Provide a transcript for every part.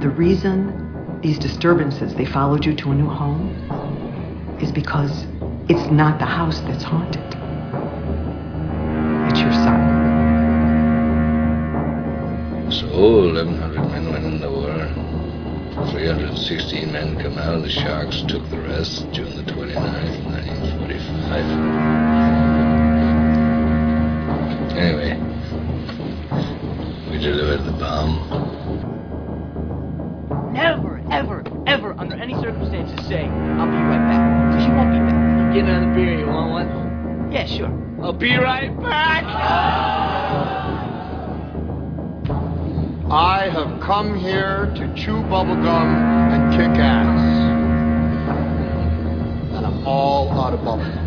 the reason these disturbances, they followed you to a new home, is because it's not the house that's haunted. It's your son. So 1,100 men went in the war. 316 men come out. The Sharks took the rest June the 29th, 1945. Anyway, we delivered the bomb. Never, ever, ever, under any circumstances, say, I'll be right back. Because you won't be back. I'm getting another beer. You want one? Yeah, sure. I'll be right back. I have come here to chew bubblegum and kick ass. And I'm all out of bubblegum.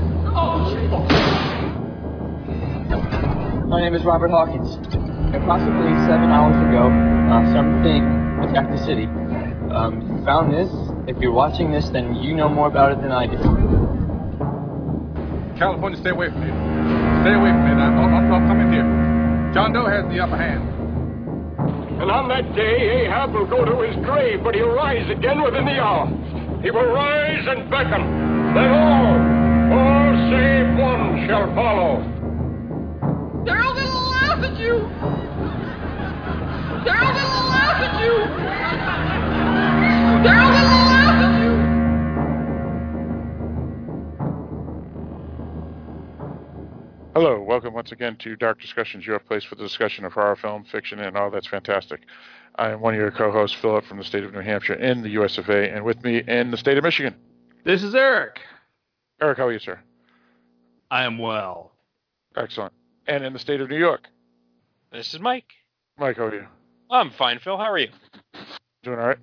My name is Robert Hawkins. Approximately 7 hours ago, something attacked the city. You found this. If you're watching this, then you know more about it than I do. California, stay away from me. Stay away from me. I'll come in here. John Doe has the upper hand. And on that day, Ahab will go to his grave, but he'll rise again within the hour. He will rise and beckon. Then all save one shall follow. They're all gonna laugh at you! They're all gonna laugh at you! They're all gonna laugh at you! Hello, welcome once again to Dark Discussions, your place for the discussion of horror, film, fiction, and all that's fantastic. I am one of your co-hosts, Philip, from the state of New Hampshire in the US of A, and with me in the state of Michigan. This is Eric. Eric, how are you, sir? I am well. Excellent. And in the state of New York. This is Mike. Mike, how are you? I'm fine, Phil. How are you? Doing all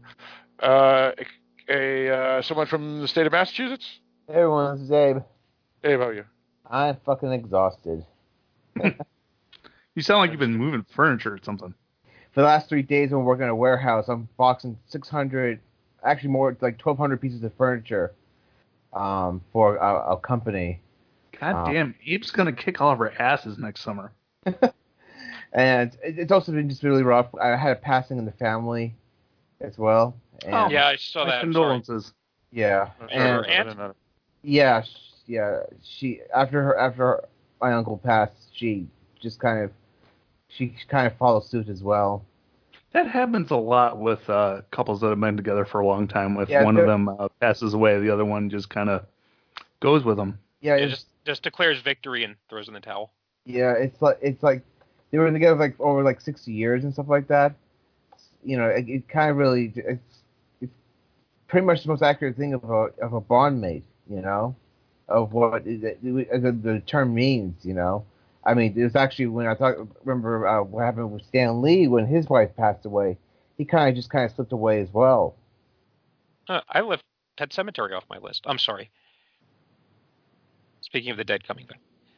right. Someone from the state of Massachusetts? Hey everyone, this is Abe. Abe, how are you? I'm fucking exhausted. You sound like you've been moving furniture or something. For the last 3 days when we're working in a warehouse, I'm boxing 600, actually more, like 1,200 pieces of furniture for a company. God damn, Abe's going to kick all of our asses next summer. And it's also been just really rough. I had a passing in the family as well. And yeah, I saw that. Condolences. Yeah. And aunt? Yeah. She after my uncle passed, she kind of followed suit as well. That happens a lot with couples that have been together for a long time. If one of them passes away, the other one just kind of goes with them. Yeah, just declares victory and throws in the towel. Yeah, it's like they were together like over like 60 years and stuff like that. You know, it kind of really it's pretty much the most accurate thing of a bondmate. You know, of what the term means. You know, I mean, it was actually when remember what happened with Stan Lee when his wife passed away. He kind of slipped away as well. I left Pet Sematary off my list. I'm sorry. Speaking of the dead coming back.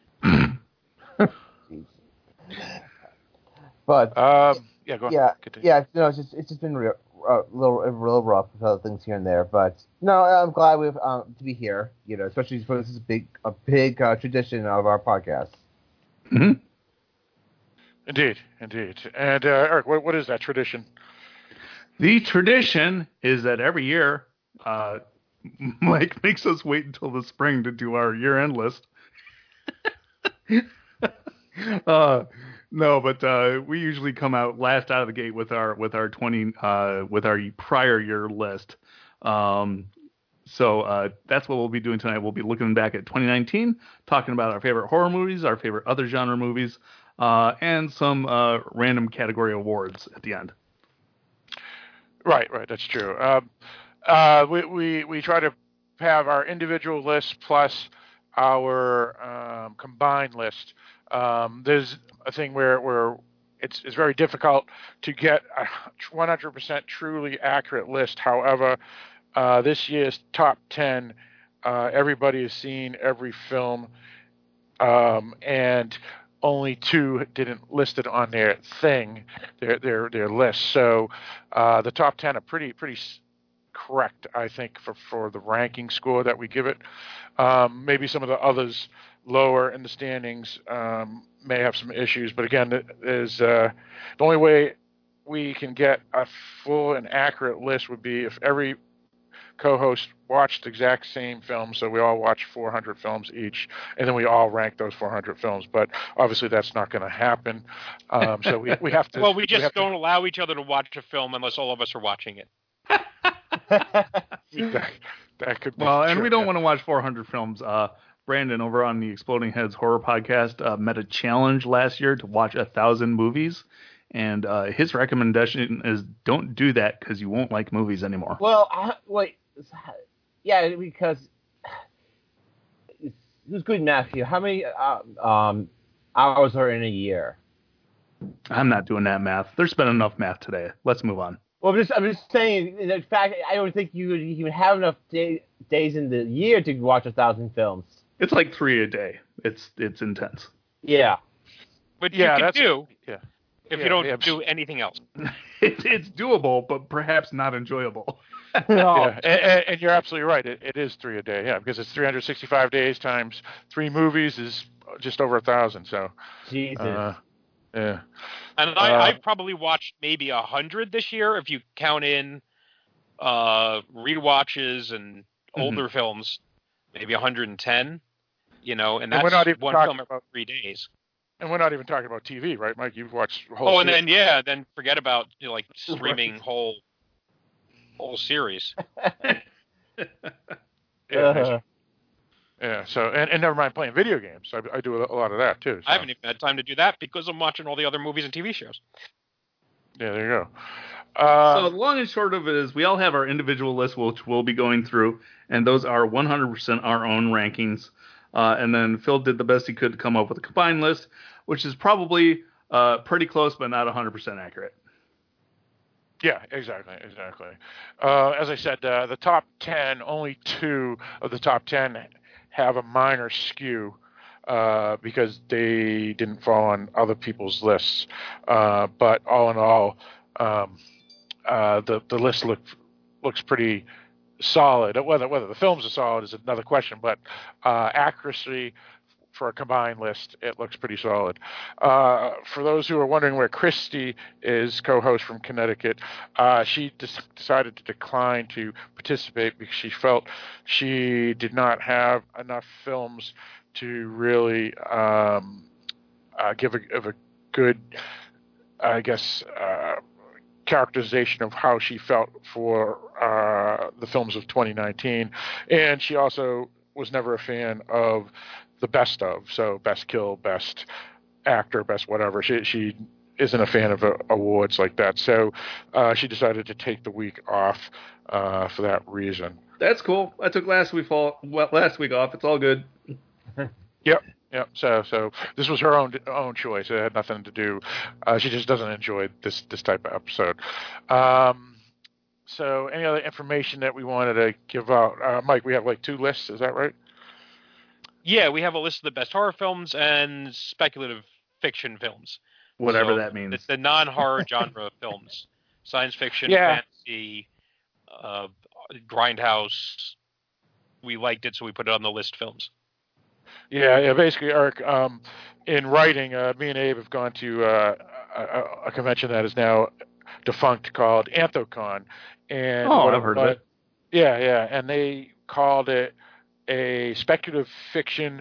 But yeah, go on. Yeah. No, it's just been real rough with other things here and there. But no, I'm glad we've to be here. You know, especially for this is a big tradition of our podcast. Mm-hmm. Indeed. And Eric, what is that tradition? The tradition is that every year, Mike makes us wait until the spring to do our year-end list. No, but we usually come out last out of the gate with our prior year list. So that's what we'll be doing tonight. We'll be looking back at 2019, talking about our favorite horror movies, our favorite other genre movies, and some random category awards at the end. Right. That's true. We try to have our individual lists plus our combined list. There's a thing where it's very difficult to get a 100% truly accurate list. However, this year's top 10, everybody has seen every film, and only 2 didn't list it on their thing, their list. So the top 10 are pretty correct, I think, for the ranking score that we give it. Maybe some of the others lower in the standings may have some issues, but again, there's the only way we can get a full and accurate list would be if every co-host watched the exact same film, so we all watch 400 films each, and then we all rank those 400 films. But obviously, that's not going to happen. So we have to. Well, we just don't allow each other to watch a film unless all of us are watching it. that could be well, and true, we don't want to watch 400 films. Brandon over on the Exploding Heads Horror Podcast met a challenge last year to watch 1,000 movies. And his recommendation is don't do that because you won't like movies anymore. Well, yeah, because who's good math here? How many hours are in a year? I'm not doing that math. There's been enough math today. Let's move on. Well, I'm just saying. In fact, I don't think you would even have enough days in the year to watch 1,000 films. It's like 3 a day. It's intense. Yeah. But you can do. Yeah. If you don't do anything else. It's doable, but perhaps not enjoyable. No. Yeah, and you're absolutely right. It is 3 a day, because it's 365 days times 3 movies is just over 1,000. So, Jesus. Yeah. And I probably watched maybe 100 this year if you count in rewatches and older films, maybe 110. And that's one film every 3 days. And we're not even talking about TV, right, Mike? You've watched whole. Oh, and then forget about streaming whole series. Yeah. So and never mind playing video games. I do a lot of that too. So. I haven't even had time to do that because I'm watching all the other movies and TV shows. Yeah, there you go. So the long and short of it is we all have our individual lists, which we'll be going through, and those are 100% our own rankings. And then Phil did the best he could to come up with a combined list, which is probably pretty close, but not 100% accurate. Yeah, exactly. As I said, the top 10, only 2 of the top 10 have a minor skew because they didn't fall on other people's lists. But all in all, the list looks pretty solid. Whether the films are solid is another question, but accuracy for a combined list, it looks pretty solid. For those who are wondering where Christy is, co-host from Connecticut, she decided to decline to participate because she felt she did not have enough films to really give a good, I guess, characterization of how she felt for the films of 2019. And she also was never a fan of the best of, so best kill, best actor, best whatever. She isn't a fan of awards like that, so she decided to take the week off for that reason. That's cool. I took last week off. It's all good. Yep. So this was her own choice. It had nothing to do. She just doesn't enjoy this type of episode. So any other information that we wanted to give out, Mike? We have like 2 lists. Is that right? Yeah, we have a list of the best horror films and speculative fiction films. Whatever that means. It's the non-horror genre films. Science fiction, fantasy, Grindhouse. We liked it, so we put it on the list films. Yeah. Basically, Eric, in writing, me and Abe have gone to a convention that is now defunct called Anthocon. And I've heard of it. Yeah. And they called it a speculative fiction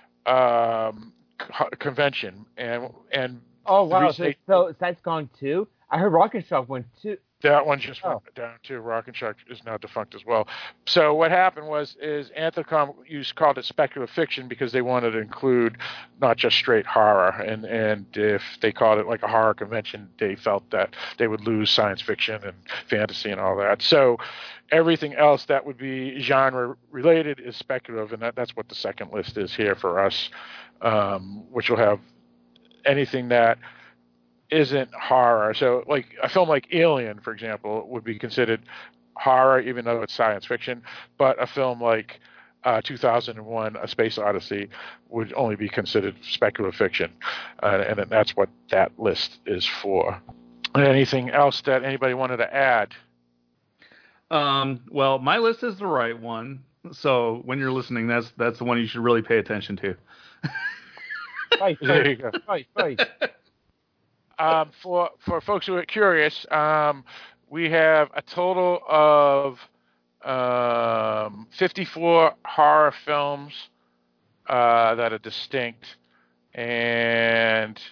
convention, and oh wow, so that's gone too. I heard Rock Shock went too. That one just went down too. Rock Shock is now defunct as well. So what happened is Anthocon called it speculative fiction because they wanted to include not just straight horror, and if they called it like a horror convention, they felt that they would lose science fiction and fantasy and all that. So everything else that would be genre related is speculative, and that's what the second list is here for us, which will have anything that isn't horror. So like a film like Alien, for example, would be considered horror even though it's science fiction, but a film like 2001 A Space Odyssey would only be considered speculative fiction, and that's what that list is for. Anything else that anybody wanted to add? Well, my list is the right one, so when you're listening, that's the one you should really pay attention to. Right. There you go. Right. For folks who are curious, we have a total of 54 horror films that are distinct, and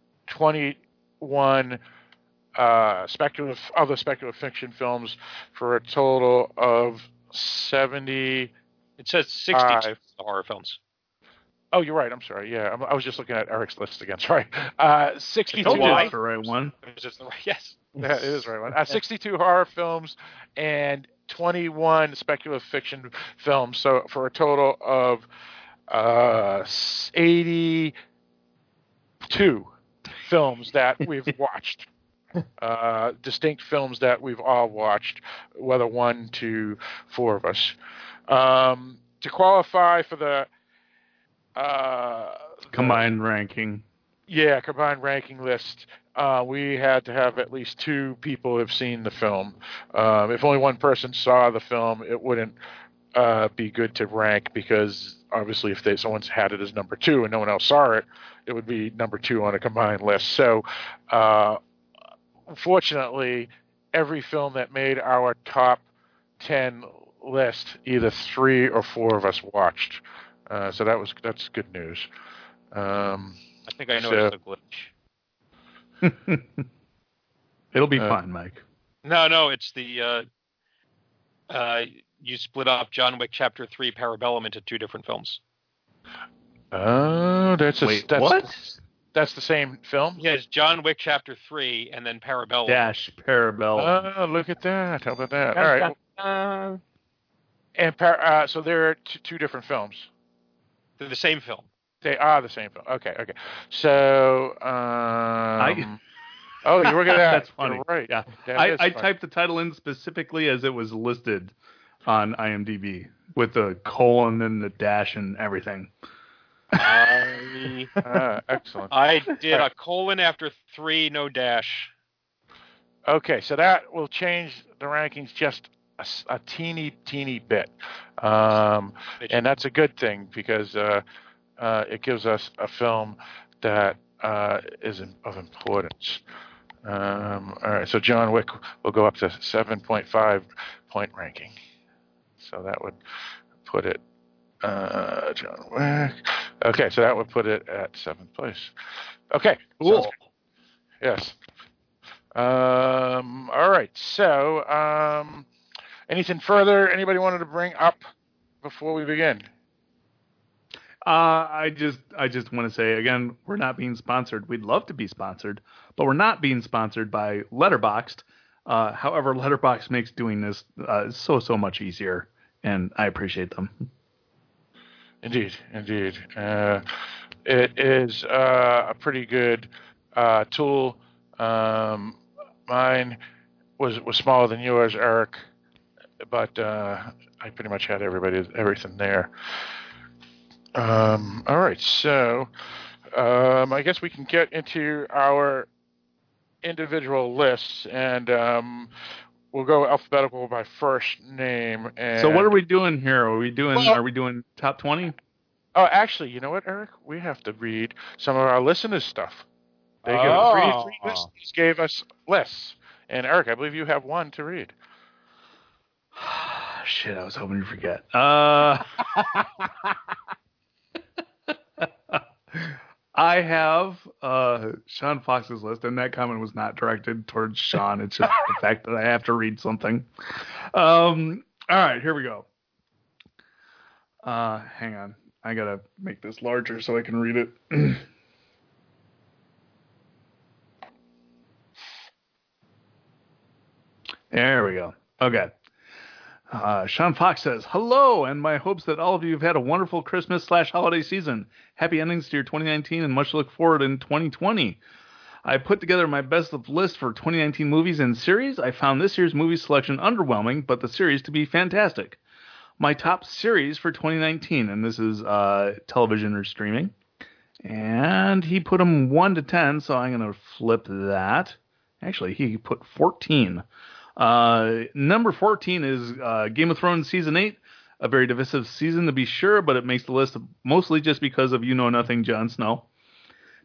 21 other speculative fiction films for a total of 70. It says 62 horror films. Oh, you're right. I'm sorry. Yeah, I was just looking at Eric's list again. Sorry. 62. That's the right one. Yes. Yeah, it is the right one. 62 horror films and 21 speculative fiction films. So for a total of 82 films that we've watched. Distinct films that we've all watched, whether 1, 2, 4 of us. To qualify for the combined ranking. Yeah, combined ranking list. We had to have at least 2 people have seen the film. If only one person saw the film, it wouldn't be good to rank, because obviously if someone's had it as number 2 and no one else saw it, it would be number 2 on a combined list. So, unfortunately, every film that made our top 10 list, either 3 or 4 of us watched. So that's good news. I think I know it's a glitch. It'll be fine, Mike. No, it's the you split up John Wick Chapter 3 Parabellum into 2 different films. Oh, what? That's the same film? Yeah, it's John Wick Chapter 3 and then Parabellum. Dash Parabellum. Oh, look at that. How about that? All right. And so there are 2 different films. They're the same film. They are the same film. Okay. So, oh, you look at that. That's funny. You're right. Yeah. I typed the title in specifically as it was listed on IMDb with the colon and the dash and everything. Excellent. I did a colon after 3, no dash. Okay, so that will change the rankings just a teeny bit, and that's a good thing, because it gives us a film that is of importance. All right, so John Wick will go up to 7.5 point ranking. So that would put it, John Wick. Okay, so that would put it at 7th place. Okay, cool. Yes. All right. So, anything further anybody wanted to bring up before we begin? I just want to say again, we're not being sponsored. We'd love to be sponsored, but we're not being sponsored by Letterboxd. However, Letterboxd makes doing this so much easier, and I appreciate them. Indeed. It is a pretty good tool. Mine was smaller than yours, Eric, but I pretty much had everything there. All right, so I guess we can get into our individual lists, and we'll go alphabetical by first name. And so what are we doing here? Are we doing top 20? Oh, actually, you know what, Eric? We have to read some of our listeners' stuff. They go. Three listeners gave us lists. And Eric, I believe you have one to read. Shit, I was hoping to forget. I have Sean Fox's list, and that comment was not directed towards Sean. It's just the fact that I have to read something. All right, here we go. Hang on. I got to make this larger so I can read it. There we go. Okay. Sean Fox says, hello, and my hopes that all of you have had a wonderful Christmas/holiday season. Happy endings to your 2019 and much look forward in 2020. I put together my best of list for 2019 movies and series. I found this year's movie selection underwhelming, but the series to be fantastic. My top series for 2019, and this is television or streaming. And he put them 1 to 10, so I'm going to flip that. Actually, he put 14. Number 14 is Game of Thrones Season 8. A very divisive season to be sure, but it makes the list mostly just because of you-know-nothing Jon Snow.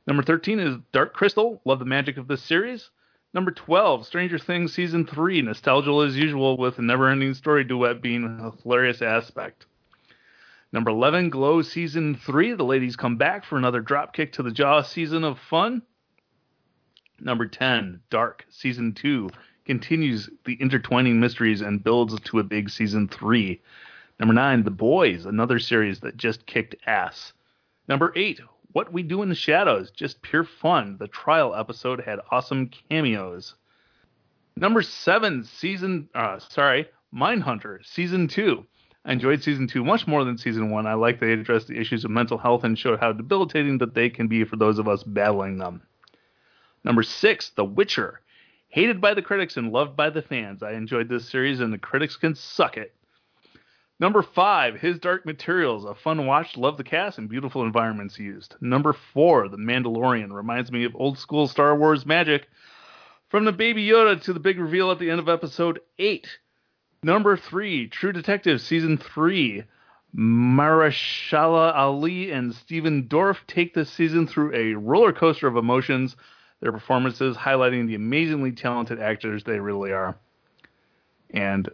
Number 13 is Dark Crystal. Love the magic of this series. Number 12, Stranger Things Season 3. Nostalgia as usual, with a never-ending story duet being a hilarious aspect. Number 11, Glow Season 3. The ladies come back for another dropkick to the jaw season of fun. Number 10, Dark Season 2. Continues the intertwining mysteries and builds to a big Season 3. Number 9, The Boys. Another series that just kicked ass. Number 8, What We Do in the Shadows, just pure fun. The trial episode had awesome cameos. Number 7, Mindhunter, Season 2. I enjoyed Season 2 much more than Season 1. I like they addressed the issues of mental health and showed how debilitating that they can be for those of us battling them. Number 6, The Witcher. Hated by the critics and loved by the fans. I enjoyed this series and the critics can suck it. Number 5, His Dark Materials. A fun watch, love the cast, and beautiful environments used. Number 4, The Mandalorian. Reminds me of old school Star Wars magic. From the Baby Yoda to the big reveal at the end of Episode 8. Number 3, True Detective Season 3. Mahershala Ali and Stephen Dorff take this season through a roller coaster of emotions. Their performances highlighting the amazingly talented actors they really are. And,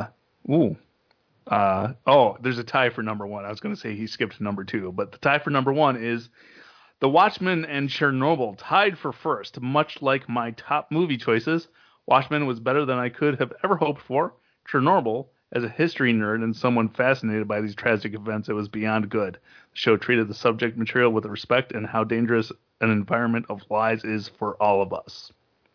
there's a tie for number 1. I was going to say he skipped number 2, but the tie for number 1 is The Watchmen and Chernobyl, tied for first. Much like my top movie choices, Watchmen was better than I could have ever hoped for. Chernobyl, as a history nerd and someone fascinated by these tragic events, it was beyond good. The show treated the subject material with respect and how dangerous an environment of lies is for all of us.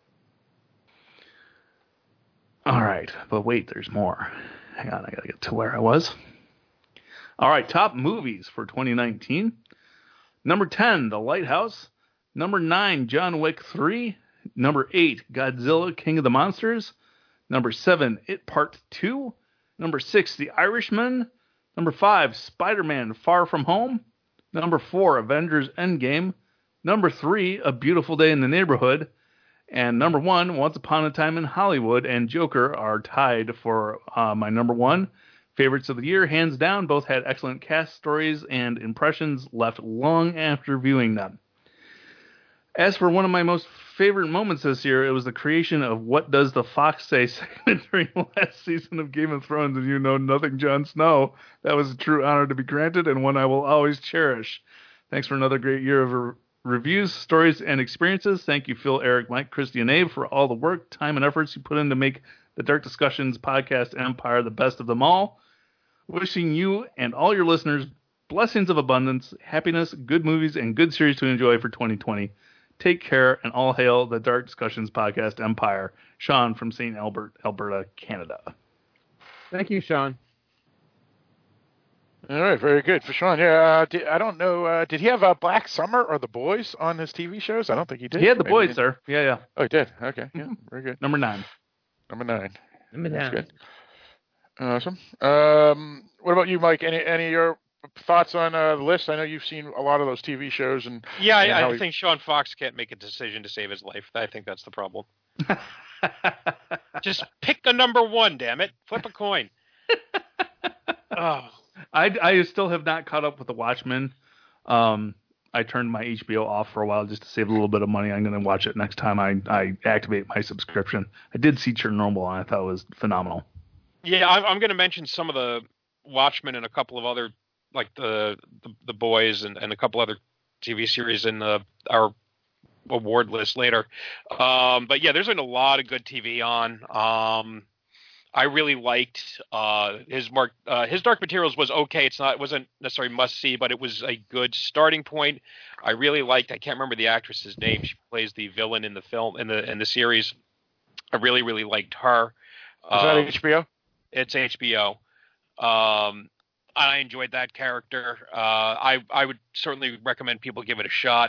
All right, but wait, there's more. Hang on, I gotta get to where I was. All right, top movies for 2019. Number 10, The Lighthouse. Number 9, John Wick 3. Number 8, Godzilla, King of the Monsters. Number 7, It Part 2. Number 6, The Irishman. Number 5, Spider-Man, Far From Home. Number 4, Avengers Endgame. Number 3, A Beautiful Day in the Neighborhood. And number 1, Once Upon a Time in Hollywood and Joker are tied for my number 1 favorites of the year. Hands down, both had excellent cast, stories, and impressions left long after viewing them. As for one of my most favorite moments this year, it was the creation of What Does the Fox Say segment during the last season of Game of Thrones, and you know nothing, Jon Snow. That was a true honor to be granted, and one I will always cherish. Thanks for another great year of reviews, stories, and experiences. Thank you, Phil, Eric, Mike, Christy, and Abe, for all the work, time, and efforts you put in to make the Dark Discussions podcast empire the best of them all. Wishing you and all your listeners blessings of abundance, happiness, good movies, and good series to enjoy for 2020. Take care, and all hail the Dark Discussions podcast empire. Sean from St. Albert, Alberta, Canada. Thank you, Sean. All right, very good for Sean. Yeah, I don't know. Did he have Black Summer or The Boys on his TV shows? I don't think he did. He had The Boys, sir. Yeah. Oh, he did. Okay, yeah, very good. Number 9. That's good. Awesome. What about you, Mike? Any of your thoughts on the list? I know you've seen a lot of those TV shows, and I think Sean Fox can't make a decision to save his life. I think that's the problem. Just pick a number 1, damn it! Flip a coin. Oh. I still have not caught up with The Watchmen. I turned my HBO off for a while just to save a little bit of money. I'm going to watch it next time I activate my subscription. I did see Chernobyl, and I thought it was phenomenal. Yeah, I'm going to mention some of the Watchmen and a couple of other, like the Boys and a couple other TV series in our award list later. But yeah, there's been a lot of good TV on. I really liked his Dark Materials was okay. It wasn't necessarily must see, but it was a good starting point. I really liked. I can't remember the actress's name. She plays the villain in the film in the series. I really liked her. Is that HBO? It's HBO. I enjoyed that character. I would certainly recommend people give it a shot.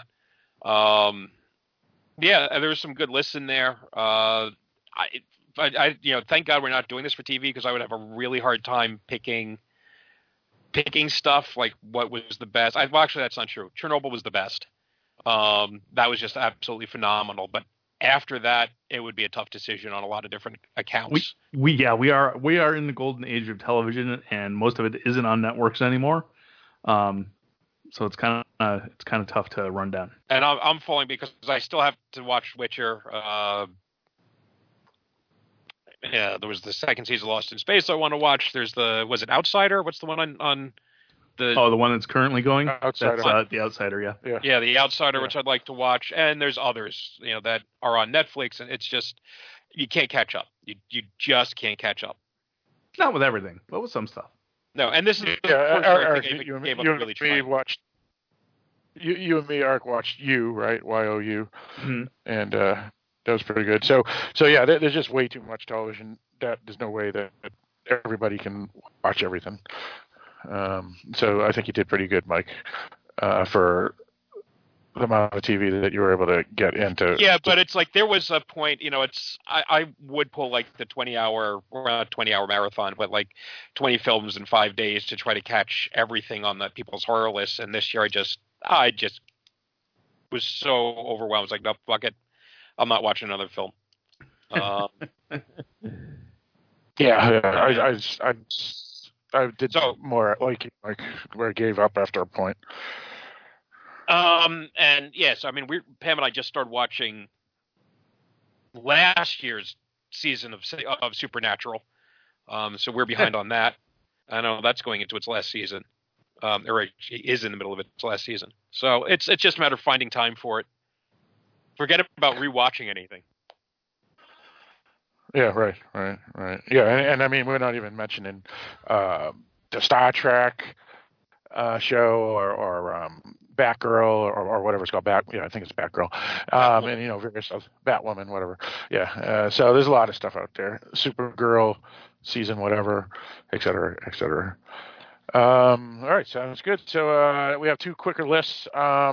Yeah, there was some good lists in there. I thank God we're not doing this for TV, because I would have a really hard time picking stuff like what was the best. Well, actually, that's not true. Chernobyl was the best. That was just absolutely phenomenal. But after that, it would be a tough decision on a lot of different accounts. We are in the golden age of television, and most of it isn't on networks anymore. So it's kind of tough to run down. And I'm falling because I still have to watch Witcher. Yeah, there was the second season of Lost in Space I want to watch. There's was it Outsider? What's the one on the... Oh, the one that's currently going? Outsider. That's The Outsider, yeah. Yeah, The Outsider, which I'd like to watch. And there's others, that are on Netflix, and it's just, you can't catch up. You just can't catch up. Not with everything, but with some stuff. No, and this is the first thing I gave up really trying. You and me, Ark, watched You, right? YOU. Mm-hmm. And that was pretty good. So yeah, there's just way too much television. That there's no way that everybody can watch everything. So I think you did pretty good, Mike, for the amount of TV that you were able to get into. Yeah, but it's like there was a point, I would pull like the 20-hour, or not 20-hour marathon, but like 20 films in 5 days to try to catch everything on the people's horror lists. And this year I just was so overwhelmed. I was like, no, fuck it. I'm not watching another film. Yeah, I did more like where I gave up after a point. And yes, I mean, Pam and I just started watching last year's season of Supernatural. So we're behind on that. I know that's going into its last season. Or it is in the middle of its last season. So it's just a matter of finding time for it. Forget about rewatching anything. Yeah, right. Yeah, and I mean, we're not even mentioning the Star Trek show or Batgirl or whatever it's called. I think it's Batgirl. And various other, Batwoman, whatever. Yeah. So there's a lot of stuff out there. Supergirl season, whatever, et cetera, et cetera. All right, sounds good. So we have two quicker lists.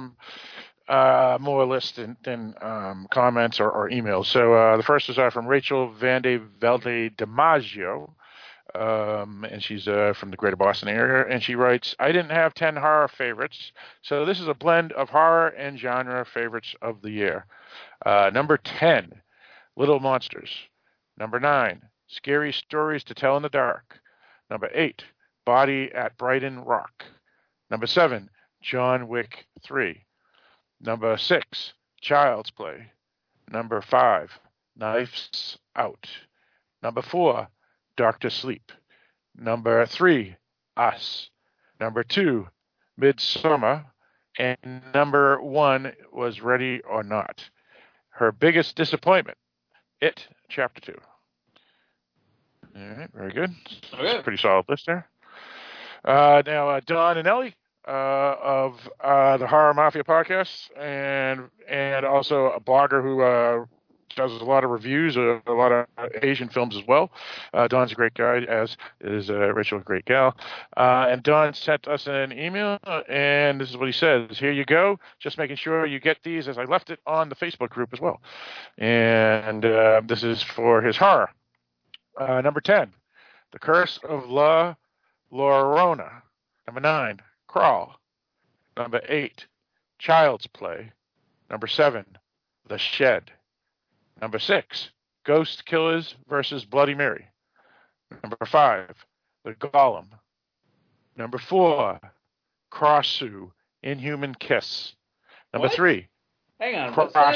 More lists than comments or emails. So the first is from Rachel Vande Velde DiMaggio. And she's from the greater Boston area, and she writes, I didn't have 10 horror favorites, so this is a blend of horror and genre favorites of the year. Number 10, Little Monsters. Number 9, Scary Stories to Tell in the Dark. Number 8, Body at Brighton Rock. Number 7, John Wick 3. Number 6, Child's Play. Number 5, Knives Out. Number 4, Doctor Sleep. Number 3, Us. Number 2, Midsummer. And number 1 was Ready or Not. Her biggest disappointment, It, Chapter 2. All right, very good. Okay. Pretty solid list there. Now, Don and Ellie of the Horror Mafia podcast, and also a blogger who does a lot of reviews of a lot of Asian films as well. Don's a great guy, as is Rachel, a great gal. And Don sent us an email, and this is what he says. Here you go. Just making sure you get these, as I left it on the Facebook group as well. And this is for his horror. Number 10, The Curse of La Llorona. Number 9, Crawl. Number 8, Child's Play. Number 7, The Shed. Number 6, Ghost Killers versus Bloody Mary. Number 5, The Golem. Number 4, Crossu, Inhuman Kiss. Number 3, Hang on.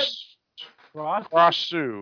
Crossu,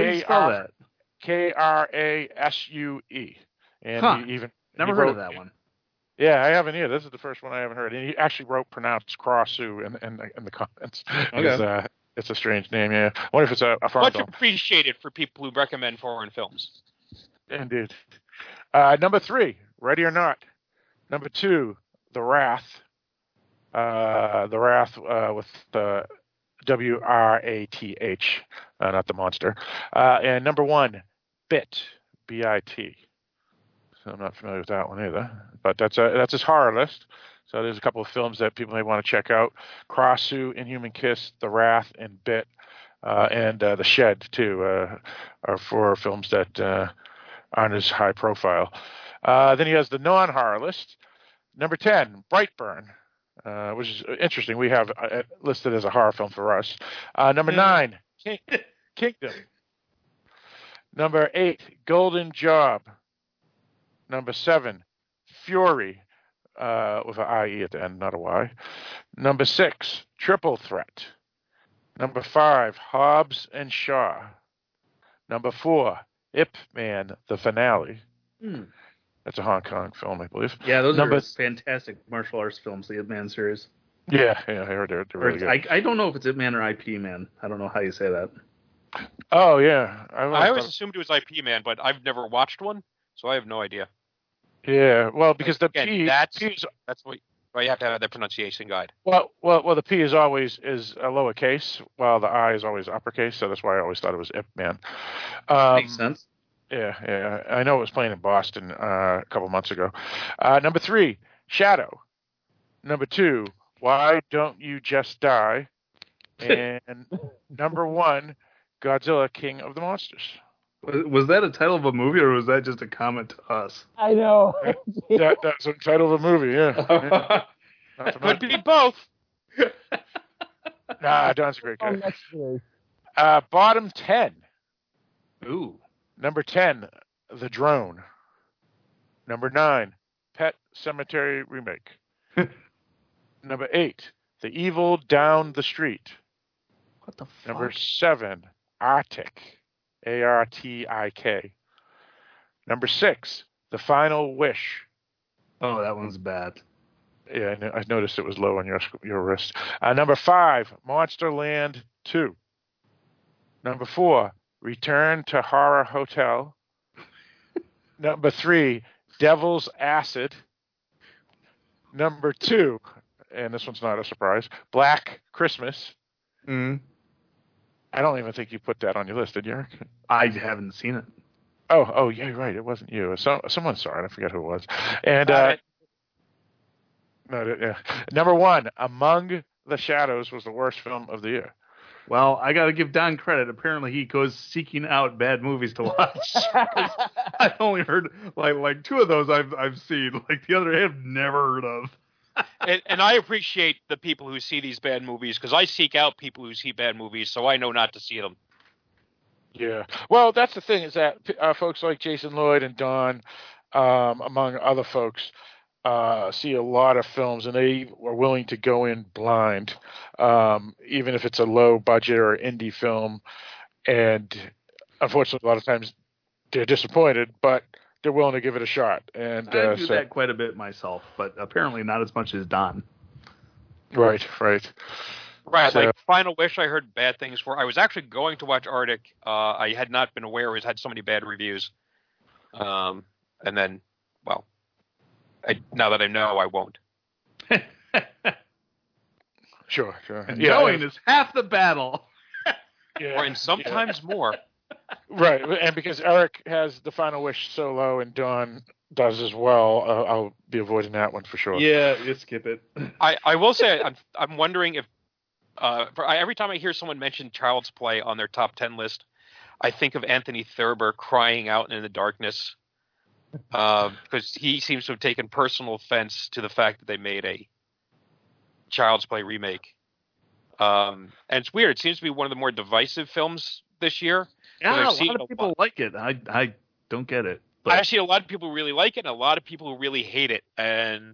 Krasue. And he even never heard of that one. Yeah, I haven't either. This is the first one I haven't heard. And he actually pronounced Crossu in the comments. Okay. It's a strange name, yeah. I wonder if it's a foreign film. Much appreciated for people who recommend foreign films. Indeed. Number 3, Ready or Not. Number 2, The Wrath. The Wrath with the W-R-A-T-H, not the monster. And number 1, Bit, B-I-T. So I'm not familiar with that one either. But that's his horror list. So there's a couple of films that people may want to check out. Crossu, Inhuman Kiss, The Wrath, and Bit. And The Shed, too, are 4 films that aren't as high profile. Then he has the non-horror list. Number 10, Brightburn, which is interesting. We have it listed as a horror film for us. Number 9, Kingdom. Number 8, Golden Job. Number 7, Fury, with an IE at the end, not a Y. Number 6, Triple Threat. Number 5, Hobbs and Shaw. Number 4, Ip Man, the finale. That's a Hong Kong film, I believe. Yeah, those are fantastic martial arts films, the Ip Man series. Yeah, I heard they're really good. I don't know if it's Ip Man or IP Man. I don't know how you say that. Oh, yeah. I always assumed it was IP Man, but I've never watched one, so I have no idea. Yeah, well, because the Again, P... that's P is, why you have to have that pronunciation guide. well, the P is always a lowercase, while the I is always uppercase, so that's why I always thought it was Ip Man. Makes sense. Yeah. I know it was playing in Boston a couple months ago. Number 3, Shadow. Number 2, Why Don't You Just Die? And number 1, Godzilla, King of the Monsters. Was that a title of a movie, or was that just a comment to us? I know. That's the title of a movie, yeah. Could be both. Nah, Don's a great guy. Bottom 10. Ooh. Number 10, The Drone. Number 9, Pet Cemetery Remake. Number 8, The Evil Down the Street. What the fuck? Number 7, Arctic. Artik. Number 6, The Final Wish. Oh, that one's bad. Yeah, I noticed it was low on your wrist. Number 5, Monsterland 2. Number 4, Return to Horror Hotel. Number 3, Devil's Acid. Number 2, and this one's not a surprise, Black Christmas. I don't even think you put that on your list, did you, Eric? I haven't seen it. Oh, yeah, you're right. It wasn't you. Someone saw it. I forget who it was. And number 1, Among the Shadows was the worst film of the year. Well, I got to give Don credit. Apparently, he goes seeking out bad movies to watch. I've only heard like 2 of those I've seen. Like the other, I've never heard of. And I appreciate the people who see these bad movies, because I seek out people who see bad movies, so I know not to see them. Yeah. Well, that's the thing, is that folks like Jason Lloyd and Don, among other folks, see a lot of films, and they are willing to go in blind, even if it's a low budget or indie film. And unfortunately, a lot of times they're disappointed, but they're willing to give it a shot. And I do that quite a bit myself, but apparently not as much as Don. Right. So, like Final Wish, I heard bad things for. I was actually going to watch Arctic. I had not been aware it had so many bad reviews. And then, well, now that I know, I won't. Sure. And knowing is half the battle. Yeah, and sometimes more. Right, and because Eric has The Final Wish so low and Dawn does as well, I'll be avoiding that one for sure. Yeah, you skip it. I will say I'm wondering if every time I hear someone mention Child's Play on their top 10 list, I think of Anthony Thurber crying out in the darkness, because he seems to have taken personal offense to the fact that they made a Child's Play remake. And it's weird. It seems to be one of the more divisive films this year. Yeah, a lot of people like it. I don't get it. But I see a lot of people who really like it, and a lot of people who really hate it. And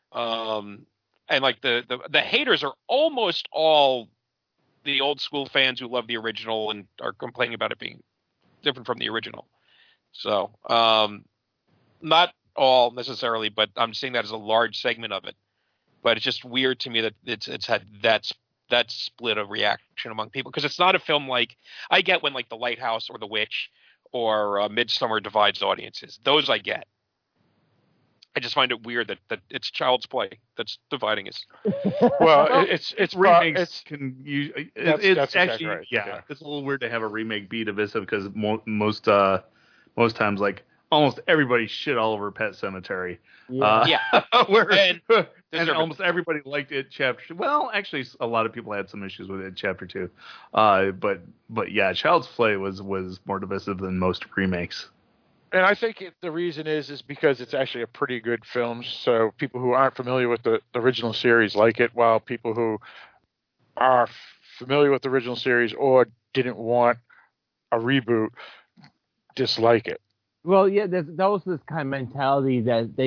like the haters are almost all the old school fans who love the original and are complaining about it being different from the original. So not all necessarily, but I'm seeing that as a large segment of it. But it's just weird to me that it's had that split of reaction among people, because it's not a film like I get when like The Lighthouse or The Witch or Midsommar divides audiences. Those I get. I just find it weird that it's Child's Play that's dividing us. Well, it's remakes that's actually exactly right. Yeah, it's a little weird to have a remake be divisive, because most times like almost everybody shit all over Pet Cemetery. And almost everybody liked it chapter 2. Well, actually, a lot of people had some issues with it chapter 2. But yeah, Child's Play was more divisive than most remakes. And I think the reason is because it's actually a pretty good film. So people who aren't familiar with the original series like it, while people who are familiar with the original series or didn't want a reboot dislike it. Well, yeah, that was this kind of mentality that they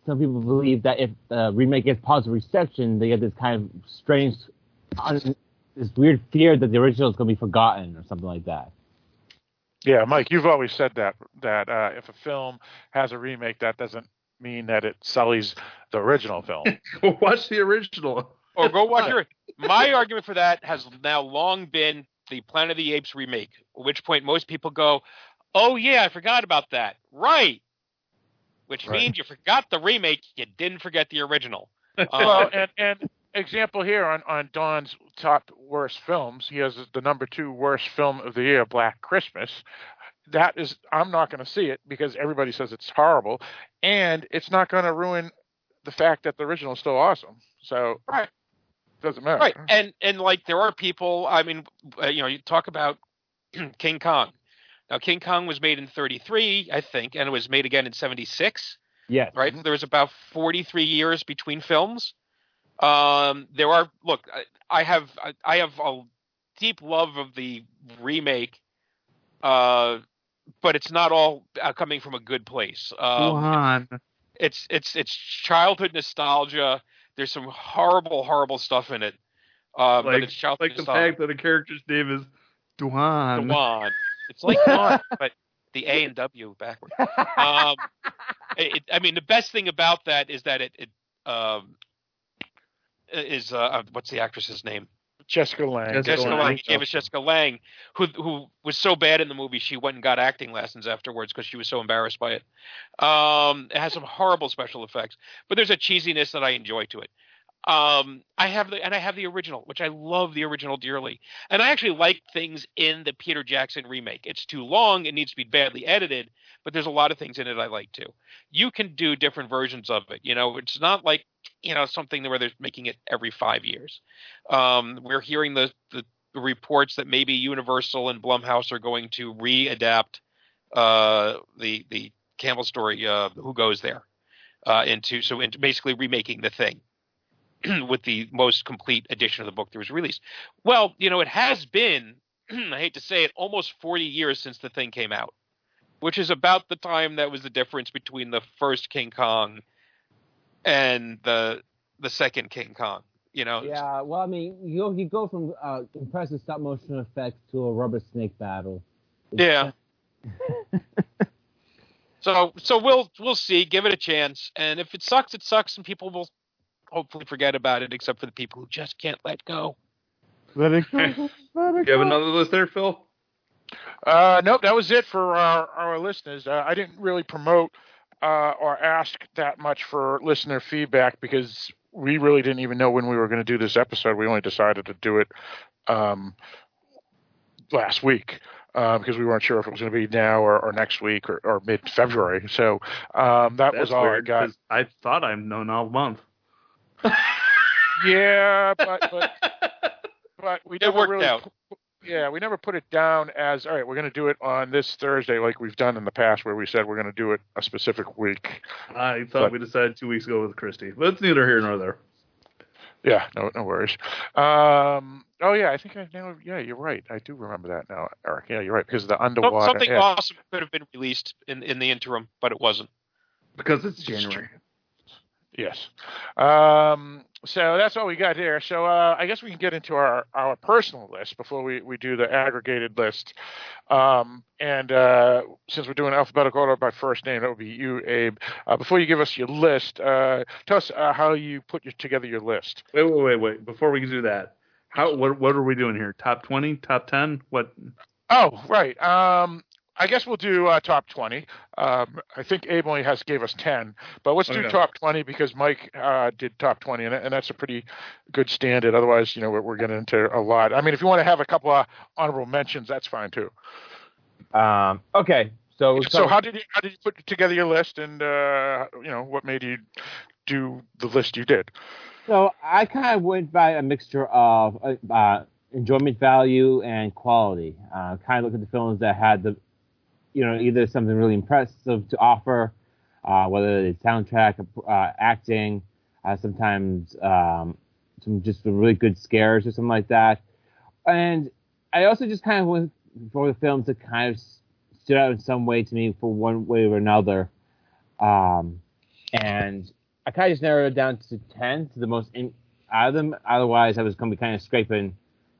some people believe that if the remake gets positive reception, they get this kind of strange, this weird fear that the original is going to be forgotten or something like that. Yeah, Mike, you've always said that if a film has a remake, that doesn't mean that it sullies the original film. Go watch the original. Or go watch your. My argument for that has now long been the Planet of the Apes remake, at which point most people go, "Oh yeah, I forgot about that." Right. Which means you forgot the remake, you didn't forget the original. Well, and example here on Don's top worst films, he has the number 2 worst film of the year, Black Christmas. That is, I'm not going to see it because everybody says it's horrible, and it's not going to ruin the fact that the original is still awesome. So, right. Doesn't matter. Right. And like there are people, I mean, you talk about King Kong. Now, King Kong was made in 1933, I think, and it was made again in 1976. Yes. Right? There was about 43 years between films. There are, look, I have a deep love of the remake, but it's not all coming from a good place. Go on. It's childhood nostalgia. There's some horrible, horrible stuff in it. But it's childhood like nostalgia. The fact that the character's name is Duan. Duan. It's like Duan, but the A and W backwards. I mean, the best thing about that is that it is what's the actress's name? Jessica Lange. Jessica Lange. He gave us Jessica Lange, who was so bad in the movie she went and got acting lessons afterwards because she was so embarrassed by it. It has some horrible special effects, but there's a cheesiness that I enjoy to it. I have the original, which I love the original dearly, and I actually like things in the Peter Jackson remake. It's too long; it needs to be badly edited, but there's a lot of things in it I like too. You can do different versions of it. It's not like something where they're making it every 5 years. We're hearing the reports that maybe Universal and Blumhouse are going to readapt the Campbell story, Who Goes There, into basically remaking The Thing with the most complete edition of the book that was released. Well, it has been, I hate to say it, almost 40 years since The Thing came out, which is about the time that was the difference between the first King Kong and the second King Kong. Yeah, well, I mean, you go from impressive stop motion effects to a rubber snake battle. Yeah. So we'll see. Give it a chance, and if it sucks, it sucks, and people will hopefully forget about it, except for the people who just can't let go. Let it go. You have another list there, Phil? Nope, that was it for our listeners. I didn't really promote or ask that much for listener feedback because we really didn't even know when we were going to do this episode. We only decided to do it last week because we weren't sure if it was going to be now or next week or mid-February. So that's was all weird, I got. I thought I've known all month. Yeah, but we never worked really out. Yeah, we never put it down as, all right, we're going to do it on this Thursday like we've done in the past where we said we're going to do it a specific week. I thought we decided 2 weeks ago with Christy, but it's neither here nor there. Yeah, no worries. Oh, yeah, I think yeah, you're right. I do remember that now, Eric. Yeah, you're right, because of the underwater. Something awesome could have been released in the interim, but it wasn't. Because it's January. Yes. So that's all we got here. So I guess we can get into our personal list before we do the aggregated list. And since we're doing alphabetical order by first name, that would be you, Abe. Before you give us your list, tell us how you put together your list. Wait. Before we do that, what are we doing here? Top 20? Top 10? What? Oh, right. I guess we'll do top 20. I think Abe only gave us 10, but let's do top 20 because Mike did top 20, and that's a pretty good standard. Otherwise, we're getting into a lot. I mean, if you want to have a couple of honorable mentions, that's fine too. Okay. So how did you put together your list, and what made you do the list you did? So I kind of went by a mixture of enjoyment value and quality. Kind of looked at the films that had the either something really impressive to offer, whether it's soundtrack, acting, sometimes some just really good scares or something like that. And I also just kind of went for the films that kind of stood out in some way to me for one way or another. And I kind of just narrowed it down to 10, to the most out of them. Otherwise, I was going to be kind of scraping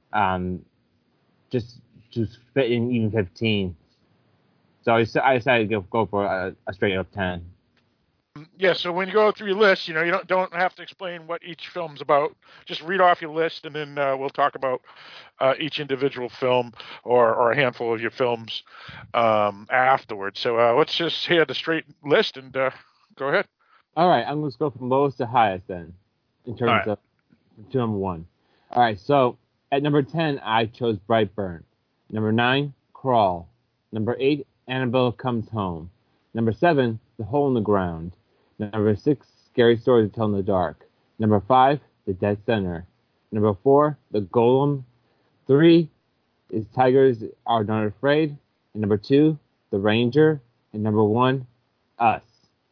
just to fit in even 15. So I decided to go for a straight up 10. Yeah, so when you go through your list, you don't have to explain what each film's about. Just read off your list, and then we'll talk about each individual film or a handful of your films afterwards. So let's just hear the straight list and go ahead. All right, I'm going to go from lowest to highest then, in terms of to number 1. All right, so at number 10, I chose Brightburn. Number 9, Crawl. Number 8, Annabelle Comes Home. Number 7, The Hole in the Ground. Number 6, Scary Stories to Tell in the Dark. Number 5, The Dead Center. Number 4, The Golem. 3 is Tigers Are Not Afraid. And number 2, The Ranger. And number 1, Us.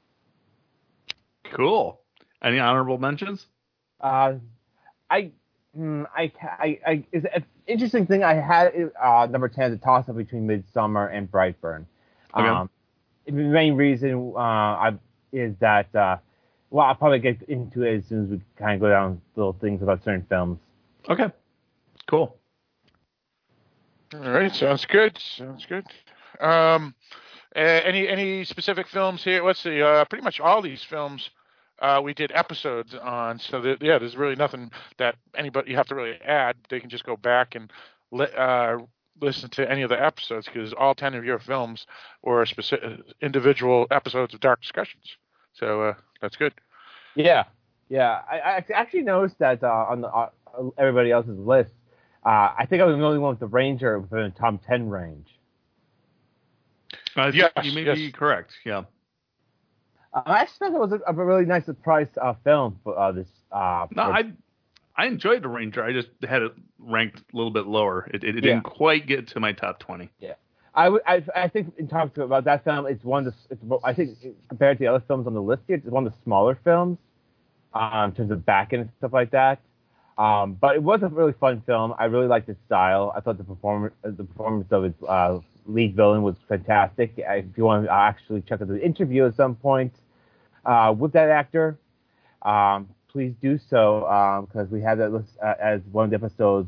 Cool. Any honorable mentions? It's an interesting thing. I had number 10 as a toss-up between Midsommar and Brightburn. Okay. The main reason is that, I'll probably get into it as soon as we kind of go down little things about certain films. Okay. Cool. All right, sounds good. Any specific films here? Let's see. Pretty much all these films we did episodes on. So there's really nothing that you have to really add. They can just go back and listen to any of the episodes, because all 10 of your films were specific individual episodes of Dark Discussions. So that's good. Yeah. I actually noticed that on everybody else's list, I think I was the only one with the Ranger within the top 10 range. Yes, you may be correct. Yeah. I just thought it was a really nice surprise film for this. I enjoyed The Ranger. I just had it ranked a little bit lower. It didn't quite get to my top 20. Yeah. I think in talking about that film, it's I think compared to the other films on the list here, it's one of the smaller films in terms of back end and stuff like that. But it was a really fun film. I really liked its style. I thought the performance of its lead villain was fantastic. If you want to actually check out the interview at some point with that actor, please do so, because we have that list as one of the episodes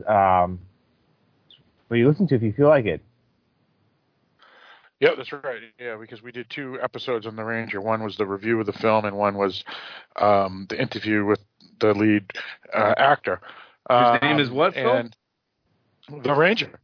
for you to listen to if you feel like it. Yeah, that's right. Yeah, because we did 2 episodes on The Ranger. One was the review of the film, and one was the interview with the lead actor. His name is what, Phil? The Ranger.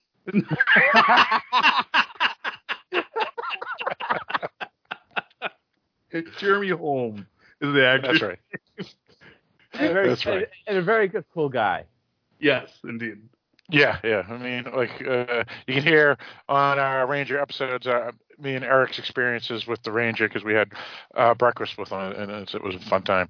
Jeremy Holm is the actor. That's right. That's right. And a very good, cool guy. Yes, indeed. Yeah. I mean, you can hear on our Ranger episodes me and Eric's experiences with the Ranger, because we had breakfast with him, and it was a fun time.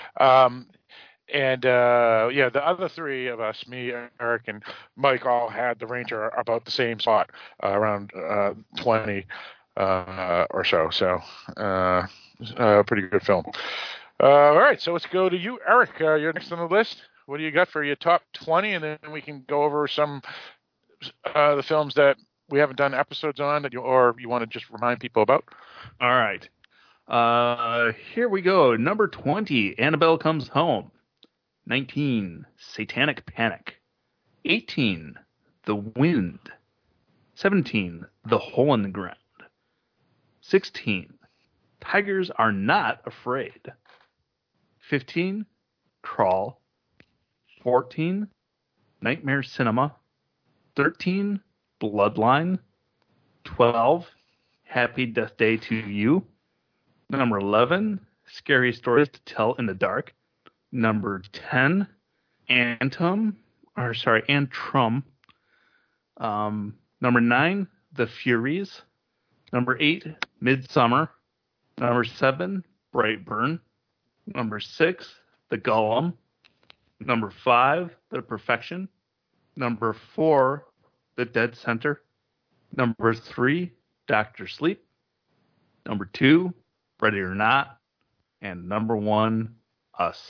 The other 3 of us, me, Eric, and Mike, all had the Ranger about the same spot, around 20 or so. So, pretty good film. All right, so let's go to you, Eric. You're next on the list. What do you got for your top 20? And then we can go over some the films that we haven't done episodes on, or you want to just remind people about. All right. Here we go. Number 20, Annabelle Comes Home. 19, Satanic Panic. 18, The Wind. 17, The Hole in the Ground. 16, Tigers Are Not Afraid. 15, Crawl. 14, Nightmare Cinema. 13, Bloodline. 12, Happy Death Day to You. Number 11, Scary Stories to Tell in the Dark. Number 10, Antrum. Number 9, The Furies. Number 8, Midsommar. Number 7, Brightburn. Number 6, The Golem. Number 5, The Perfection. Number 4, The Dead Center. Number 3, Dr. Sleep. Number 2, Ready or Not. And number 1, Us.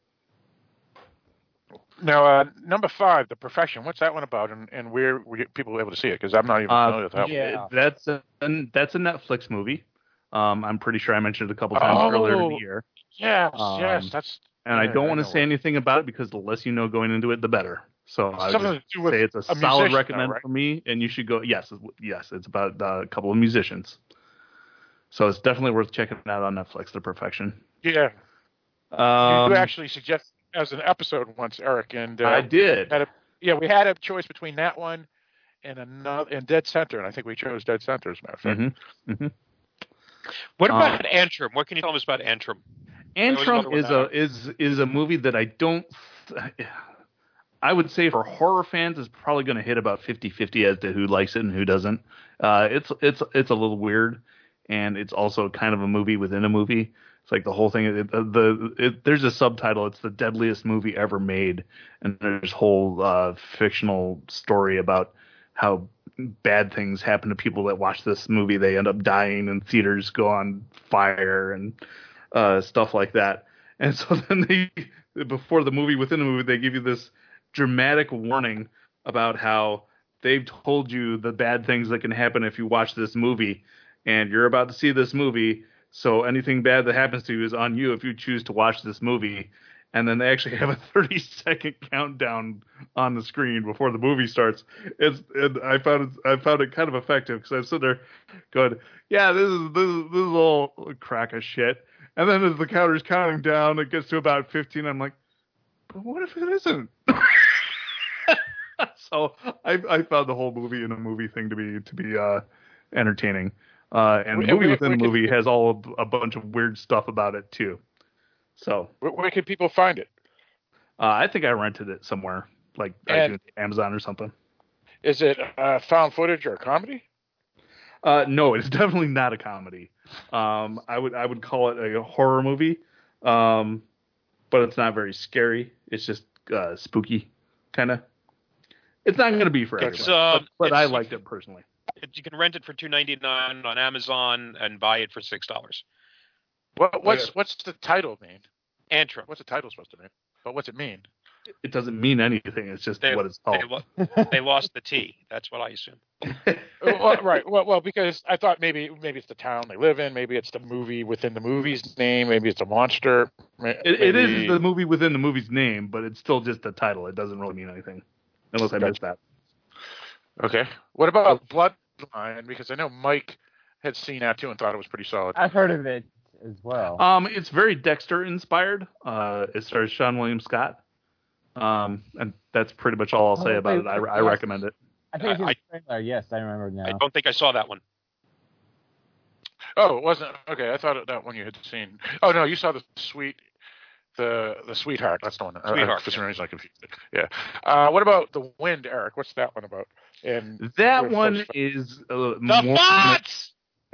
Now, number 5, The Profession. What's that one about, and where were people able to see it? Because I'm not even familiar with that one. That's a Netflix movie. I'm pretty sure I mentioned it a couple times earlier in the year. Yes, yes, that's. And I don't want to say anything about it because the less you know going into it, the better. So I would just say it's a solid recommend for me, and you should go. Yes, it's about a couple of musicians. So it's definitely worth checking out on Netflix, The Perfection. Yeah. You actually suggested as an episode once, Eric, and I did. We had a choice between that one and Dead Center, and I think we chose Dead Center as a matter of fact. Mm-hmm. Mm-hmm. What about Antrim? What can you tell us about Antrim? Antrim is a movie that I would say for horror fans is probably going to hit about 50-50 as to who likes it and who doesn't. It's a little weird, and it's also kind of a movie within a movie. It's like the whole thing. There's a subtitle. It's the deadliest movie ever made, and there's a whole fictional story about how bad things happen to people that watch this movie. They end up dying, and theaters go on fire, and stuff like that. And so then before the movie, within the movie, they give you this dramatic warning about how they've told you the bad things that can happen if you watch this movie, and you're about to see this movie. So anything bad that happens to you is on you if you choose to watch this movie. And then they actually have a 30-second countdown on the screen before the movie starts. I found it kind of effective because I was sitting there going, yeah, this is all crack of shit. And then as the counter's counting down, it gets to about 15. I'm like, but what if it isn't? So I found the whole movie in a movie thing to be entertaining. And the movie within the movie has a bunch of weird stuff about it too. So where can people find it? I think I rented it somewhere, like Amazon or something. Is it found footage or a comedy? No, it's definitely not a comedy. I would call it a horror movie, but it's not very scary. It's just spooky, kind of. It's not going to be for everyone, but I liked it personally. You can rent it for $2.99 on Amazon and buy it for $6. What's the title mean? Antrim. What's the title supposed to mean? But what's it mean? It doesn't mean anything. It's just what it's called. They lost the T. That's what I assume. Right. Well, because I thought maybe it's the town they live in. Maybe it's the movie within the movie's name. Maybe it's a monster. It is the movie within the movie's name, but it's still just a title. It doesn't really mean anything, unless I missed that. Okay. What about Bloodline? Because I know Mike had seen that too and thought it was pretty solid. I've heard of it as well. It's very Dexter inspired. It stars Sean William Scott. And that's pretty much all I'll say about it. I recommend it. I think it's a trailer. Yes, I remember now. I don't think I saw that one. Oh, it wasn't? Okay, I thought that one you had seen. Oh, no, you saw the Sweetheart. That's the one. Sweetheart. For some reason I confused it. Yeah. What about The Wind, Eric? What's that one about? And that one is the Fox!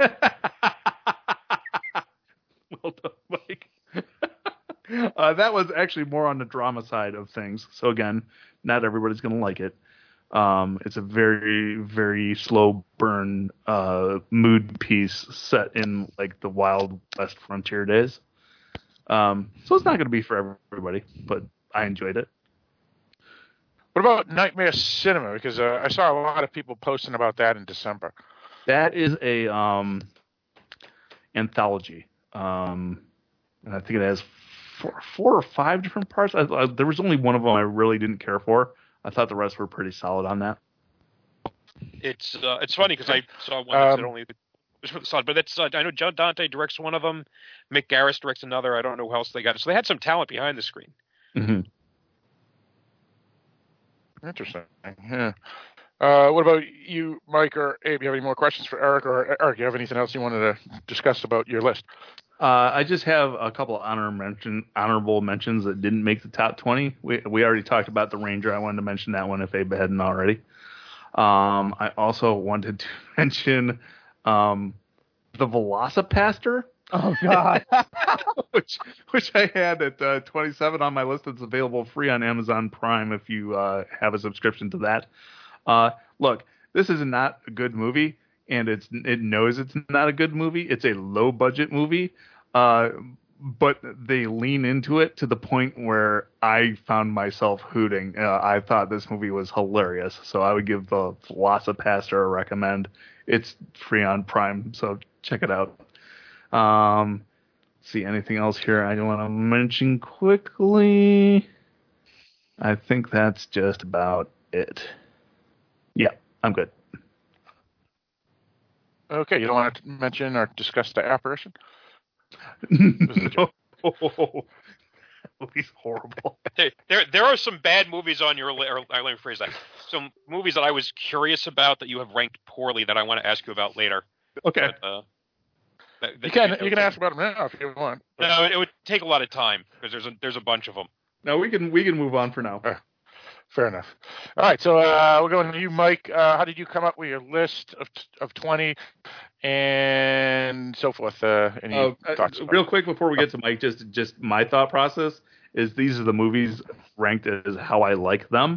Well done, Mike. That was actually more on the drama side of things. So again, not everybody's going to like it. It's a very, very slow burn mood piece set in like the Wild West frontier days. So it's not going to be for everybody, but I enjoyed it. What about Nightmare Cinema? Because I saw a lot of people posting about that in December. That is a anthology. And I think it has four or five different parts. There was only one of them I really didn't care for. I thought the rest were pretty solid on that. It's funny because I saw one that only was solid, but that's I know John Dante directs one of them. Mick Garris directs another. I don't know who else they got. So they had some talent behind the screen. Mm-hmm. Interesting. Yeah. What about you, Mike or Abe? You have any more questions for Eric? Or Eric, you have anything else you wanted to discuss about your list? I just have a couple of honorable mentions that didn't make the top 20. We already talked about The Ranger. I wanted to mention that one if Abe hadn't already. I also wanted to mention The Velocipaster. Oh God! which I had at 27 on my list. It's available free on Amazon Prime if you have a subscription to that. Look, this is not a good movie, and it knows it's not a good movie. It's a low budget movie. But they lean into it to the point where I found myself hooting. I thought this movie was hilarious, so I would give The Velocipaster a recommend. It's free on Prime, so check it out. See anything else here I want to mention quickly? I think that's just about it. Yeah, I'm good. Okay, you don't want to mention or discuss the apparition? No. He's horrible. There are some bad movies on your list. Let me phrase that. Some movies that I was curious about that you have ranked poorly that I want to ask you about later. Okay. But, you can ask about them now if you want. No, it would take a lot of time because there's a bunch of them. No, we can move on for now. Fair enough. All right, so we're going to you, Mike. How did you come up with your list of 20 and so forth? Any thoughts? Real quick before we get to Mike, just my thought process is these are the movies ranked as how I like them.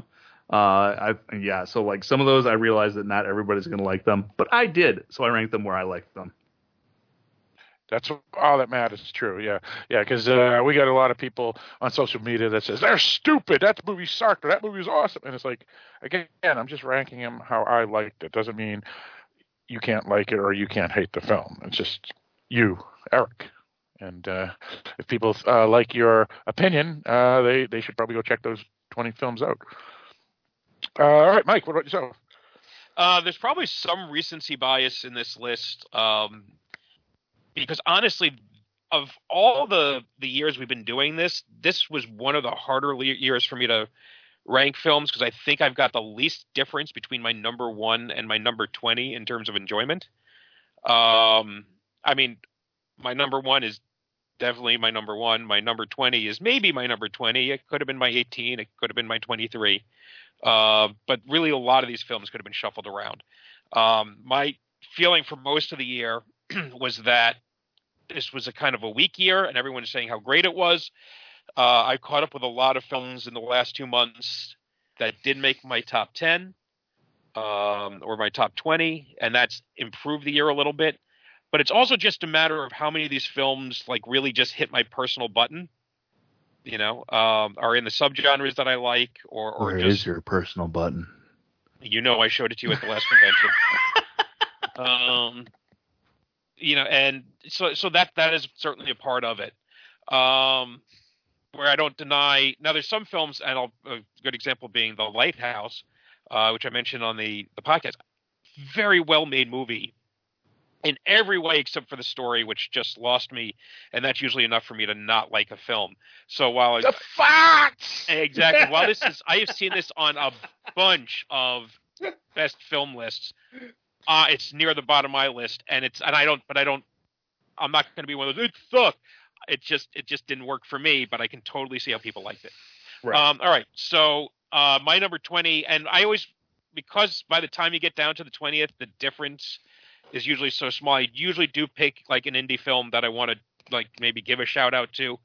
So like some of those I realize that not everybody's going to like them, but I did, so I ranked them where I liked them. That's all that matters. True, yeah, because we got a lot of people on social media that says they're stupid. That movie sucked, or that movie was awesome. And it's like, again, I'm just ranking them how I liked it. Doesn't mean you can't like it or you can't hate the film. It's just you, Eric. And if people like your opinion, they should probably go check those 20 films out. All right, Mike, what about yourself? There's probably some recency bias in this list. Because honestly, of all the years we've been doing this was one of the harder years for me to rank films because I think I've got the least difference between my number 1 and my number 20 in terms of enjoyment. I mean, my number 1 is definitely my number 1. My number 20 is maybe my number 20. It could have been my 18. It could have been my 23. But really, a lot of these films could have been shuffled around. My feeling for most of the year was that this was a kind of a weak year, and everyone was saying how great it was. I caught up with a lot of films in the last 2 months that did make my top 10 or my top 20, and that's improved the year a little bit. But it's also just a matter of how many of these films like really just hit my personal button, are in the subgenres that I like, or Where just is your personal button? I showed it to you at the last convention. And so that is certainly a part of it. Where I don't deny now, there's some films, and a good example being The Lighthouse, which I mentioned on the podcast. Very well made movie in every way except for the story, which just lost me, and that's usually enough for me to not like a film. So while the facts exactly, while I have seen this on a bunch of best film lists. It's near the bottom of my list, I'm not going to be one of those. It sucked. It just didn't work for me, but I can totally see how people liked it. Right. All right. So my number 20, and I always, because by the time you get down to the 20th, the difference is usually so small. I usually do pick like an indie film that I want to like maybe give a shout out to,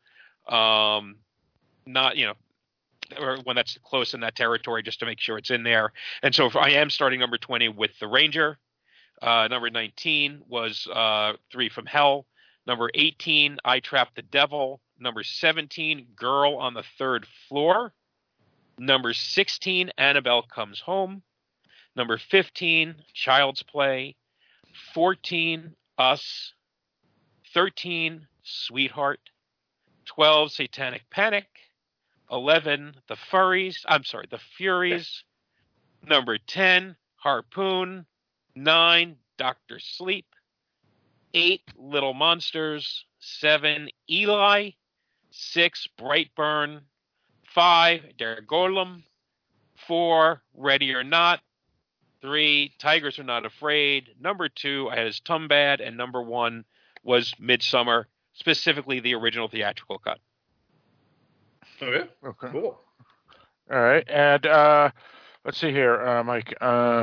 not or when that's close in that territory, just to make sure it's in there. And so I am starting number 20 with The Ranger. Number 19 was 3 from Hell. Number 18, I Trapped the Devil. Number 17, Girl on the Third Floor. Number 16, Annabelle Comes Home. Number 15, Child's Play. 14, Us. 13, Sweetheart. 12, Satanic Panic. 11, The Furies. Number 10, Harpoon. 9, Dr. Sleep. 8, Little Monsters. 7, Eli. 6, Brightburn. 5, Der Golem. 4, Ready or Not. 3, Tigers Are Not Afraid. Number 2, I had his Tumbad, and number 1 was Midsummer, specifically the original theatrical cut. Okay. Cool. All right, and let's see here, Mike.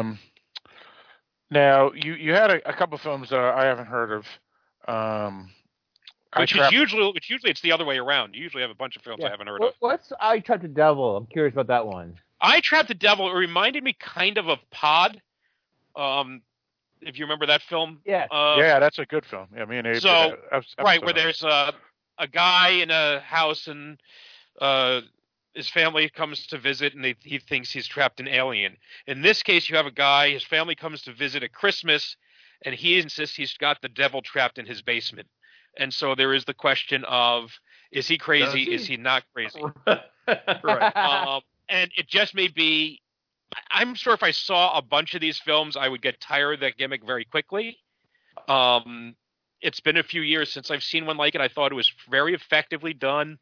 Now you had a couple films that I haven't heard of. Which usually it's the other way around. You usually have a bunch of films I haven't heard of. What's I Trapped the Devil? I'm curious about that one. I Trapped the Devil. It reminded me kind of Pod. If you remember that film. Yeah. Yeah, that's a good film. Yeah, me and Abe. Right, where there's a guy in a house and his family comes to visit and he thinks he's trapped an alien. In this case, you have a guy, his family comes to visit at Christmas, and he insists he's got the devil trapped in his basement. and so there is the question of, is he crazy? Is he not crazy? Right. And it just may be. I'm sure if I saw a bunch of these films, I would get tired of that gimmick very quickly. It's been a few years since I've seen one like it. I thought it was very effectively done.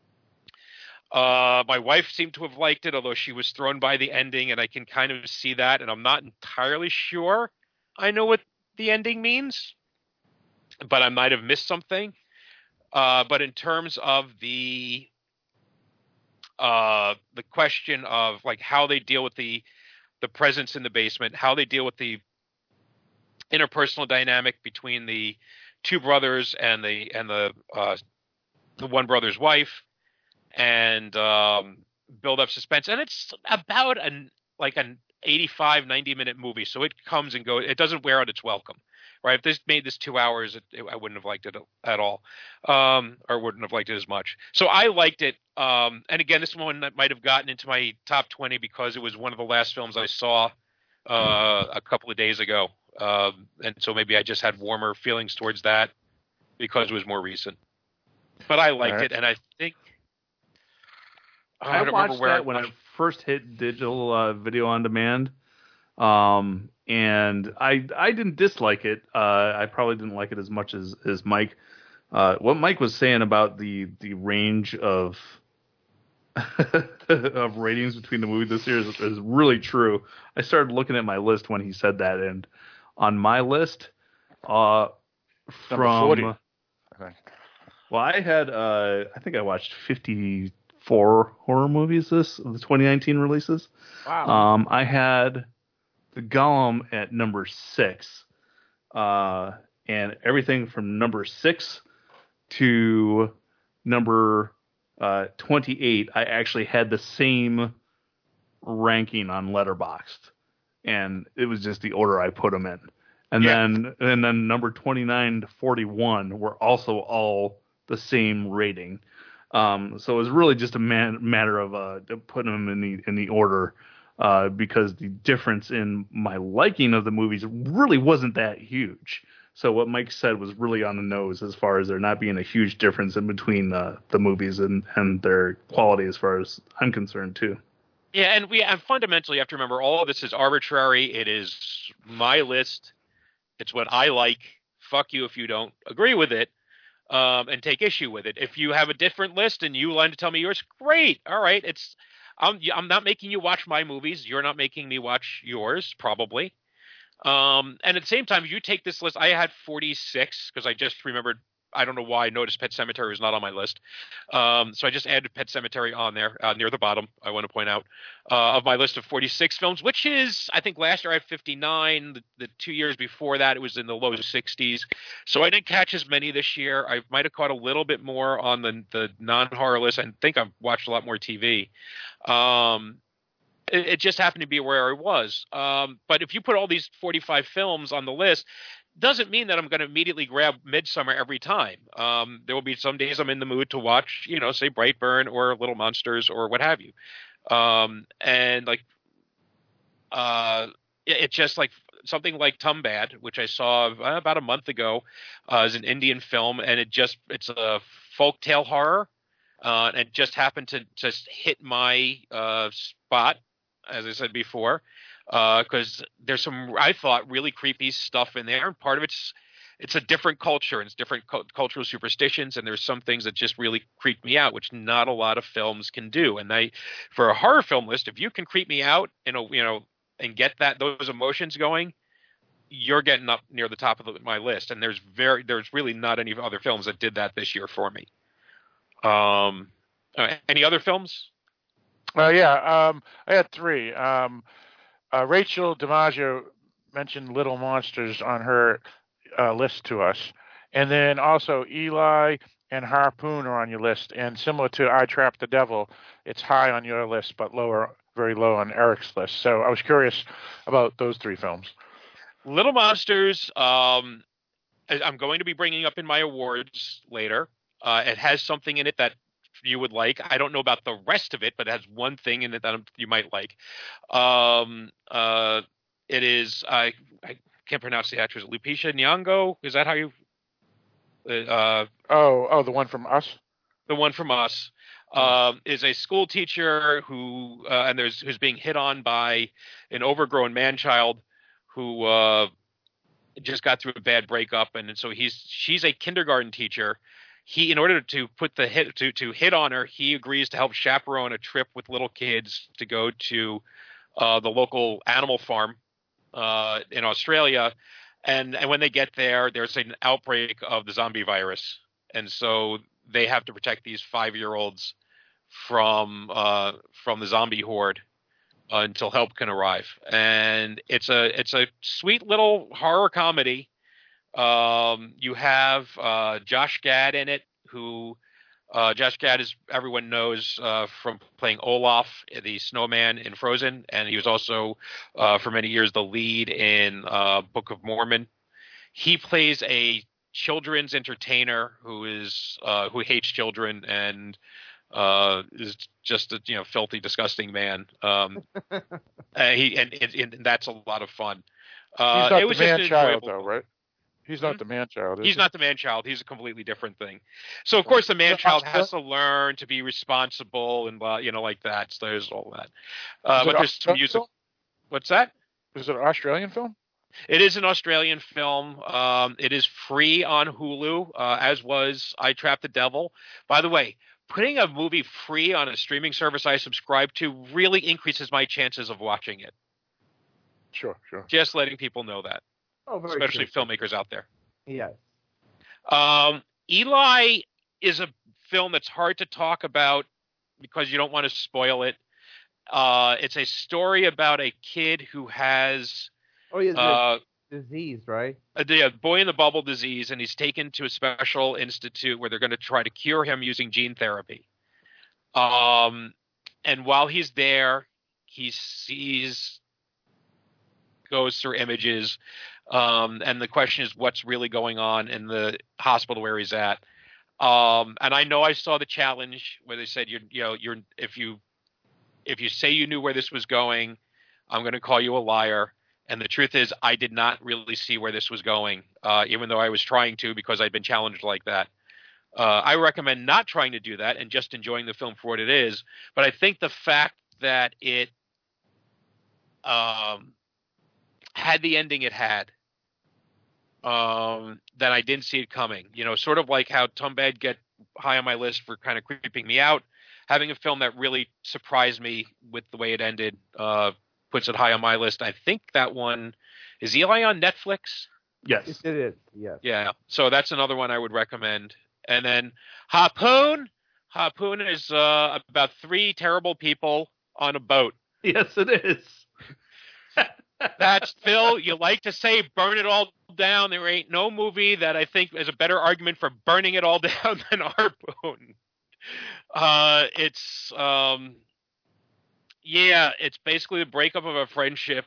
My wife seemed to have liked it, although she was thrown by the ending, and I can kind of see that, and I'm not entirely sure I know what the ending means, but I might have missed something. But in terms of the question of like how they deal with the presence in the basement, how they deal with the interpersonal dynamic between the two brothers and the one brother's wife, and build up suspense. And it's about an 85, 90-minute movie, so it comes and goes. It doesn't wear out its welcome, right? If this made this 2 hours, I wouldn't have liked it at all, or wouldn't have liked it as much. So I liked it. And again, this one that might have gotten into my top 20 because it was one of the last films I saw a couple of days ago. And so maybe I just had warmer feelings towards that because it was more recent. But I liked it, and I think I watched that when it first hit digital video on demand, and I didn't dislike it. I probably didn't like it as much as Mike. What Mike was saying about the range of of ratings between the movies this year is really true. I started looking at my list when he said that, and on my list, from 40, I think. Well, I had I think I watched 54 horror movies of the 2019 releases. Wow. I had The Golem at number 6, and everything from number 6 to number 28, I actually had the same ranking on Letterboxd, and it was just the order I put them in. And then number 29 to 41 were also all the same rating. So it was really just a matter of putting them in the order, because the difference in my liking of the movies really wasn't that huge. So what Mike said was really on the nose as far as there not being a huge difference in between the movies and their quality as far as I'm concerned too. Yeah, and fundamentally you have to remember all of this is arbitrary. It is my list. It's what I like. Fuck you if you don't agree with it, and take issue with it. If you have a different list and you want to tell me yours, great. All right, I'm not making you watch my movies. You're not making me watch yours, probably. And at the same time, you take this list. I had 46 because I just remembered. I don't know why I noticed Pet Sematary was not on my list. So I just added Pet Sematary on there near the bottom. I want to point out of my list of 46 films, which is, I think last year I had 59. The 2 years before that, it was in the low 60s. So I didn't catch as many this year. I might have caught a little bit more on the non-horror list. I think I've watched a lot more TV. It just happened to be where I was. But if you put all these 45 films on the list, doesn't mean that I'm going to immediately grab Midsommar every time. There will be some days I'm in the mood to watch, say Brightburn or Little Monsters or what have you. And like, it's just like something like Tumbad, which I saw about a month ago, is an Indian film, and it's a folktale horror. And it just happened to just hit my spot, as I said before. Because there's some, I thought, really creepy stuff in there. And part of it's a different culture and it's different cultural superstitions. And there's some things that just really creep me out, which not a lot of films can do. And for a horror film list, if you can creep me out and get those emotions going, you're getting up near the top of my list. And there's really not any other films that did that this year for me. Any other films? I had 3. Rachel DiMaggio mentioned Little Monsters on her list to us. And then also Eli and Harpoon are on your list. And similar to I Trapped the Devil, it's high on your list, but very low on Eric's list. So I was curious about those 3 films. Little Monsters, I'm going to be bringing up in my awards later. It has something in it that you would like. I don't know about the rest of it, but it has one thing in it that you might like. It is I can't pronounce the actress. Lupita Nyong'o. Is that how you? The one from Us. The one from Us is a school teacher who's being hit on by an overgrown man-child who just got through a bad breakup, and so she's a kindergarten teacher. In order to put the hit on her, he agrees to help chaperone a trip with little kids to go to the local animal farm in Australia, and when they get there, there's an outbreak of the zombie virus, and so they have to protect these 5-year-olds from the zombie horde until help can arrive. And it's a sweet little horror comedy. You have Josh Gad in it, who Josh Gad, as everyone knows, from playing Olaf, the snowman in Frozen, and he was also for many years the lead in Book of Mormon. He plays a children's entertainer who hates children and is just a filthy, disgusting man. And that's a lot of fun. He's not the man-child, though, film. right? He's not the man-child. He's not the man-child. He's a completely different thing. So of course the man-child has to learn to be responsible and like that. So there's all that. But there's some music. What's that? Is it an Australian film? It is an Australian film. It is free on Hulu, as was I Trapped the Devil. By the way, putting a movie free on a streaming service I subscribe to really increases my chances of watching it. Sure. Just letting people know that. Oh, very especially true. filmmakers out there. Yes. Eli is a film that's hard to talk about because you don't want to spoil it. It's a story about a kid who has disease, right? The boy in the bubble disease, and he's taken to a special institute where they're going to try to cure him using gene therapy. And while he's there, he goes through images, and the question is, what's really going on in the hospital where he's at? And I know I saw the challenge where they said, if you say you knew where this was going, I'm going to call you a liar. And the truth is, I did not really see where this was going, even though I was trying to, because I'd been challenged like that. I recommend not trying to do that and just enjoying the film for what it is. But I think the fact that it had the ending it had, that I didn't see it coming. Sort of like how Tumbad get high on my list for kind of creeping me out. Having a film that really surprised me with the way it ended puts it high on my list. I think that one is Eli on Netflix. Yes, it is. Yes. Yeah. So that's another one I would recommend. And then Harpoon. Harpoon is about 3 terrible people on a boat. Yes, it is. That's Phil. You like to say burn it all down. There ain't no movie that I think is a better argument for burning it all down than Harpoon. It's basically the breakup of a friendship,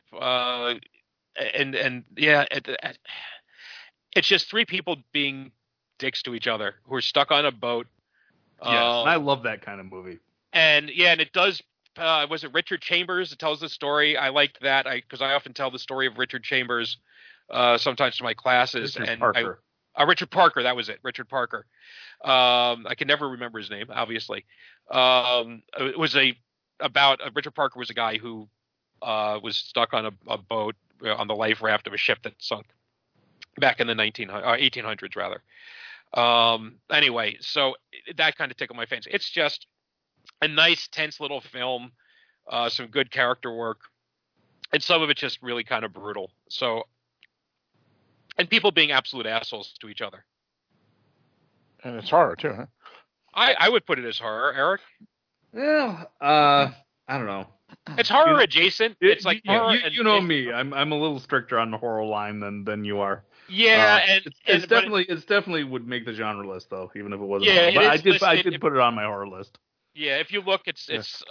it's just 3 people being dicks to each other who are stuck on a boat. Yes, and I love that kind of movie. And it does. Was it Richard Chambers that tells the story? I liked that because I often tell the story of Richard Chambers sometimes to my classes. Richard Parker. Richard Parker, that was it. Richard Parker. I can never remember his name, obviously. It was Richard Parker was a guy who was stuck on a boat on the life raft of a ship that sunk back in the 1800s, rather. Anyway, so that kind of tickled my fancy. It's just a nice, tense little film, some good character work, and some of it just really kind of brutal. So, and people being absolute assholes to each other. And it's horror too, huh? I would put it as horror, Eric. Well, I don't know. It's horror adjacent. It's like horror. You know me. I'm a little stricter on the horror line than you are. Yeah, it's definitely would make the genre list though, even if it wasn't. Yeah, but I did put it on my horror list. Yeah, if you look, it's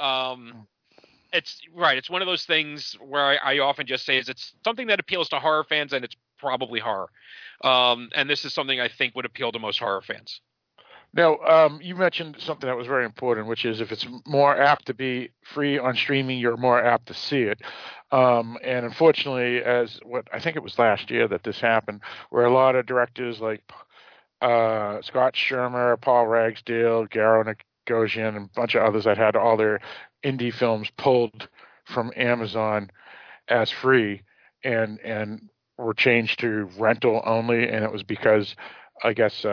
right. It's one of those things where I often just say it's something that appeals to horror fans, and it's probably horror. And this is something I think would appeal to most horror fans. Now, you mentioned something that was very important, which is if it's more apt to be free on streaming, you're more apt to see it. And unfortunately, I think it was last year that this happened, where a lot of directors like Scott Shermer, Paul Ragsdale, Garo Nagosian, and a bunch of others that had all their indie films pulled from Amazon as free and were changed to rental only, and it was because I guess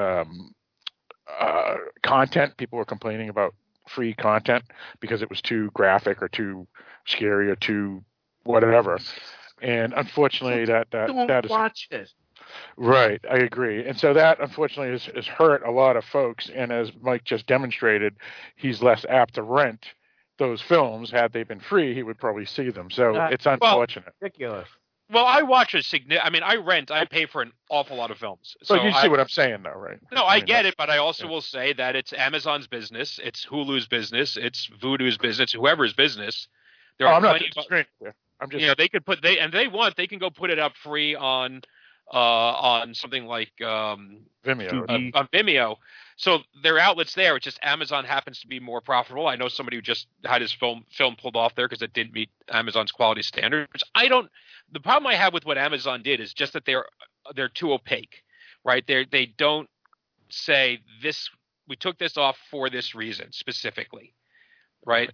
content, people were complaining about free content because it was too graphic or too scary or too whatever. And unfortunately that is watch it. Right, I agree. And so that, unfortunately, has hurt a lot of folks. And as Mike just demonstrated, he's less apt to rent those films. Had they been free, he would probably see them. So it's unfortunate. Ridiculous. Well, I watch I pay for an awful lot of films. So you see what I'm saying, though, right? No, I get it, but I also will say that it's Amazon's business, it's Hulu's business, it's Vudu's business, whoever's business. I'm not disagreeing. I'm just, they could put they can go put it up free on something like Vimeo. On Vimeo. So there are outlets there. It's just Amazon happens to be more profitable. I know somebody who just had his film pulled off there because it didn't meet Amazon's quality standards. The problem I have with what Amazon did is just that they're too opaque, right? They don't say this. We took this off for this reason specifically, right?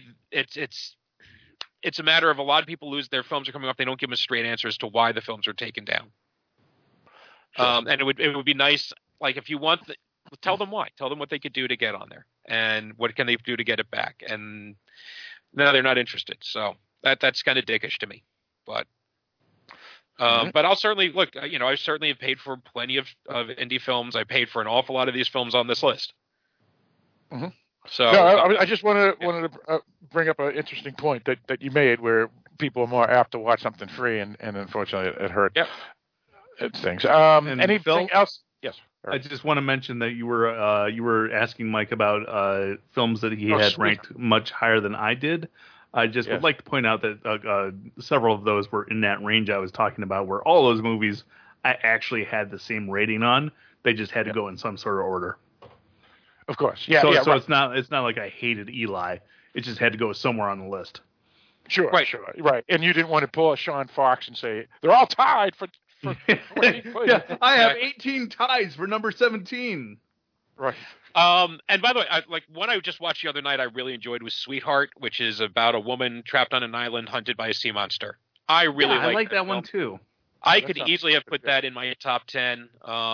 It's a matter of a lot of people lose their films are coming up. They don't give them a straight answer as to why the films are taken down. Sure. And it would be nice, like if you want, tell them why. Tell them what they could do to get on there, and what can they do to get it back. And no, they're not interested. So that's kind of dickish to me. But but I'll certainly look. I certainly have paid for plenty of indie films. I paid for an awful lot of these films on this list. Mm-hmm. So no, I just wanted to bring up an interesting point that you made, where people are more apt to watch something free, and unfortunately it hurt. Yep. Things. And anything Phil, else? Yes. I just want to mention that you were asking Mike about films that he had ranked much higher than I did. I just would like to point out that several of those were in that range I was talking about, where all those movies I actually had the same rating on. They just had to go in some sort of order. Of course. Yeah. So right. it's not like I hated Eli. It just had to go somewhere on the list. Sure. Right. And you didn't want to pull a Sean Fox and say they're all tied for yeah, I have 18 ties for number 17. Right. And by the way, one I just watched the other night I really enjoyed was Sweetheart, which is about a woman trapped on an island hunted by a sea monster. I like that one too. I could easily have put that in my top 10.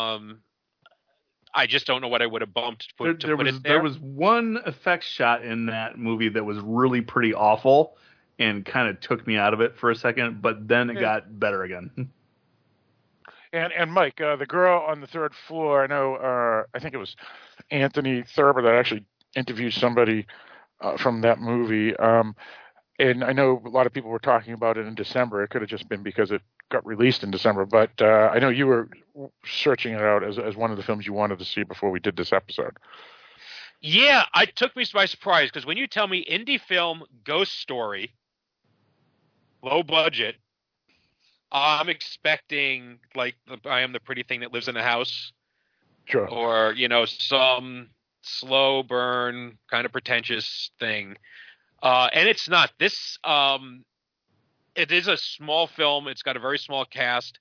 I just don't know what I would have bumped to put it there. There was one effects shot in that movie that was really pretty awful and kind of took me out of it for a second, but then it got better again. And Mike, the girl on the third floor, I know, I think it was Anthony Thurber that actually interviewed somebody from that movie. And I know a lot of people were talking about it in December. It could have just been because it got released in December. But I know you were searching it out as one of the films you wanted to see before we did this episode. Yeah, it took me by surprise because when you tell me indie film, ghost story, low budget, I'm expecting like I Am the Pretty Thing That Lives in the House. Sure. Or, some slow burn kind of pretentious thing. And it's not. This it is a small film. It's got a very small cast.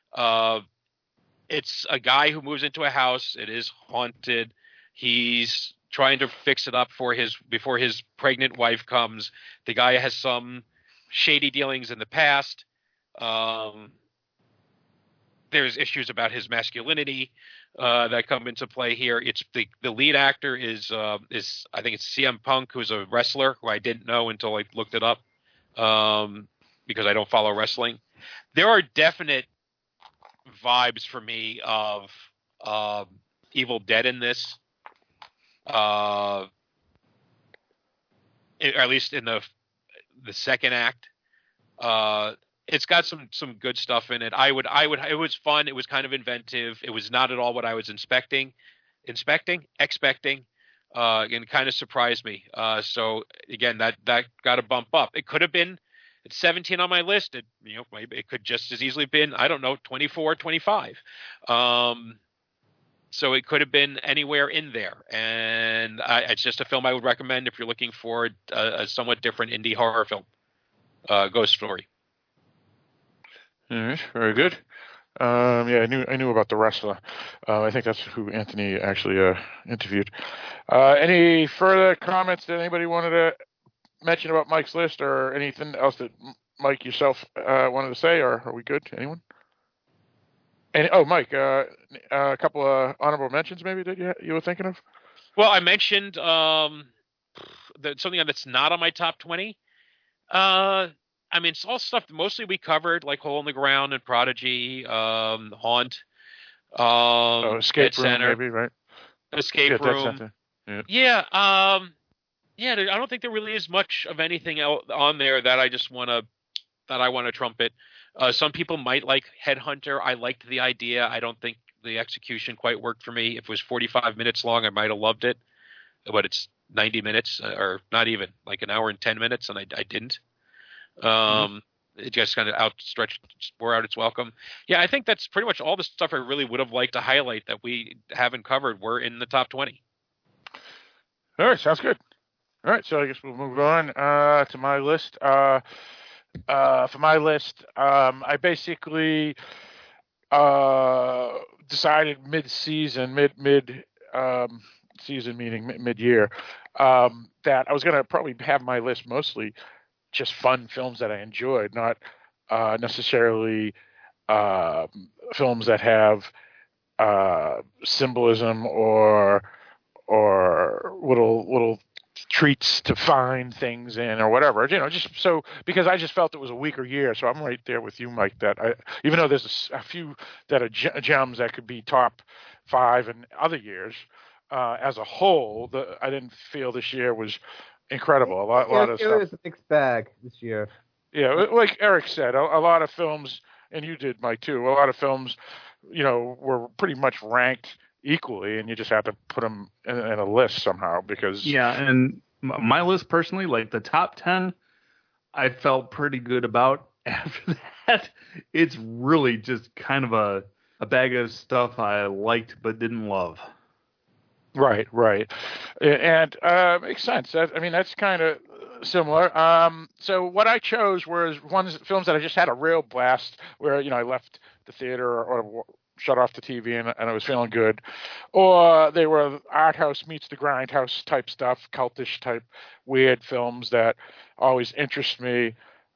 It's a guy who moves into a house. It is haunted. He's trying to fix it up before his pregnant wife comes. The guy has some shady dealings in the past. There's issues about his masculinity that come into play here. It's the lead actor is I think it's CM Punk, who's a wrestler who I didn't know until I looked it up because I don't follow wrestling. There are definite vibes for me of Evil Dead in this, or at least in the second act. It's got some good stuff in it. It was fun. It was kind of inventive. It was not at all what I was expecting, and kind of surprised me. So again, that got a bump up. It could have been, it's 17 on my list. Maybe it could just as easily been, 24, 25. So it could have been anywhere in there. And it's just a film I would recommend if you're looking for a somewhat different indie horror film, ghost story. All right, very good. Yeah, I knew about the wrestler. I think that's who Anthony actually interviewed. Any further comments that anybody wanted to mention about Mike's list, or anything else that Mike yourself wanted to say, or are we good? Anyone? And Mike, a couple of honorable mentions maybe that you were thinking of. Well, I mentioned something that's not on my top 20. I mean, it's all stuff that mostly we covered, like Hole in the Ground and Prodigy, Haunt, Escape Room, Center, maybe, right? Escape Room. Yeah. I don't think there really is much of anything on there that I want to trumpet. Some people might like Headhunter. I liked the idea. I don't think the execution quite worked for me. If it was 45 minutes long, I might have loved it, but it's 90 minutes, or not even, like an hour and 10 minutes, and I didn't. It just kind of wore out its welcome. Yeah, I think that's pretty much all the stuff I really would have liked to highlight that we haven't covered were in the top 20. All right, sounds good. All right, so I guess we'll move on to my list. For my list, I basically decided mid-season meaning mid-year, that I was going to probably have my list mostly just fun films that I enjoyed, not necessarily films that have symbolism or little treats to find things in or whatever, just so, because I just felt it was a weaker year. So I'm right there with you, Mike, that even though there's a few that are gems that could be top 5 in other years, as a whole, I didn't feel this year was incredible. A lot of stuff. It was a mixed bag this year. Yeah, like Eric said, a lot of films, and you did, Mike, too. A lot of films, were pretty much ranked equally, and you just had to put them in a list somehow because. Yeah, and my list personally, like the top 10, I felt pretty good about. After that, it's really just kind of a bag of stuff I liked but didn't love. Right, and makes sense. That's kind of similar. So what I chose was films that I just had a real blast, where I left the theater or shut off the TV and I was feeling good, or they were art house meets the grindhouse type stuff, cultish type weird films that always interest me,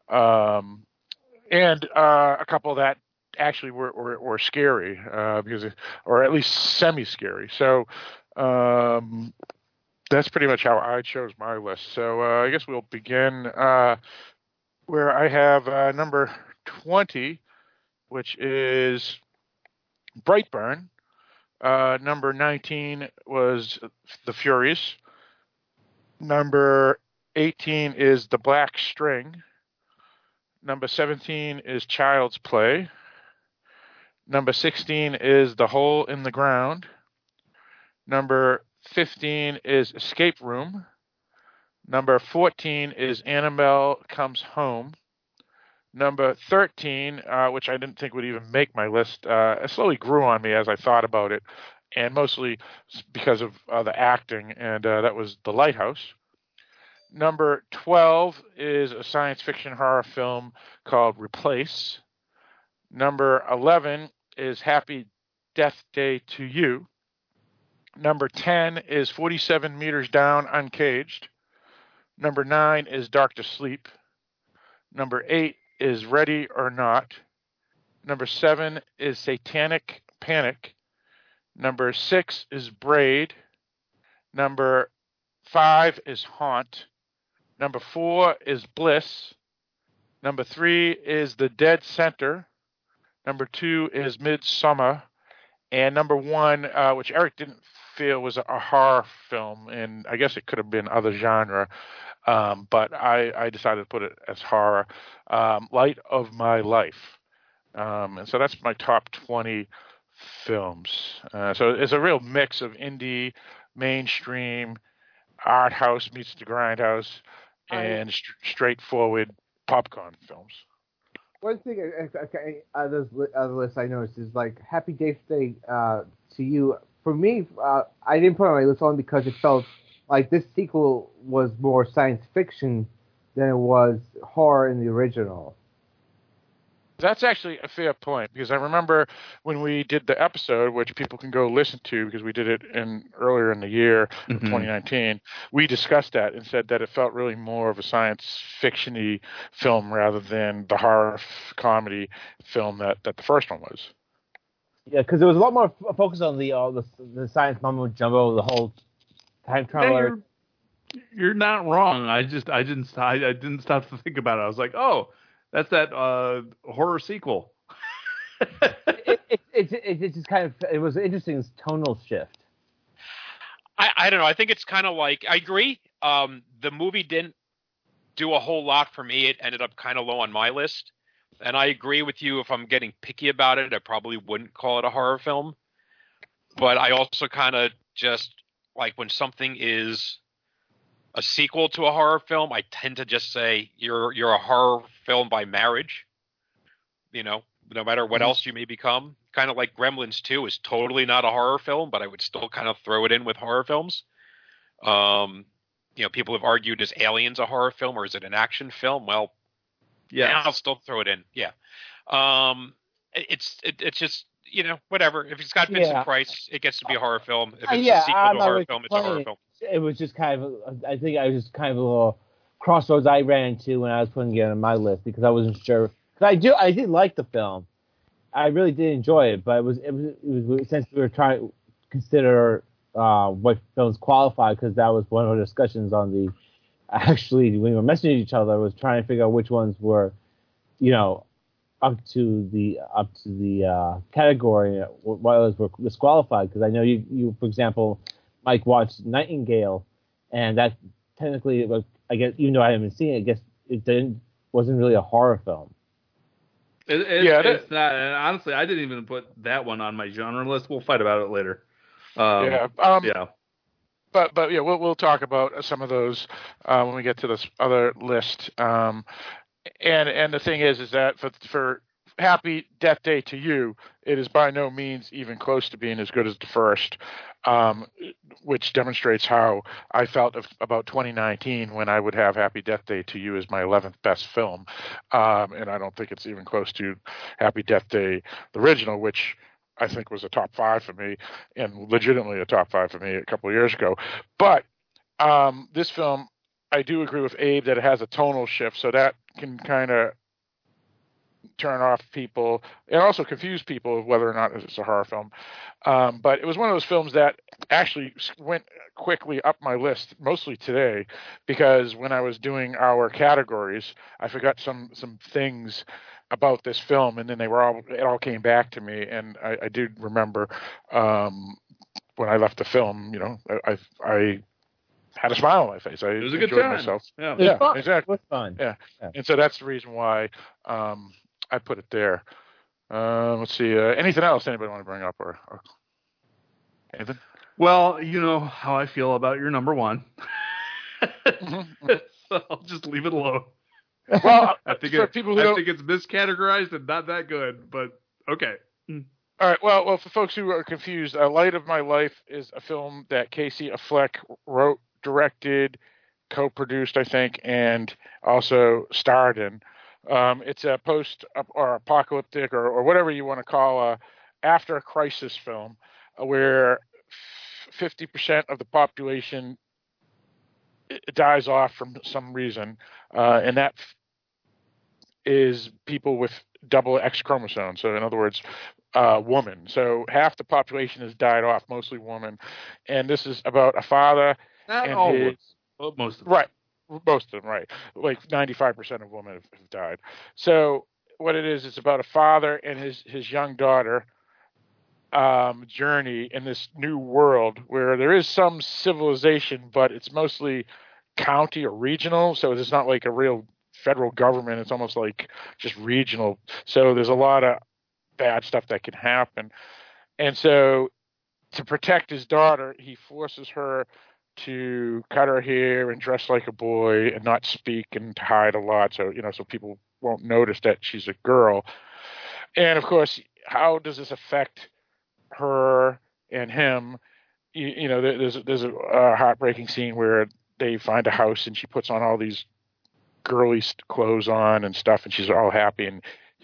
and a couple that actually were scary, or at least semi-scary. So. That's pretty much how I chose my list. So I guess we'll begin where I have number 20, which is Brightburn. Number 19 was The Furious. Number 18 is The Black String. Number 17 is Child's Play. Number 16 is The Hole in the Ground. Number 15 is Escape Room. Number 14 is Annabelle Comes Home. Number 13, which I didn't think would even make my list, it slowly grew on me as I thought about it, and mostly because of the acting, and that was The Lighthouse. Number 12 is a science fiction horror film called Replace. Number 11 is Happy Death Day to You. Number 10 is 47 Meters Down, Uncaged. Number 9 is Doctor Sleep. Number 8 is Ready or Not. Number 7 is Satanic Panic. Number 6 is Braid. Number 5 is Haunt. Number 4 is Bliss. Number 3 is The Dead Center. Number 2 is Midsummer. And number 1, which Eric didn't feel was a horror film, and I guess it could have been other genre, but I decided to put it as horror, Light of My Life. And so that's my top 20 films. So it's a real mix of indie, mainstream, art house meets the grindhouse, and straightforward popcorn films. One thing on those lists I noticed is like Happy Death Day to You. For me, I didn't put it on my list only because it felt like this sequel was more science fiction than it was horror in the original. That's actually a fair point, because I remember when we did the episode, which people can go listen to because we did it earlier in the year of 2019, we discussed that and said that it felt really more of a science fiction-y film rather than the horror comedy film that the first one was. Yeah, because there was a lot more focus on the science mumbo jumbo, the whole time traveler. You're not wrong. I didn't stop to think about it. I was like, oh, that's that horror sequel. It just kind of, it was an interesting tonal shift. I don't know. I think it's kind of like, I agree. The movie didn't do a whole lot for me. It ended up kind of low on my list. And I agree with you. If I'm getting picky about it, I probably wouldn't call it a horror film. But I also kind of just like when something is a sequel to a horror film, I tend to just say you're a horror film by marriage. You know, no matter what else you may become. Kind of like Gremlins 2 is totally not a horror film, but I would still kind of throw it in with horror films. You know, people have argued, is Aliens a horror film or is it an action film? Well, yeah, I'll still throw it in. Yeah. It's just, you know, whatever. If it's got Vincent Price, it gets to be a horror film. If it's a sequel to a horror film, it's a horror film. It was just kind of, I think I was just kind of a little crossroads I ran into when I was putting it on my list because I wasn't sure. Because I did like the film. I really did enjoy it, but it was since we were trying to consider what films qualify, because that was one of our discussions on the, actually, when we were messaging each other, I was trying to figure out which ones were, you know, up to the category, what others were disqualified. Because I know you, for example, Mike watched Nightingale, and that technically, I guess, even though I haven't seen it, I guess wasn't really a horror film. It's not. And honestly, I didn't even put that one on my genre list. We'll fight about it later. Yeah. But yeah, we'll talk about some of those when we get to this other list. And the thing is that for Happy Death Day to You, it is by no means even close to being as good as the first, which demonstrates how I felt about 2019 when I would have Happy Death Day to You as my 11th best film. And I don't think it's even close to Happy Death Day, the original, which I think was a top 5 for me, and legitimately a top 5 for me a couple of years ago. But this film, I do agree with Abe that it has a tonal shift, so that can kind of turn off people and also confuse people of whether or not it's a horror film. But it was one of those films that actually went quickly up my list, mostly today, because when I was doing our categories, I forgot some things about this film, and then it all came back to me, and I did remember when I left the film, you know, I had a smile on my face. It was a good time. Myself. Yeah, exactly. It was fun. Yeah, and so that's the reason why I put it there. Let's see. Anything else anybody want to bring up or anything? Well, you know how I feel about your number one. So I'll just leave it alone. Well, I think it's miscategorized and not that good, but okay. All right. Well, for folks who are confused, Light of My Life is a film that Casey Affleck wrote, directed, co-produced, I think, and also starred in. It's a post or apocalyptic or whatever you want to call a after crisis film where 50% of the population dies off from some reason, and that is people with double X chromosomes. So in other words, woman. So half the population has died off, mostly woman. And this is about a father. Not and always. Well, most of them. Right. Most of them, right. Like 95% of women have died. So what it is, it's about a father and his young daughter journey in this new world where there is some civilization, but it's mostly county or regional. So it's not like a real federal government. It's almost like just regional. So there's a lot of bad stuff that can happen. And so to protect his daughter, he forces her to cut her hair and dress like a boy and not speak and to hide a lot. So, you know, so people won't notice that she's a girl. And of course, how does this affect her and him? You know, there's a heartbreaking scene where they find a house and she puts on all these girly clothes on and stuff, and she's all happy, and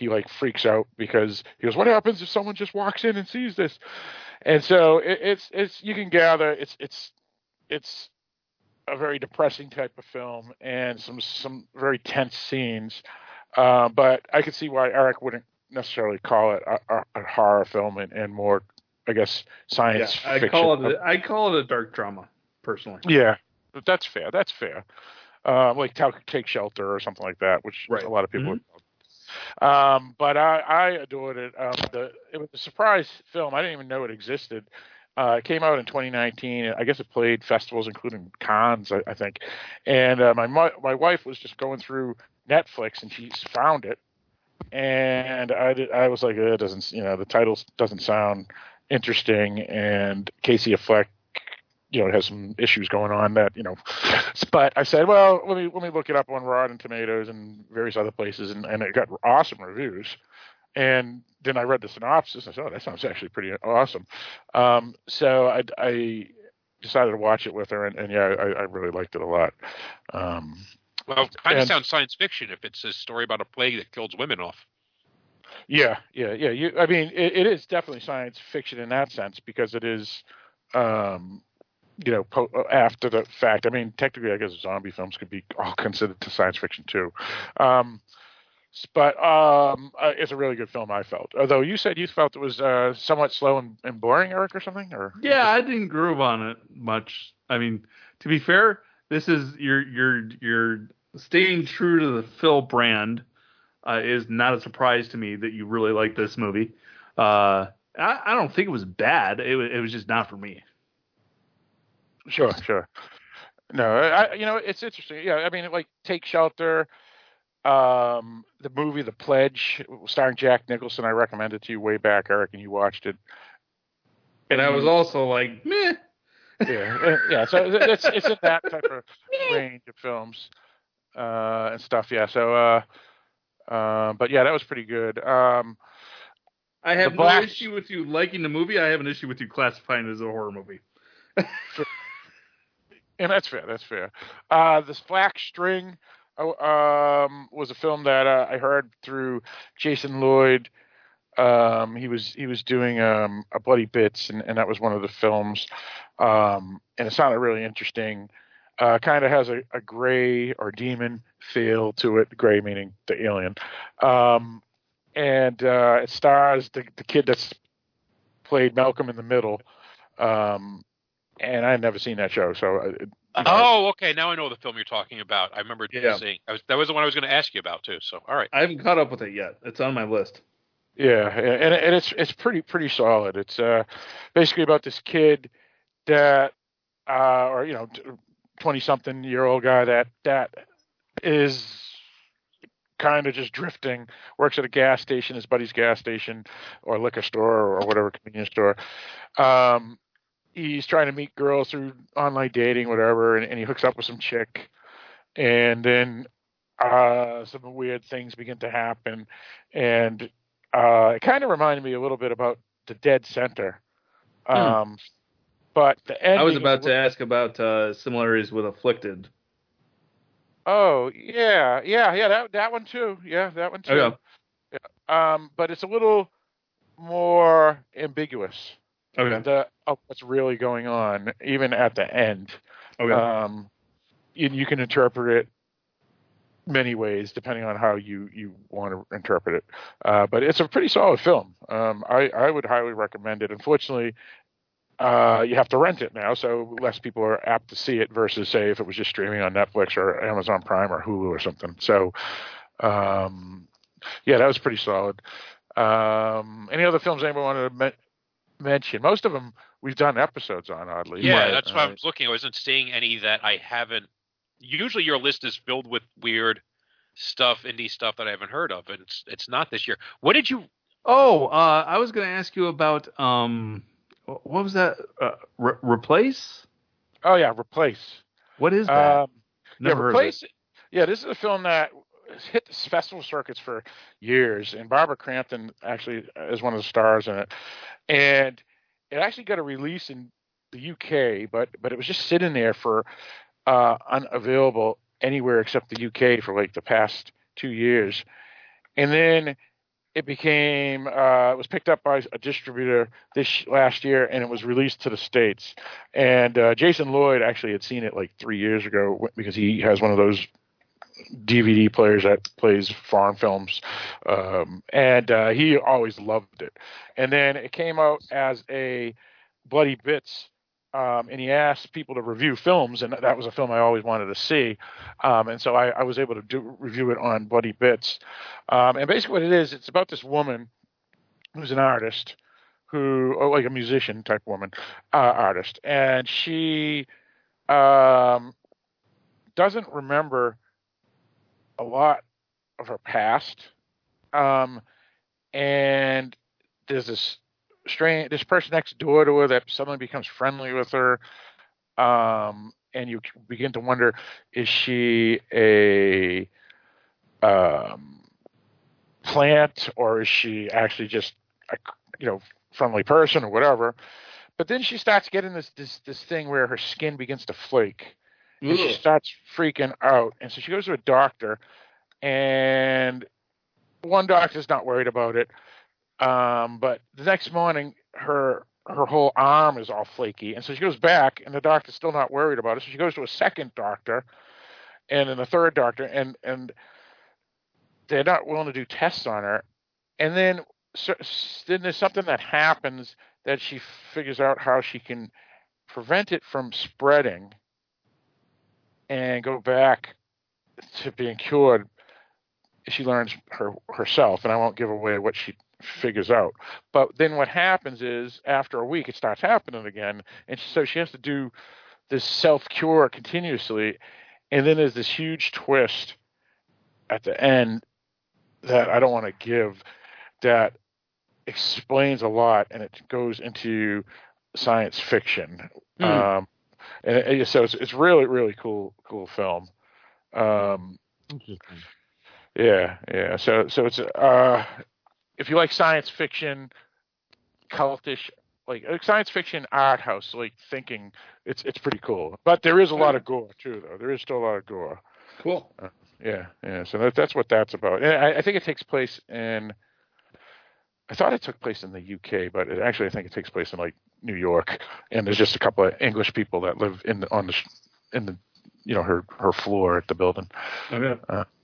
he like freaks out because he goes, "What happens if someone just walks in and sees this?" And so it's you can gather it's a very depressing type of film and some very tense scenes. But I could see why Eric wouldn't necessarily call it a horror film and more, I guess, science fiction. I call it a dark drama, personally. Yeah, but that's fair. That's fair. Like Take Shelter or something like that, which a lot of people would. But I adored it. It was a surprise film. I didn't even know it existed. It came out in 2019. I guess it played festivals, including Cannes, I think. And my wife was just going through Netflix, and she found it. And I was like, it doesn't, the title doesn't sound interesting. And Casey Affleck, has some issues going on that, but I said, well, let me look it up on Rotten Tomatoes and various other places. And it got awesome reviews. And then I read the synopsis. I said, oh, that sounds actually pretty awesome. So I decided to watch it with her. And I really liked it a lot. Well, it kind of sounds science fiction if it's a story about a plague that kills women off. Yeah. It is definitely science fiction in that sense because it is, after the fact. I mean, technically, I guess zombie films could be all considered to science fiction too. But it's a really good film, I felt. Although you said you felt it was somewhat slow and boring, Eric, or something? Or yeah, I didn't groove on it much. I mean, to be fair, this is you're staying true to the Phil brand. Is not a surprise to me that you really like this movie. I don't think it was bad. It was just not for me. Sure. No, it's interesting. Yeah, I mean, like Take Shelter, the movie The Pledge, starring Jack Nicholson. I recommended to you way back, Eric, and you watched it. And I was also like, meh. Yeah. So it's in that type of range of films and stuff. Yeah. So, but yeah, that was pretty good. I have no issue with you liking the movie. I have an issue with you classifying it as a horror movie. And that's fair. This Black String was a film that I heard through Jason Lloyd. He was doing a Bloody Bits, and that was one of the films. And it sounded really interesting. Kind of has a gray or demon feel to it. Gray meaning the alien. And it stars the kid that's played Malcolm in the Middle. And I had never seen that show, so. Okay. Now I know the film you're talking about. I remember seeing. That was the one I was going to ask you about too. So, all right. I haven't caught up with it yet. It's on my list. Yeah, and it's pretty solid. It's basically about this kid that, 20-something-year-old guy that is kind of just drifting. Works at a gas station, his buddy's gas station, or liquor store, or whatever convenience store. He's trying to meet girls through online dating, whatever, and he hooks up with some chick. And then some weird things begin to happen. And it kind of reminded me a little bit about The Dead Center. But the ending... I was about to ask about similarities with Afflicted. Oh, yeah, that one too. Yeah, that one too. Okay. Yeah. But it's a little more ambiguous. Okay. Of what's really going on, even at the end. Okay. You can interpret it many ways, depending on how you want to interpret it. But it's a pretty solid film. I would highly recommend it. Unfortunately, you have to rent it now, so less people are apt to see it versus, say, if it was just streaming on Netflix or Amazon Prime or Hulu or something. So, yeah, that was pretty solid. Any other films anybody wanted to mention? Most of them we've done episodes on, oddly. Yeah, that's why I was looking. I wasn't seeing any that I haven't. Usually your list is filled with weird stuff, indie stuff that I haven't heard of, and it's not this year. What did you... I was going to ask you about, what was that? Replace? Oh, yeah, Replace. What is that? Never Replace. Yeah, this is a film that hit the festival circuits for years, and Barbara Crampton actually is one of the stars in it. And it actually got a release in the UK, but it was just sitting there for unavailable anywhere except the UK for like the past 2 years. And then it became it was picked up by a distributor last year, and it was released to the States. And Jason Lloyd actually had seen it like 3 years ago because he has one of those DVD players that plays foreign films, and he always loved it. And then it came out as a Bloody Bits, and he asked people to review films, and that was a film I always wanted to see. And so I was able to review it on Bloody Bits. And basically what it is, it's about this woman who's an artist, like a musician type woman, artist. And she doesn't remember a lot of her past. And there's this person next door to her that suddenly becomes friendly with her, and you begin to wonder, is she a plant, or is she actually just a friendly person or whatever? But then she starts getting this thing where her skin begins to flake, and she starts freaking out, and so she goes to a doctor, and one doctor's not worried about it. But the next morning, her whole arm is all flaky, and so she goes back, and the doctor's still not worried about it. So she goes to a second doctor, and then a third doctor, and they're not willing to do tests on her. And then there's something that happens that she figures out how she can prevent it from spreading and go back to being cured. She learns herself, and I won't give away what she figures out. But then what happens is, after a week, it starts happening again, and so she has to do this self-cure continuously. And then there's this huge twist at the end that I don't want to give, that explains a lot, and it goes into science fiction. So it's really, really cool film. Interesting. Yeah. So it's if you like science fiction, cultish, like science fiction art house, like thinking, it's pretty cool. But there is a lot of gore too, though. There is still a lot of gore. Cool. Yeah. So that's what that's about. And I think it takes place in. I thought it took place in the UK, but I think it takes place in like New York. And there's just a couple of English people that live in the her floor at the building. Okay.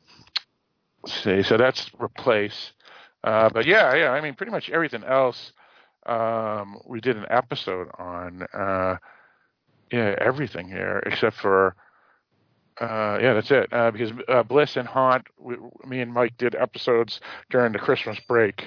So that's Replace. But yeah, I mean, pretty much everything else we did an episode on. Everything here except for that's it. Because Bliss and Haunt, me and Mike did episodes during the Christmas break.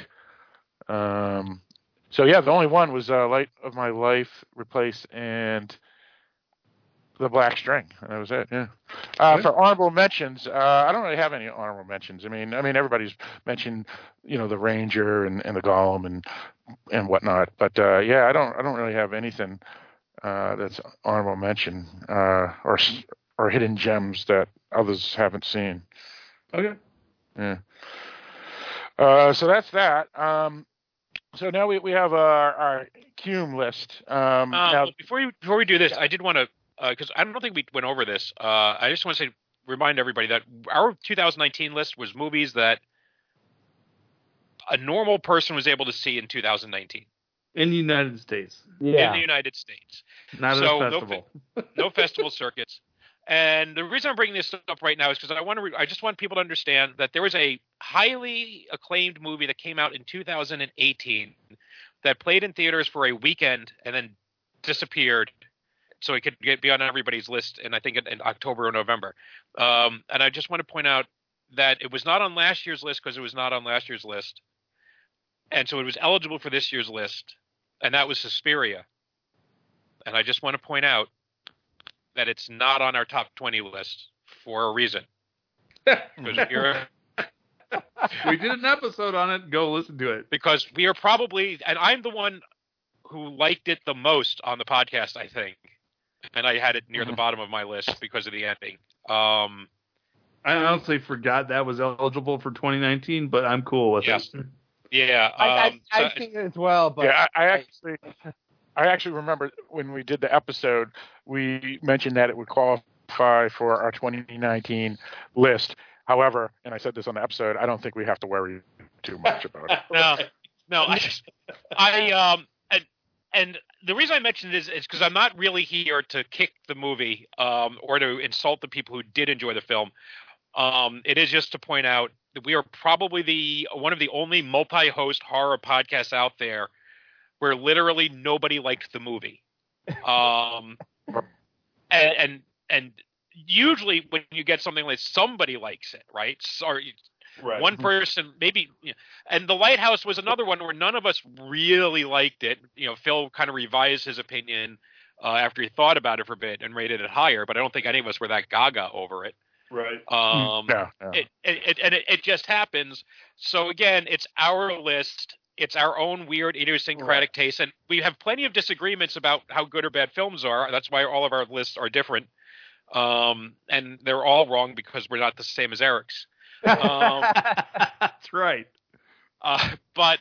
So yeah, the only one was Light of My Life, Replace, and The Black String. That was it. Yeah. For honorable mentions, I don't really have any honorable mentions. I mean, everybody's mentioned, the Ranger and the Golem and whatnot. But I don't really have anything that's honorable mention or hidden gems that others haven't seen. Okay. Yeah. So that's that. So now we have our Cume list. Now, before we do this, I did want to, because I don't think we went over this. I just want to remind everybody that our 2019 list was movies that a normal person was able to see in 2019. In the United States. Yeah. In the United States. Not at a festival. No festival circuits. And the reason I'm bringing this up right now is because I just want people to understand that there was a highly acclaimed movie that came out in 2018 that played in theaters for a weekend and then disappeared, so it could be on everybody's list, and I think in October or November. And I just want to point out that it was not on last year's list because it was not on last year's list, and so it was eligible for this year's list, and that was Suspiria. And I just want to point out that it's not on our top 20 list for a reason. We did an episode on it. Go listen to it. Because we are probably, and I'm the one who liked it the most on the podcast, I think. And I had it near the bottom of my list because of the ending. I honestly forgot that was eligible for 2019, but I'm cool with it. Yeah. I've seen it as well, but yeah, I actually remember when we did the episode, we mentioned that it would qualify for our 2019 list. However, and I said this on the episode, I don't think we have to worry too much about it. No, and the reason I mentioned this is because I'm not really here to kick the movie or to insult the people who did enjoy the film. It is just to point out that we are probably one of the only multi-host horror podcasts out there where literally nobody liked the movie. And usually when you get something like somebody likes it, right? Right. One person, maybe, and The Lighthouse was another one where none of us really liked it. Phil kind of revised his opinion after he thought about it for a bit and rated it higher, but I don't think any of us were that gaga over it. Right. It just happens. So again, it's our list. It's our own weird idiosyncratic taste, and we have plenty of disagreements about how good or bad films are. That's why all of our lists are different, and they're all wrong because we're not the same as Eric's. That's right. But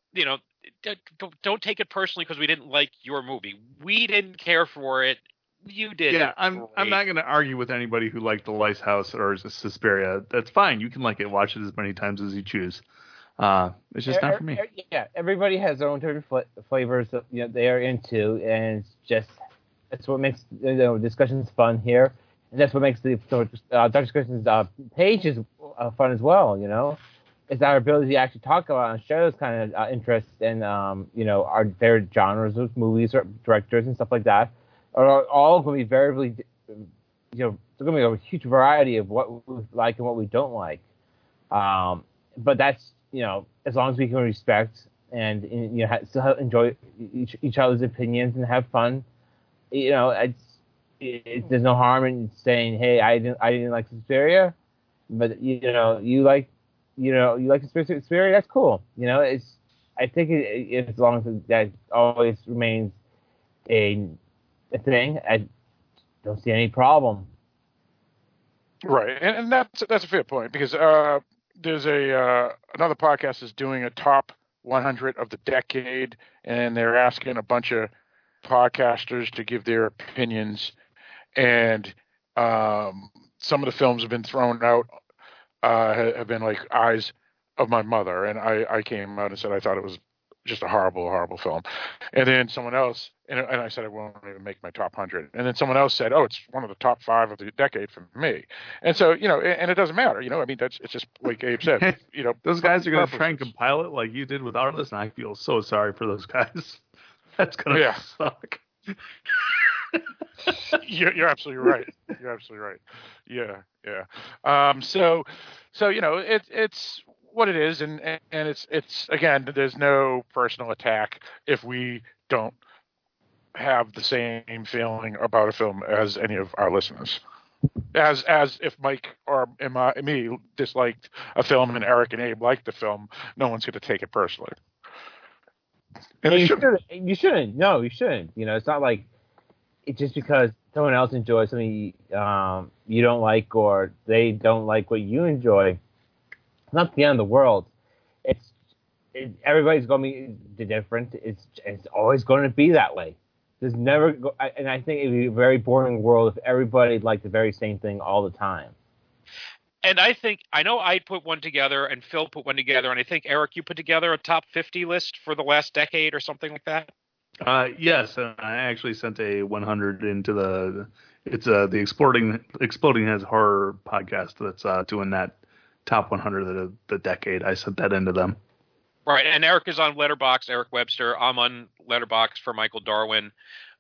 don't take it personally because we didn't like your movie. We didn't care for it. You did. Yeah, I'm not going to argue with anybody who liked The Lighthouse or Suspiria. That's fine. You can like it, watch it as many times as you choose. It's just not for me. Yeah, everybody has their own different flavors that they are into, and that's what makes discussions fun here, and that's what makes the discussions pages fun as well. It's our ability to actually talk about and share those kind of interests and our favorite genres of movies or directors and stuff like that are all going to be very, there's going to be a huge variety of what we like and what we don't like. But that's, as long as we can respect and still enjoy each other's opinions and have fun, there's no harm in saying, hey, I didn't like Suspiria, but you like Suspiria, that's cool. I think as long as that always remains a thing, I don't see any problem. Right, and that's a fair point because there's another podcast is doing a top 100 of the decade, and they're asking a bunch of podcasters to give their opinions, and some of the films have been thrown out have been like Eyes of My Mother, and I came out and said I thought it was just a horrible film. And then someone else, and I said I won't even make my top 100. And then someone else said, oh, it's one of the top 5 of the decade for me. And so, and it doesn't matter, I mean, it's just like Abe said, those guys are going to try and compile it like you did with our list, and I feel so sorry for those guys. That's going to suck. You're absolutely right. You're absolutely right. Yeah. So it's what it is, and it's again, there's no personal attack if we don't have the same feeling about a film as any of our listeners. As if Mike or me disliked a film and Eric and Abe liked the film, no one's going to take it personally. And you shouldn't. No, you shouldn't. It's not like it's just because someone else enjoys something you don't like, or they don't like what you enjoy. It's not the end of the world. Everybody's going to be different. It's always going to be that way. There's never, and I think it'd be a very boring world if everybody liked the very same thing all the time. And I know I put one together, and Phil put one together, and I think Eric, you put together a top 50 list for the last decade or something like that. Yes, and I actually sent a 100 into the Exploding Heads Horror podcast that's doing that top 100 of the decade. I sent that into them. Right, and Eric is on Letterboxd, Eric Webster. I'm on Letterboxd for Michael Darwin.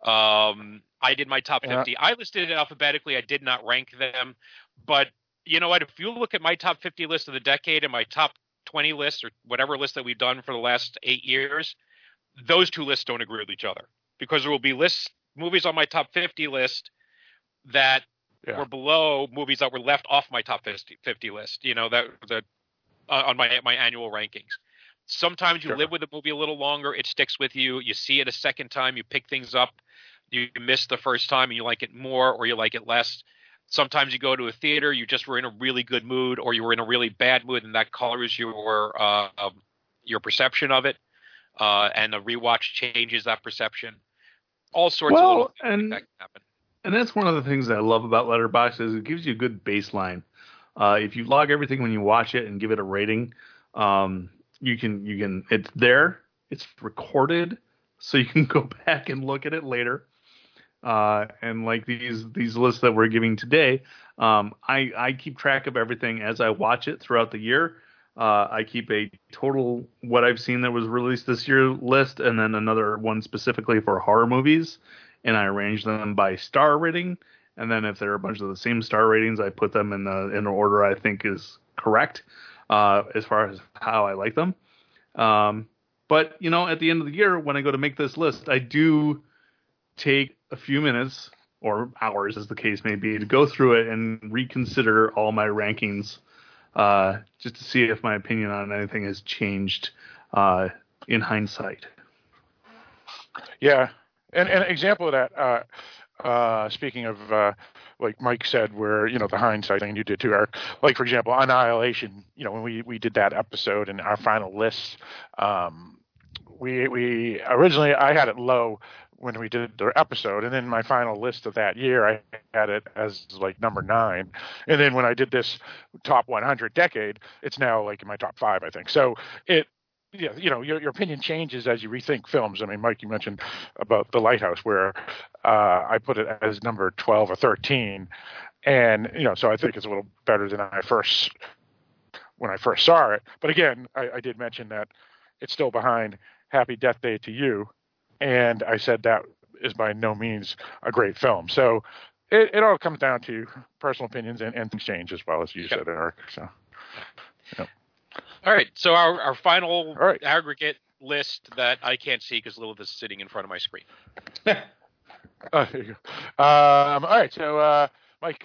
I did my top 50. Yeah. I listed it alphabetically. I did not rank them. But you know what? If you look at my top 50 list of the decade and my top 20 list or whatever list that we've done for the last 8 years, those two lists don't agree with each other. Because there will be movies on my top 50 list that were below movies that were left off my top 50 list, that on my annual rankings. Sometimes you live with a movie a little longer. It sticks with you. You see it a second time. You pick things up. You miss the first time and you like it more or you like it less. Sometimes you go to a theater. You just were in a really good mood or you were in a really bad mood, and that colors your perception of it. And a rewatch changes that perception. All sorts of little things like that can happen. And that's one of the things that I love about Letterboxd is it gives you a good baseline If you log everything when you watch it and give it a rating, you can. It's there. It's recorded, so you can go back and look at it later. And like these lists that we're giving today, I keep track of everything as I watch it throughout the year. I keep a total what I've seen that was released this year list, and then another one specifically for horror movies, and I arrange them by star rating. And then if there are a bunch of the same star ratings, I put them in the order I think is correct as far as how I like them. But at the end of the year, when I go to make this list, I do take a few minutes or hours, as the case may be, to go through it and reconsider all my rankings, just to see if my opinion on anything has changed in hindsight. Yeah, and an example of that, speaking of like Mike said, where the hindsight thing you did too, Eric. Like for example, Annihilation. When we did that episode and our final list, we originally I had it low when we did the episode, and then my final list of that year, I had it as like number 9, and then when I did this top 100 decade, it's now like in my top 5, I think. So your opinion changes as you rethink films. I mean, Mike, you mentioned about The Lighthouse, where I put it as number 12 or 13, and so I think it's a little better than when I first saw it. But again, I did mention that it's still behind Happy Death Day to You. And I said that is by no means a great film. So it all comes down to personal opinions and things change as well, as you said, Eric. So, All right. So our final aggregate list that I can't see because Lilith is sitting in front of my screen. There you go. All right. So, Mike,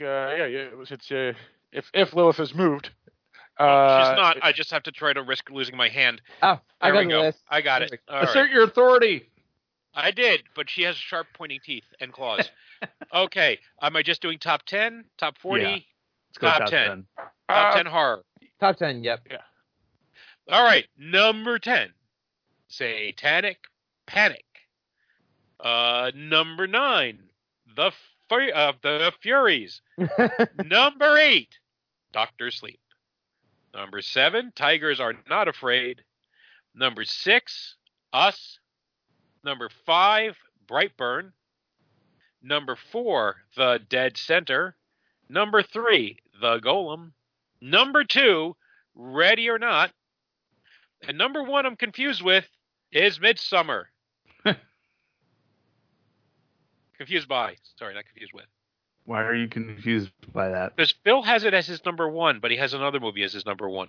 if Lilith has moved. She's not. I just have to try to risk losing my hand. Oh, I got the list. I got it. Assert your authority. I did, but she has sharp, pointy teeth and claws. Okay. Am I just doing top 10, top 40? Yeah. Let's go top 10. Top 10 horror. Top 10, yep. Yeah. All right. Number 10, Satanic Panic. Number 9, The Furies. Number 8, Dr. Sleep. Number 7, Tigers Are Not Afraid. Number 6, Us. Number 5, Brightburn. Number 4, The Dead Center. Number 3, The Golem. Number 2, Ready or Not. And number 1 I'm confused with is Midsommar. Confused by. Sorry, not confused with. Why are you confused by that? Because Phil has it as his number 1, but he has another movie as his number 1.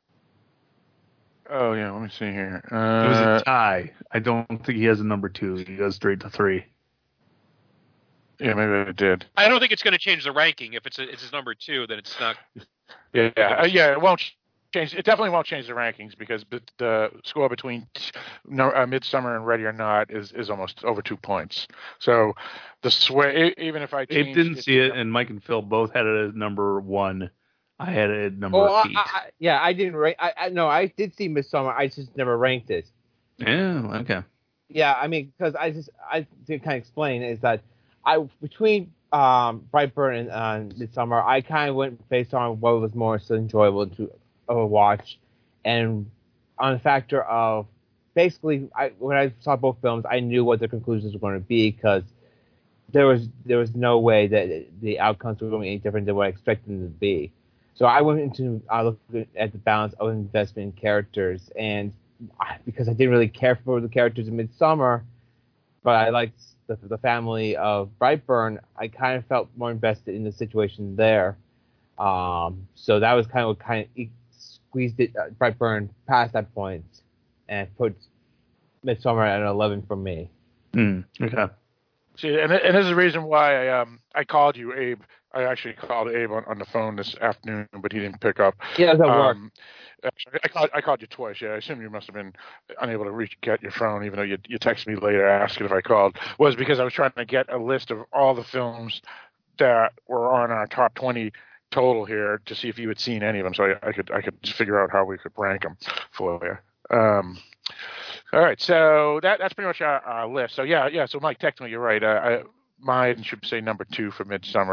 Oh, yeah, let me see here. It was a tie. I don't think he has a number 2. He goes straight to 3. Yeah, maybe I did. I don't think it's going to change the ranking. If it's his number 2, then it's not. Yeah, it won't change. It definitely won't change the rankings because the score between Midsommar and Ready or Not is almost over 2 points. So the sway, even if I changed, Abe didn't see it, and Mike and Phil both had it as number 1. I had it at number 8. I didn't rank. I did see Midsommar. I just never ranked it. Yeah, okay. Yeah, I mean, because I did kind of explain is that between Brightburn and Midsommar, I kind of went based on what was more so enjoyable to watch, and on the factor of basically, when I saw both films, I knew what the conclusions were going to be because there was no way that the outcomes were going to be any different than what I expected them to be. So I went into looking at the balance of investment in characters, and because I didn't really care for the characters in Midsommar, but I liked the family of Brightburn, I kind of felt more invested in the situation there. So that was kind of what squeezed Brightburn past that point and put Midsommar at an 11 for me. Okay. See, and this is the reason why I called you, Abe. I actually called Abe on the phone this afternoon, but he didn't pick up. Yeah, that worked. I called you twice. Yeah, I assume you must have been unable to get your phone, even though you texted me later asking if I called. Was because I was trying to get a list of all the films that were on our top 20 total here to see if you had seen any of them, so I could figure out how we could rank them for you. All right, so that's pretty much our list. So yeah. So Mike, technically you're right. Mine should say number 2 for Midsommar.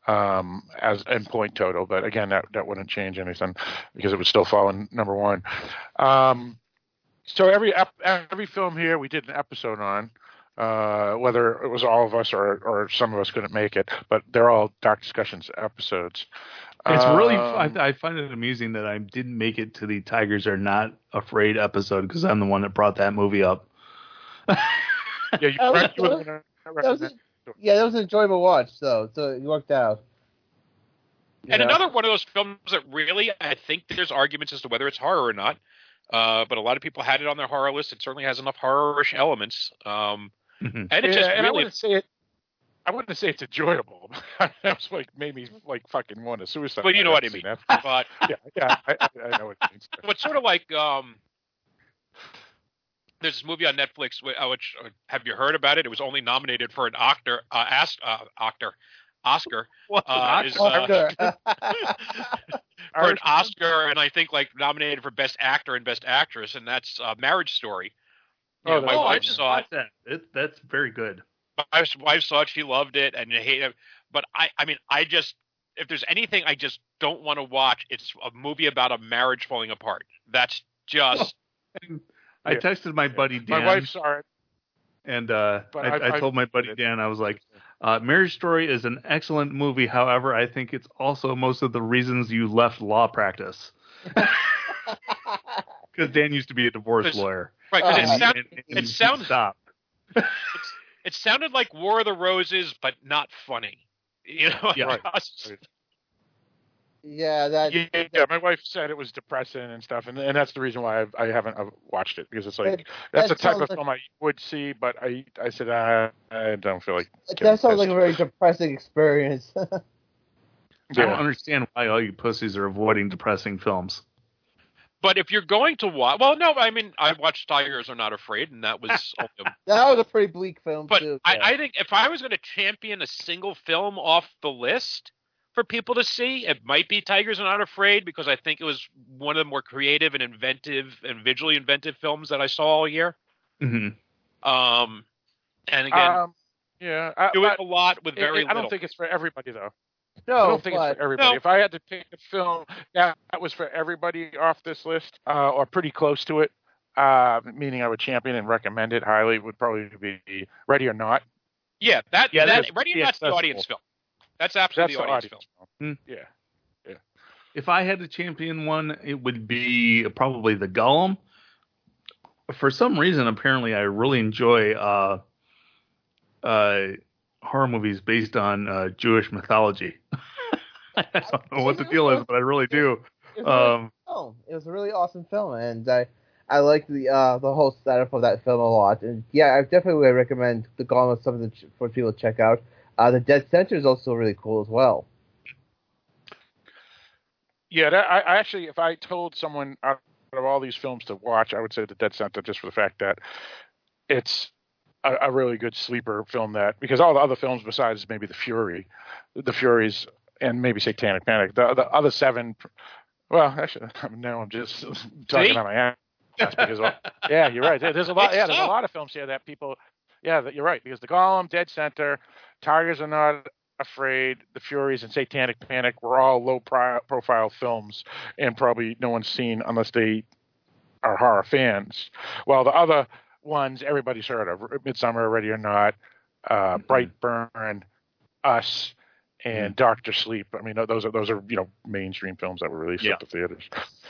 as in point total. But again, that wouldn't change anything because it would still fall in number one. So every film here we did an episode on, whether it was all of us or some of us couldn't make it, but they're all Dark Discussions episodes. It's really, I find it amusing that I didn't make it to the Tigers Are Not Afraid episode because I'm the one that brought that movie up. That was an enjoyable watch, though, so it worked out. And another one of those films that really, I think there's arguments as to whether it's horror or not. But a lot of people had it on their horror list. It certainly has enough horror-ish elements. And it just really... I wouldn't say it's enjoyable. That's what made me fucking want to suicide. But you know what I mean. But yeah, I know what it means. But sort of like there's this movie on Netflix. Which have you heard about it? It was only nominated for an Oscar. What? For an Oscar, and I think nominated for Best Actor and Best Actress, and that's Marriage Story. My wife saw it. That's very good. My wife saw it. She loved it and hated it. But I just, if there's anything I just don't want to watch, it's a movie about a marriage falling apart. That's just. I texted my buddy Dan. My wife saw it. And I told my buddy Dan, I was like, Marriage Story is an excellent movie. However, I think it's also most of the reasons you left law practice. Because Dan used to be a divorce lawyer. Right, it sounded like War of the Roses, but not funny. You know? Yeah. Yeah, my wife said it was depressing and stuff, and that's the reason why I haven't watched it, because it's that's the type of film I would see, but I said I don't feel like that sounds like a very depressing experience. I don't understand why all you pussies are avoiding depressing films. But if you're going to watch, I watched Tigers Are Not Afraid, and that was that was a pretty bleak film too. But I think if I was going to champion a single film off the list for people to see, it might be Tigers Are Not Afraid, because I think it was one of the more creative and inventive and visually inventive films that I saw all year. Mm-hmm. And again, doing a lot with very little. I don't think it's for everybody, though. No, I don't think it's for everybody. No. If I had to pick a film that was for everybody off this list, or pretty close to it, meaning I would champion and recommend it highly, would probably be Ready or Not. Yeah, Ready or Not's the audience film. That's absolutely the audience film. Yeah. If I had to champion one, it would be probably The Golem. For some reason, apparently, I really enjoy horror movies based on Jewish mythology. I don't know what the deal is, but I really do. It was a really awesome film, and I like the whole setup of that film a lot. And yeah, I definitely would recommend The Golem as something for people to check out. The Dead Center is also really cool as well. Yeah, I actually, if I told someone out of all these films to watch, I would say The Dead Center, just for the fact that it's a really good sleeper film, because all the other films besides maybe The Furies, and maybe Satanic Panic, the other seven, well, actually, now I'm just talking about my ass because, yeah, you're right. There's a lot. There's a lot of films here that people. Yeah, you're right, because The Golem, Dead Center, Tigers Are Not Afraid, The Furies, and Satanic Panic were all low-profile films, and probably no one's seen unless they are horror fans. While the other ones everybody's heard of: Midsommar, Ready or Not, Brightburn, Us, and Doctor Sleep. I mean, those are mainstream films that were released at the theaters.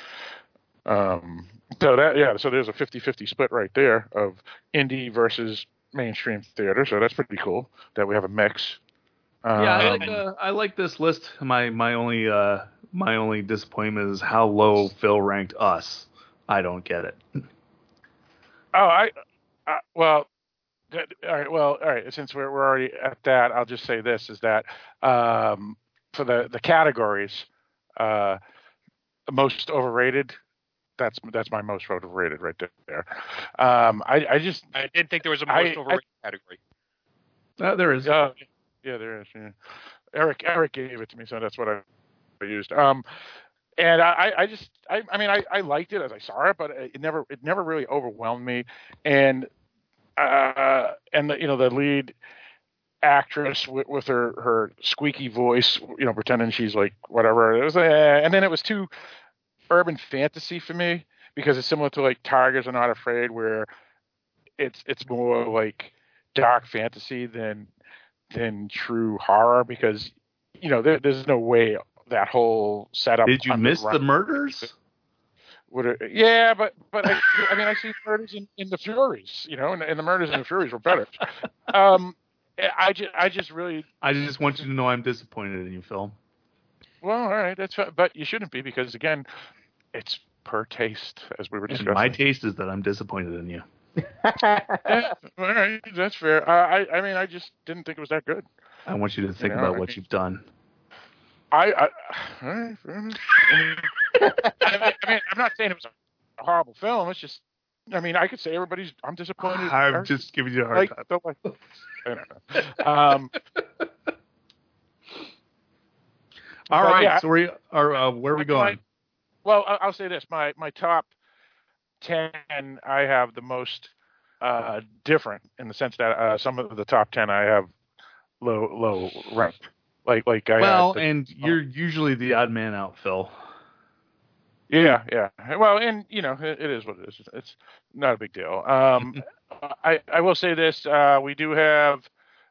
So there's a 50-50 split right there of indie versus mainstream theater. So that's pretty cool that we have a mix. I like this list. My only disappointment is how low Phil ranked Us. I don't get it. All right. Since we're already at that, I'll just say this: is that for the categories, most overrated. That's my most overrated right there. I didn't think there was a most overrated category. There is. Yeah, there is. Yeah. Eric gave it to me, so that's what I used. And I liked it as I saw it, but it never really overwhelmed me. And the lead, actress with her squeaky voice, pretending she's like whatever. It was, and then it was too urban fantasy for me because it's similar to like Tigers Are Not Afraid, where it's more like dark fantasy than true horror because there's no way that whole setup. Did you miss the murders? Yeah, but I see murders in the Furies, and the murders in the Furies were better. I just want you to know I'm disappointed in you, Phil. Well, all right, that's fine, but you shouldn't be because again, it's per taste, as we were discussing. And my taste is that I'm disappointed in you. Yeah, all right, that's fair. I just didn't think it was that good. I want you to think about what you've done. All right, fair enough. I'm not saying it was a horrible film. It's just, I could say I'm disappointed. I'm just giving you a hard time. I don't know. All right, yeah, so where are we going? Well, I'll say this: my top 10, I have the most different in the sense that some of the top 10 I have low ranked. Like and you're usually the odd man out, Phil. Yeah. Well, and it is what it is. It's not a big deal. I will say this: we do have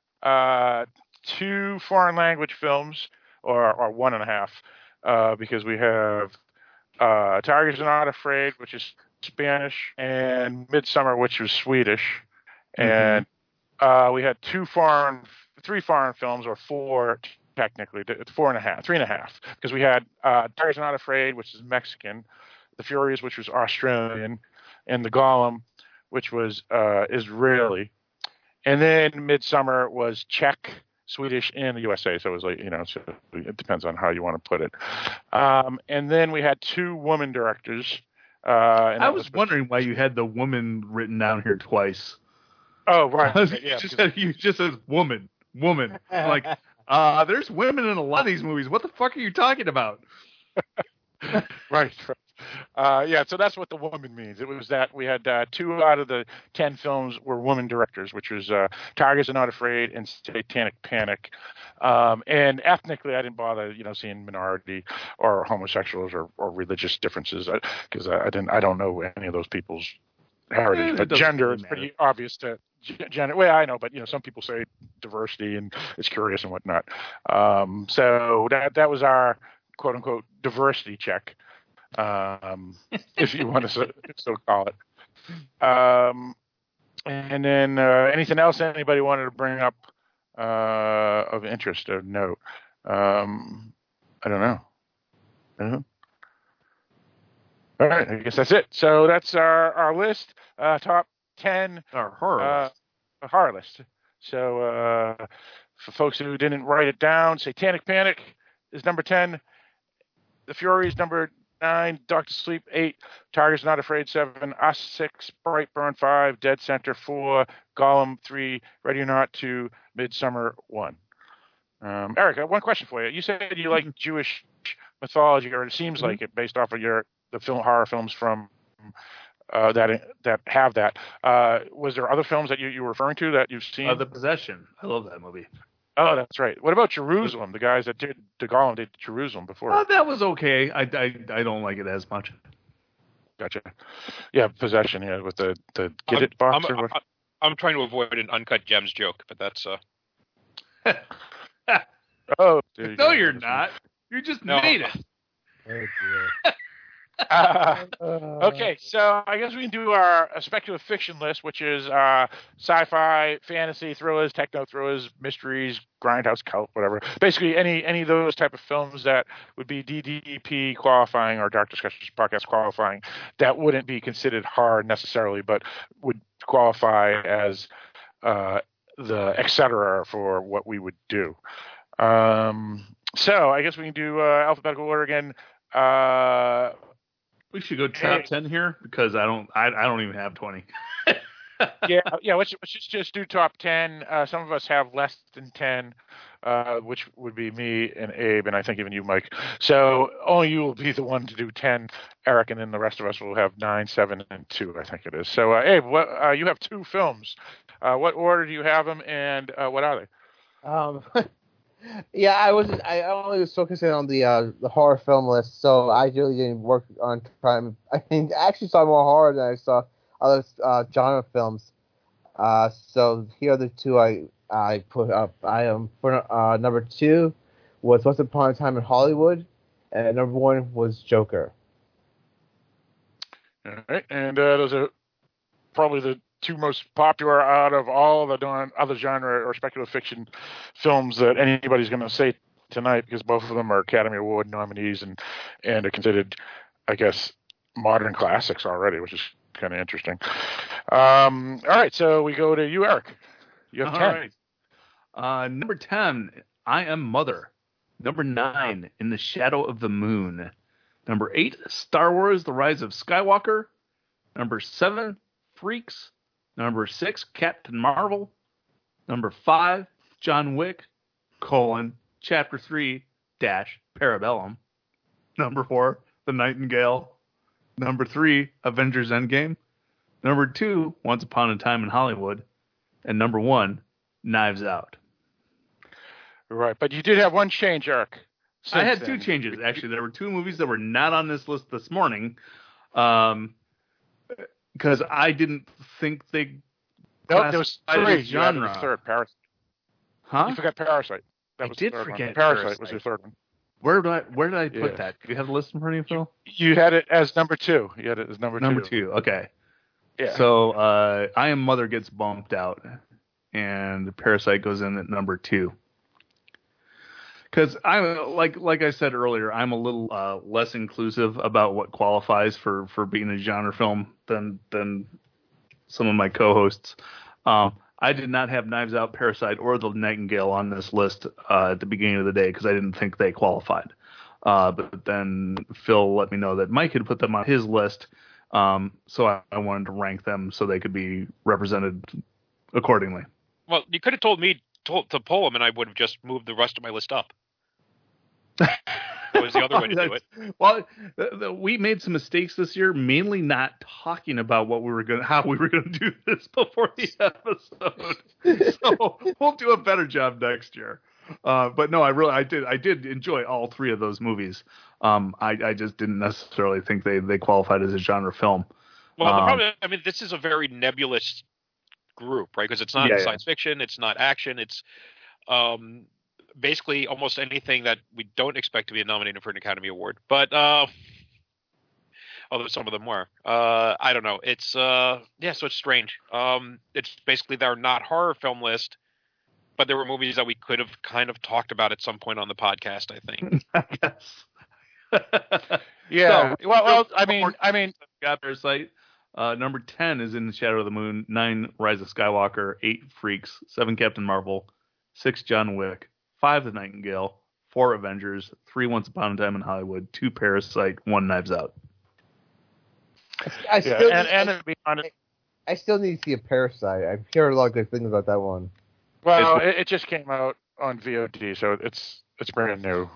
2 foreign language films, or 1.5, because we have Tigers Are Not Afraid, which is Spanish, and Midsummer, which was Swedish, and we had 3 foreign films, or 4 technically, 3.5, because we had Tigers Are Not Afraid, which is Mexican, The Furies, which was Australian, and The Golem, which was Israeli, and then Midsummer was Czech, Swedish, and the USA. So it was like, so it depends on how you want to put it. And then we had 2 woman directors. And I was wondering why you had the woman written down here twice. Oh, right. You just said woman. Like, there's women in a lot of these movies. What the fuck are you talking about? Right. Yeah, so that's what the woman means. It was that we had 2 out of the 10 films were woman directors, which was Tigers Are Not Afraid and Satanic Panic. And ethnically, I didn't bother, seeing minority or homosexuals or religious differences because I don't know any of those people's heritage. But gender is pretty obvious to gender. Well, I know, but some people say diversity and it's curious and whatnot. So that was our quote unquote diversity check. If you want to so call it. And then anything else anybody wanted to bring up of interest or note? I don't know. All right, I guess that's it. So that's our list. Top 10 our horror list. So for folks who didn't write it down, Satanic Panic is number 10. The Furies number 9, Doctor Sleep 8, Tigers Not Afraid 7, Us 6, Brightburn 5, Dead Center 4, Golem 3, Ready or Not 2, Midsummer 1. Eric, I have one question for you. You said you like Jewish mythology, or it seems like it, based off of the horror films from that have that. Was there other films that you were referring to that you've seen? The Possession. I love that movie. Oh, that's right. What about Jerusalem? The guys that did De Golem did Jerusalem before. That was okay. I don't like it as much. Gotcha. Yeah, Possession. Yeah, with the Get It box. I'm trying to avoid an Uncut Gems joke, but that's. Oh, no, you're not. You just made it. Oh, okay, so I guess we can do our speculative fiction list, which is sci-fi, fantasy, thrillers, techno thrillers, mysteries, grindhouse, cult, whatever. Basically, any of those type of films that would be DDP qualifying or Dark Discussions Podcast qualifying that wouldn't be considered horror necessarily, but would qualify as the et cetera for what we would do. So I guess we can do alphabetical order again. We should go top 10 here because I don't even have 20. yeah. Let's just do top 10. Some of us have less than 10, which would be me and Abe, and I think even you, Mike. So only you will be the one to do 10, Eric, and then the rest of us will have 9, 7, and 2. I think it is. So Abe, you have 2 films. What order do you have them, and what are they? Yeah, I only was focusing on the horror film list, so I really didn't work on trying. I actually saw more horror than I saw other genre films. So here are the two I put up. For number 2 was Once Upon a Time in Hollywood, and number 1 was Joker. All right, and those are probably the two most popular out of all the other genre or speculative fiction films that anybody's going to say tonight, because both of them are Academy Award nominees and are considered, I guess, modern classics already, which is kind of interesting. All right, so we go to you, Eric. You have 10. All right. Number 10, I Am Mother. Number 9, In the Shadow of the Moon. Number 8, Star Wars: The Rise of Skywalker. Number 7, Freaks. Number 6, Captain Marvel. Number 5, John Wick, Chapter 3, Parabellum. Number 4, The Nightingale. Number 3, Avengers Endgame. Number 2, Once Upon a Time in Hollywood. And number 1, Knives Out. Right, but you did have one change, Eric. I had 2 changes, actually. There were 2 movies that were not on this list this morning. Because I didn't think they. No, there was 3. Genre. The third, Parasite. Huh? You forgot Parasite. I did forget Parasite was your third one. Where did I put that? Do you have the list in front of you, Phil? You had it as number 2. You had it as number 2. Number 2. Okay. Yeah. So I Am Mother gets bumped out, and Parasite goes in at number 2. Because I'm like I said earlier, I'm a little less inclusive about what qualifies for being a genre film than some of my co-hosts. I did not have Knives Out, Parasite, or The Nightingale on this list at the beginning of the day because I didn't think they qualified. But then Phil let me know that Mike had put them on his list, so I wanted to rank them so they could be represented accordingly. Well, you could have told me to pull them, and I would have just moved the rest of my list up. That was the other way to do it. Well, we made some mistakes this year, mainly not talking about how we were going to do this before the episode. So we'll do a better job next year. But no, I did enjoy all 3 of those movies. I just didn't necessarily think they qualified as a genre film. Well, the problem, I mean, this is a very nebulous group, right? Because it's not science fiction, it's not action, it's basically almost anything that we don't expect to be nominated for an Academy Award. But although some of them were, I don't know. It's so it's strange. It's basically their not horror film list, but there were movies that we could have kind of talked about at some point on the podcast, I think. I guess. Yeah. So, well, I mean, got Parasite. Number 10 is In the Shadow of the Moon. 9, Rise of Skywalker. 8, Freaks. 7, Captain Marvel. 6, John Wick. 5, The Nightingale. 4, Avengers. 3, Once Upon a Time in Hollywood. 2, Parasite. 1, Knives Out. I still need to see a Parasite. I've heard a lot of good things about that one. Well, it just came out on VOD, so it's brand new.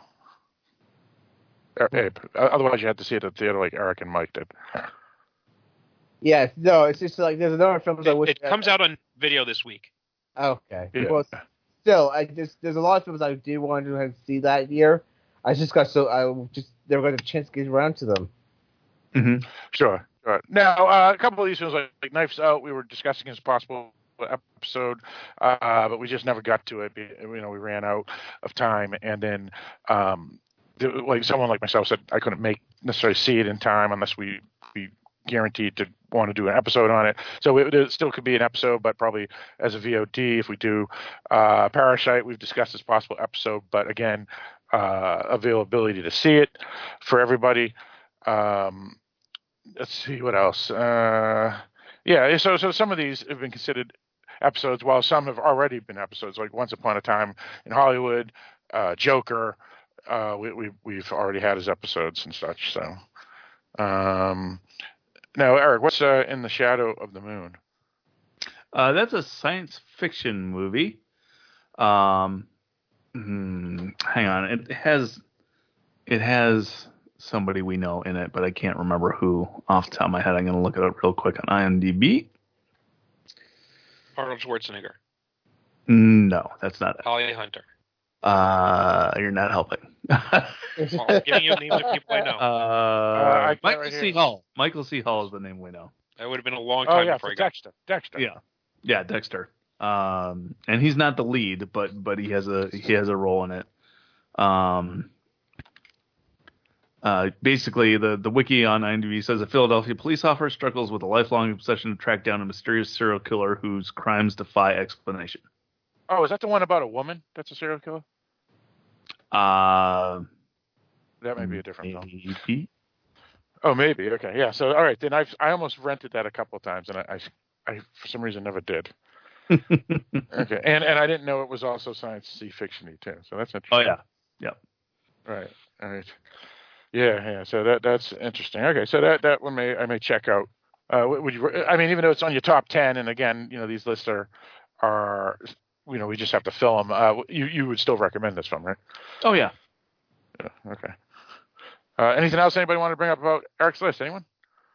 Abe, otherwise you had to see it at the theater like Eric and Mike did. Yes, no, it's just like there's another film. It comes out on video this week. Okay. Yeah. Well, still, there's a lot of films I did want to see that year. I just got never got a chance to get around to them. Mm-hmm. Sure. Now, a couple of these films like Knives Out, we were discussing as possible episode, but we just never got to it. We ran out of time, and then like someone like myself said, I couldn't necessarily see it in time unless we guaranteed to want to do an episode on it. So it still could be an episode, but probably as a VOD if we do. Parasite, we've discussed as possible episode, but again, availability to see it for everybody. Let's see what else. So some of these have been considered episodes, while some have already been episodes, like Once Upon a Time in Hollywood, Joker. We've already had as episodes and such. So, now, Eric, what's In the Shadow of the Moon? That's a science fiction movie. Hang on, it has somebody we know in it, but I can't remember who off the top of my head. I'm going to look it up real quick on IMDb. Arnold Schwarzenegger. No, that's not it. Holly Hunter. You're not helping. Well, I'm giving you names of people I know. Michael C. Hall. Michael C. Hall is the name we know. That would have been a long time before I got Dexter. Yeah, Dexter. And he's not the lead, but he has a role in it. Basically, the wiki on IMDb says a Philadelphia police officer struggles with a lifelong obsession to track down a mysterious serial killer whose crimes defy explanation. Oh, is that the one about a woman that's a serial killer? That may be a different film. Maybe. Oh, maybe. Okay, yeah. So, all right, then I almost rented that a couple of times, and I for some reason never did. Okay, and I didn't know it was also science fiction-y too. So that's interesting. Oh yeah, yep. Right. All right. Yeah. So that's interesting. Okay, so that one I may check out. Would you? I mean, even though it's on your top 10, and again, these lists are we just have to fill them. You would still recommend this film, right? Oh yeah. Yeah. Okay. Anything else anybody want to bring up about Eric's list? Anyone?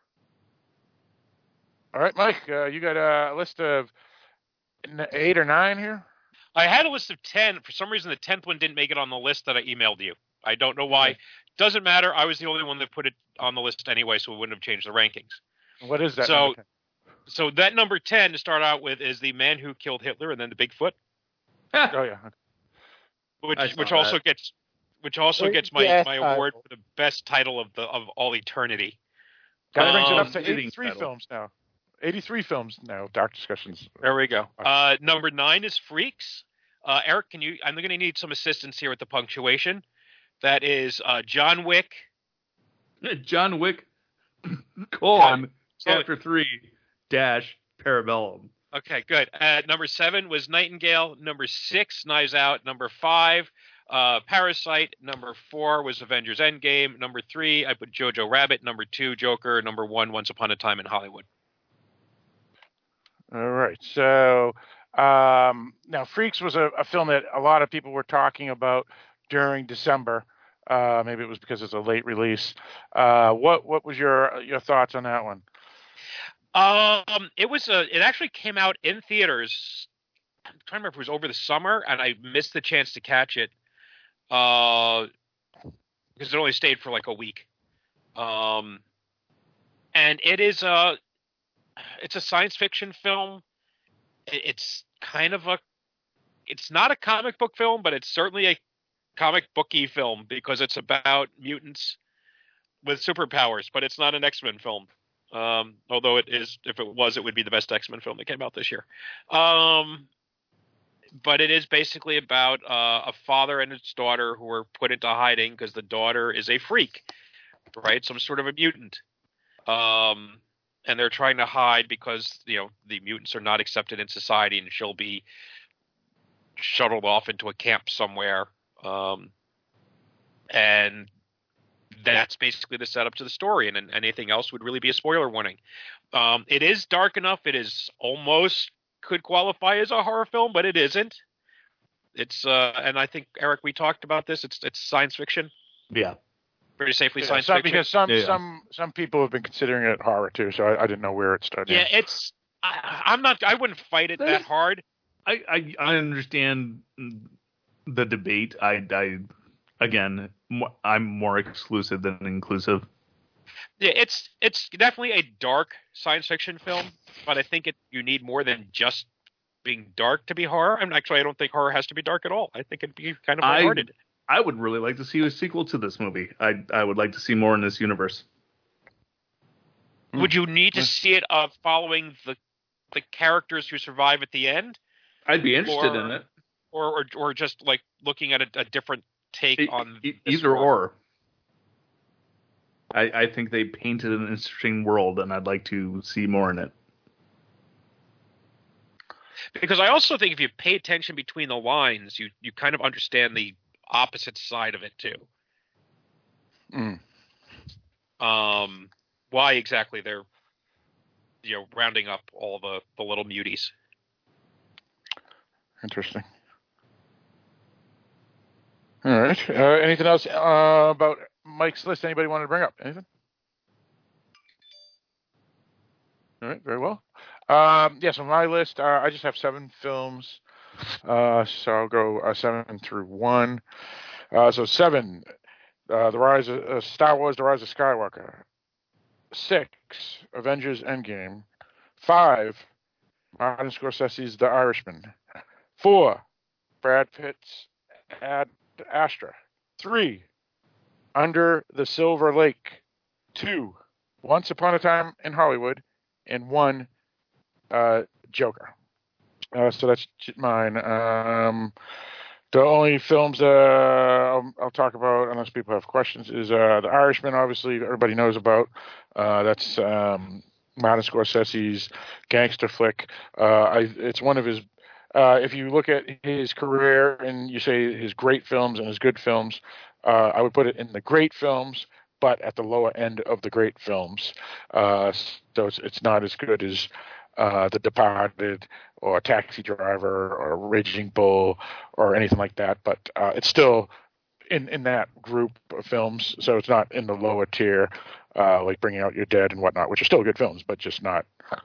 All right, Mike, you got a list of 8 or 9 here? I had a list of 10. For some reason, the 10th one didn't make it on the list that I emailed you. I don't know why. Doesn't matter. I was the only one that put it on the list anyway, so it wouldn't have changed the rankings. What is that? So that number 10 to start out with is The Man Who Killed Hitler and then The Bigfoot. Oh yeah. Which also gets my award for the best title of all eternity. That brings it up to 83 films now. 83 films now. Dark Discussions. There we go. Number 9 is Freaks. Eric, I'm going to need some assistance here with the punctuation. That is John Wick. John Wick, Chapter 3 - Parabellum. Okay, good. Number 7 was Nightingale. Number 6, Knives Out. Number 5, Parasite. Number 4 was Avengers Endgame. Number 3, I put Jojo Rabbit. Number 2, Joker. Number 1, Once Upon a Time in Hollywood. All right. So now Freaks was a film that a lot of people were talking about during December. Maybe it was because it's a late release. What was your thoughts on that one? It actually came out in theaters. I'm trying to remember if it was over the summer, and I missed the chance to catch it because it only stayed for like a week. And it's a science fiction film. It's not a comic book film, but it's certainly a comic booky film because it's about mutants with superpowers, but it's not an X-Men film. Although it is, if it was, it would be the best X-Men film that came out this year. But it is basically about a father and his daughter who are put into hiding because the daughter is a freak, right? Some sort of a mutant. And they're trying to hide because, the mutants are not accepted in society, and she'll be shuttled off into a camp somewhere. And that's basically the setup to the story, and anything else would really be a spoiler warning. It is dark enough. It is almost could qualify as a horror film, but it isn't. It's and I think, Eric, we talked about this. It's science fiction. Yeah. Pretty safely science fiction. Because some people have been considering it horror too, so I didn't know where it started. Yeah, it's I wouldn't fight it that hard. I understand the debate. Again, I'm more exclusive than inclusive. Yeah, it's definitely a dark science fiction film, but I think you need more than just being dark to be horror. I don't think horror has to be dark at all. I think it'd be kind of lighthearted. I would really like to see a sequel to this movie. I would like to see more in this universe. Would you need to see it following the characters who survive at the end? I'd be interested in it. Or just like looking at a different take on either or. I think they painted an interesting world, and I'd like to see more in it. Because I also think if you pay attention between the lines, you kind of understand the opposite side of it too. Why exactly they're rounding up all the little muties. Interesting. All right. Anything else about Mike's list? Anybody want to bring up? Anything? All right. Very well. So my list, I just have 7 films. So I'll go 7 through 1. So 7, the Rise of Star Wars: The Rise of Skywalker. 6, Avengers: Endgame. 5, Martin Scorsese's The Irishman. 4, Brad Pitt's Ad Astra. 3, Under the Silver Lake. 2, Once Upon a Time in Hollywood. And 1, Joker. So that's mine. The only films I'll talk about, unless people have questions, is The Irishman, obviously, everybody knows about. That's Martin Scorsese's gangster flick. It's one of his, if you look at his career and you say his great films and his good films, I would put it in the great films, but at the lower end of the great films. So it's not as good as The Departed or Taxi Driver or Raging Bull or anything like that, but it's still in that group of films, so it's not in the lower tier, like Bringing Out Your Dead and whatnot, which are still good films, but just not,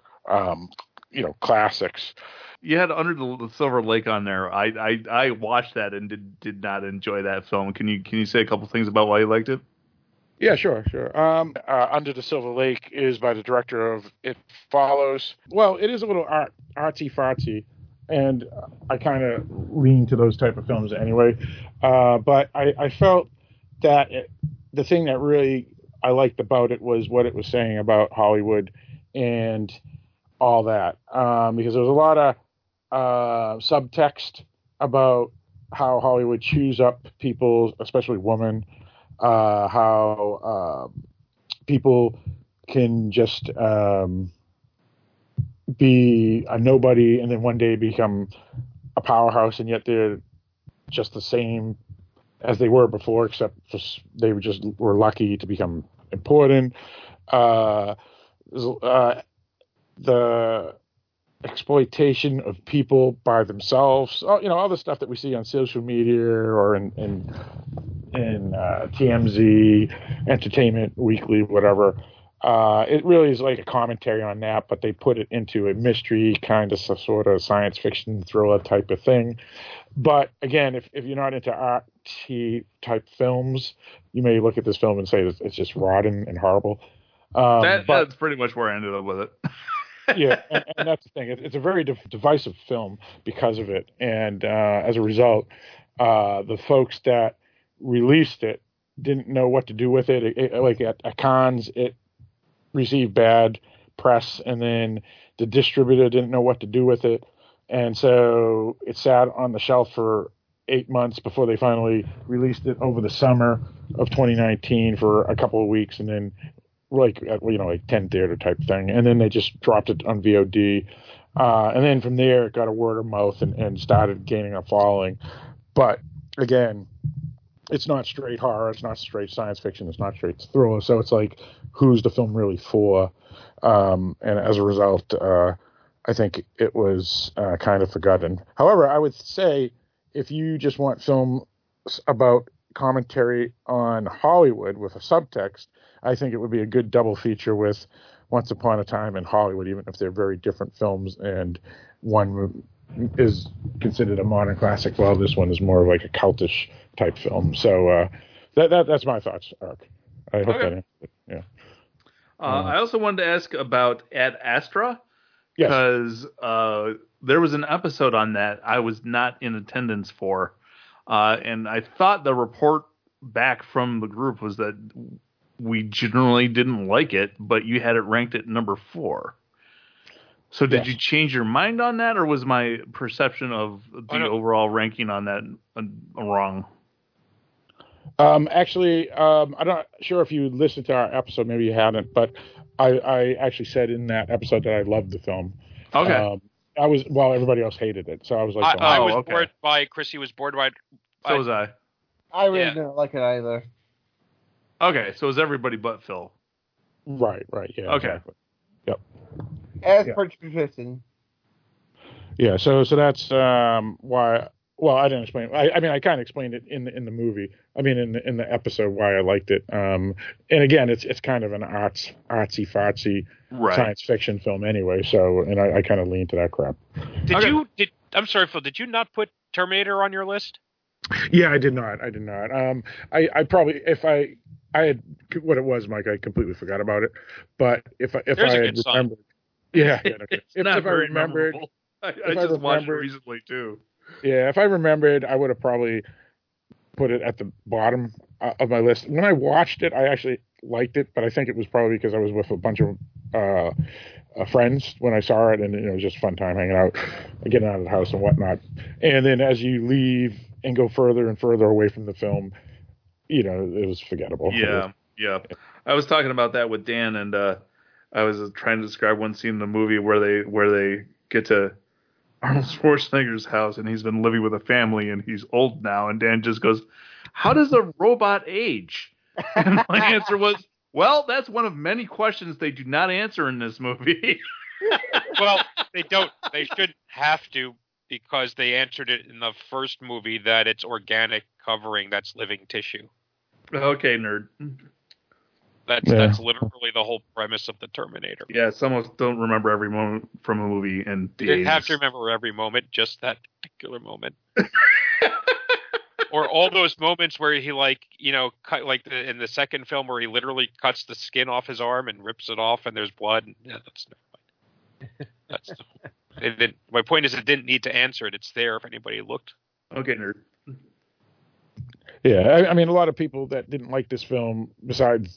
classics. You had Under the Silver Lake on there. I watched that and did not enjoy that film. Can you say a couple things about why you liked it? Yeah, sure. Under the Silver Lake is by the director of It Follows. Well, it is a little artsy-fartsy, and I kind of lean to those type of films anyway. But I felt that the thing that really I liked about it was what it was saying about Hollywood and all that. Because there was a lot of subtext about how Hollywood chews up people, especially women. How people can just be a nobody and then one day become a powerhouse, and yet they're just the same as they were before, except they were lucky to become important. The exploitation of people by themselves, all the stuff that we see on social media or in TMZ, Entertainment Weekly, whatever. It really is like a commentary on that, but they put it into a mystery kind of sort of science fiction thriller type of thing. But again, if you're not into arty type films, you may look at this film and say it's just rotten and horrible. That's pretty much where I ended up with it. Yeah, and that's the thing. It's a very divisive film because of it, and as a result, the folks that released it didn't know what to do with it. Like at cons, it received bad press, and then the distributor didn't know what to do with it, and so it sat on the shelf for 8 months before they finally released it over the summer of 2019 for a couple of weeks, and then like 10 theater type thing, and then they just dropped it on VOD, and then from there it got a word of mouth and started gaining a following. But again, it's not straight horror, it's not straight science fiction, it's not straight thriller, so it's like, who's the film really for? And as a result, I think it was kind of forgotten. However, I would say if you just want film about commentary on Hollywood with a subtext, I think it would be a good double feature with Once Upon a Time in Hollywood, even if they're very different films, and one is considered a modern classic while this one is more like a cultish type film. So that's my thoughts, Eric. I hope that answers it. Yeah. I also wanted to ask about Ad Astra, yes, because there was an episode on that I was not in attendance for, and I thought the report back from the group was that we generally didn't like it, but you had it ranked at number 4. So did you change your mind on that, or was my perception of the overall ranking on that wrong? Actually, I'm not sure if you listened to our episode. Maybe you hadn't, but I actually said in that episode that I loved the film. Okay. Everybody else hated it, so I was like, I was bored by Chrissy was bored by. So was I. I really didn't like it either. Okay, so is everybody but Phil? Right, yeah. Okay. Exactly. Yep. As per tradition. Yeah, so that's why Well, I didn't explain. I mean, I kind of explained it in the movie. I mean, in the episode why I liked it. And again, it's kind of an artsy fartsy science fiction film anyway. So, and I kind of lean to that crap. I'm sorry, Phil. Did you not put Terminator on your list? Yeah, I did not. I probably if I had what it was, Mike. I completely forgot about it. But if I had remembered, yeah. Okay. If I remembered, I just watched it recently too. Yeah, if I remembered, I would have probably put it at the bottom of my list. When I watched it, I actually liked it, but I think it was probably because I was with a bunch of friends when I saw it, and it was just a fun time hanging out, getting out of the house and whatnot. And then as you leave and go further and further away from the film, it was forgettable. Yeah. I was talking about that with Dan, and I was trying to describe one scene in the movie where they get to Arnold Schwarzenegger's house, and he's been living with a family, and he's old now. And Dan just goes, "How does a robot age?" And my answer was, "Well, that's one of many questions they do not answer in this movie." Well, they don't. They shouldn't have to, because they answered it in the first movie that it's organic covering that's living tissue. Okay, nerd. That's literally the whole premise of the Terminator. Yeah, some of us don't remember every moment from a movie in the 80s. You have to remember every moment, just that particular moment. Or all those moments where he cut, like in the second film where he literally cuts the skin off his arm and rips it off and there's blood. Yeah, my point is, it didn't need to answer it. It's there if anybody looked. Okay, nerd. Yeah, I mean, a lot of people that didn't like this film, besides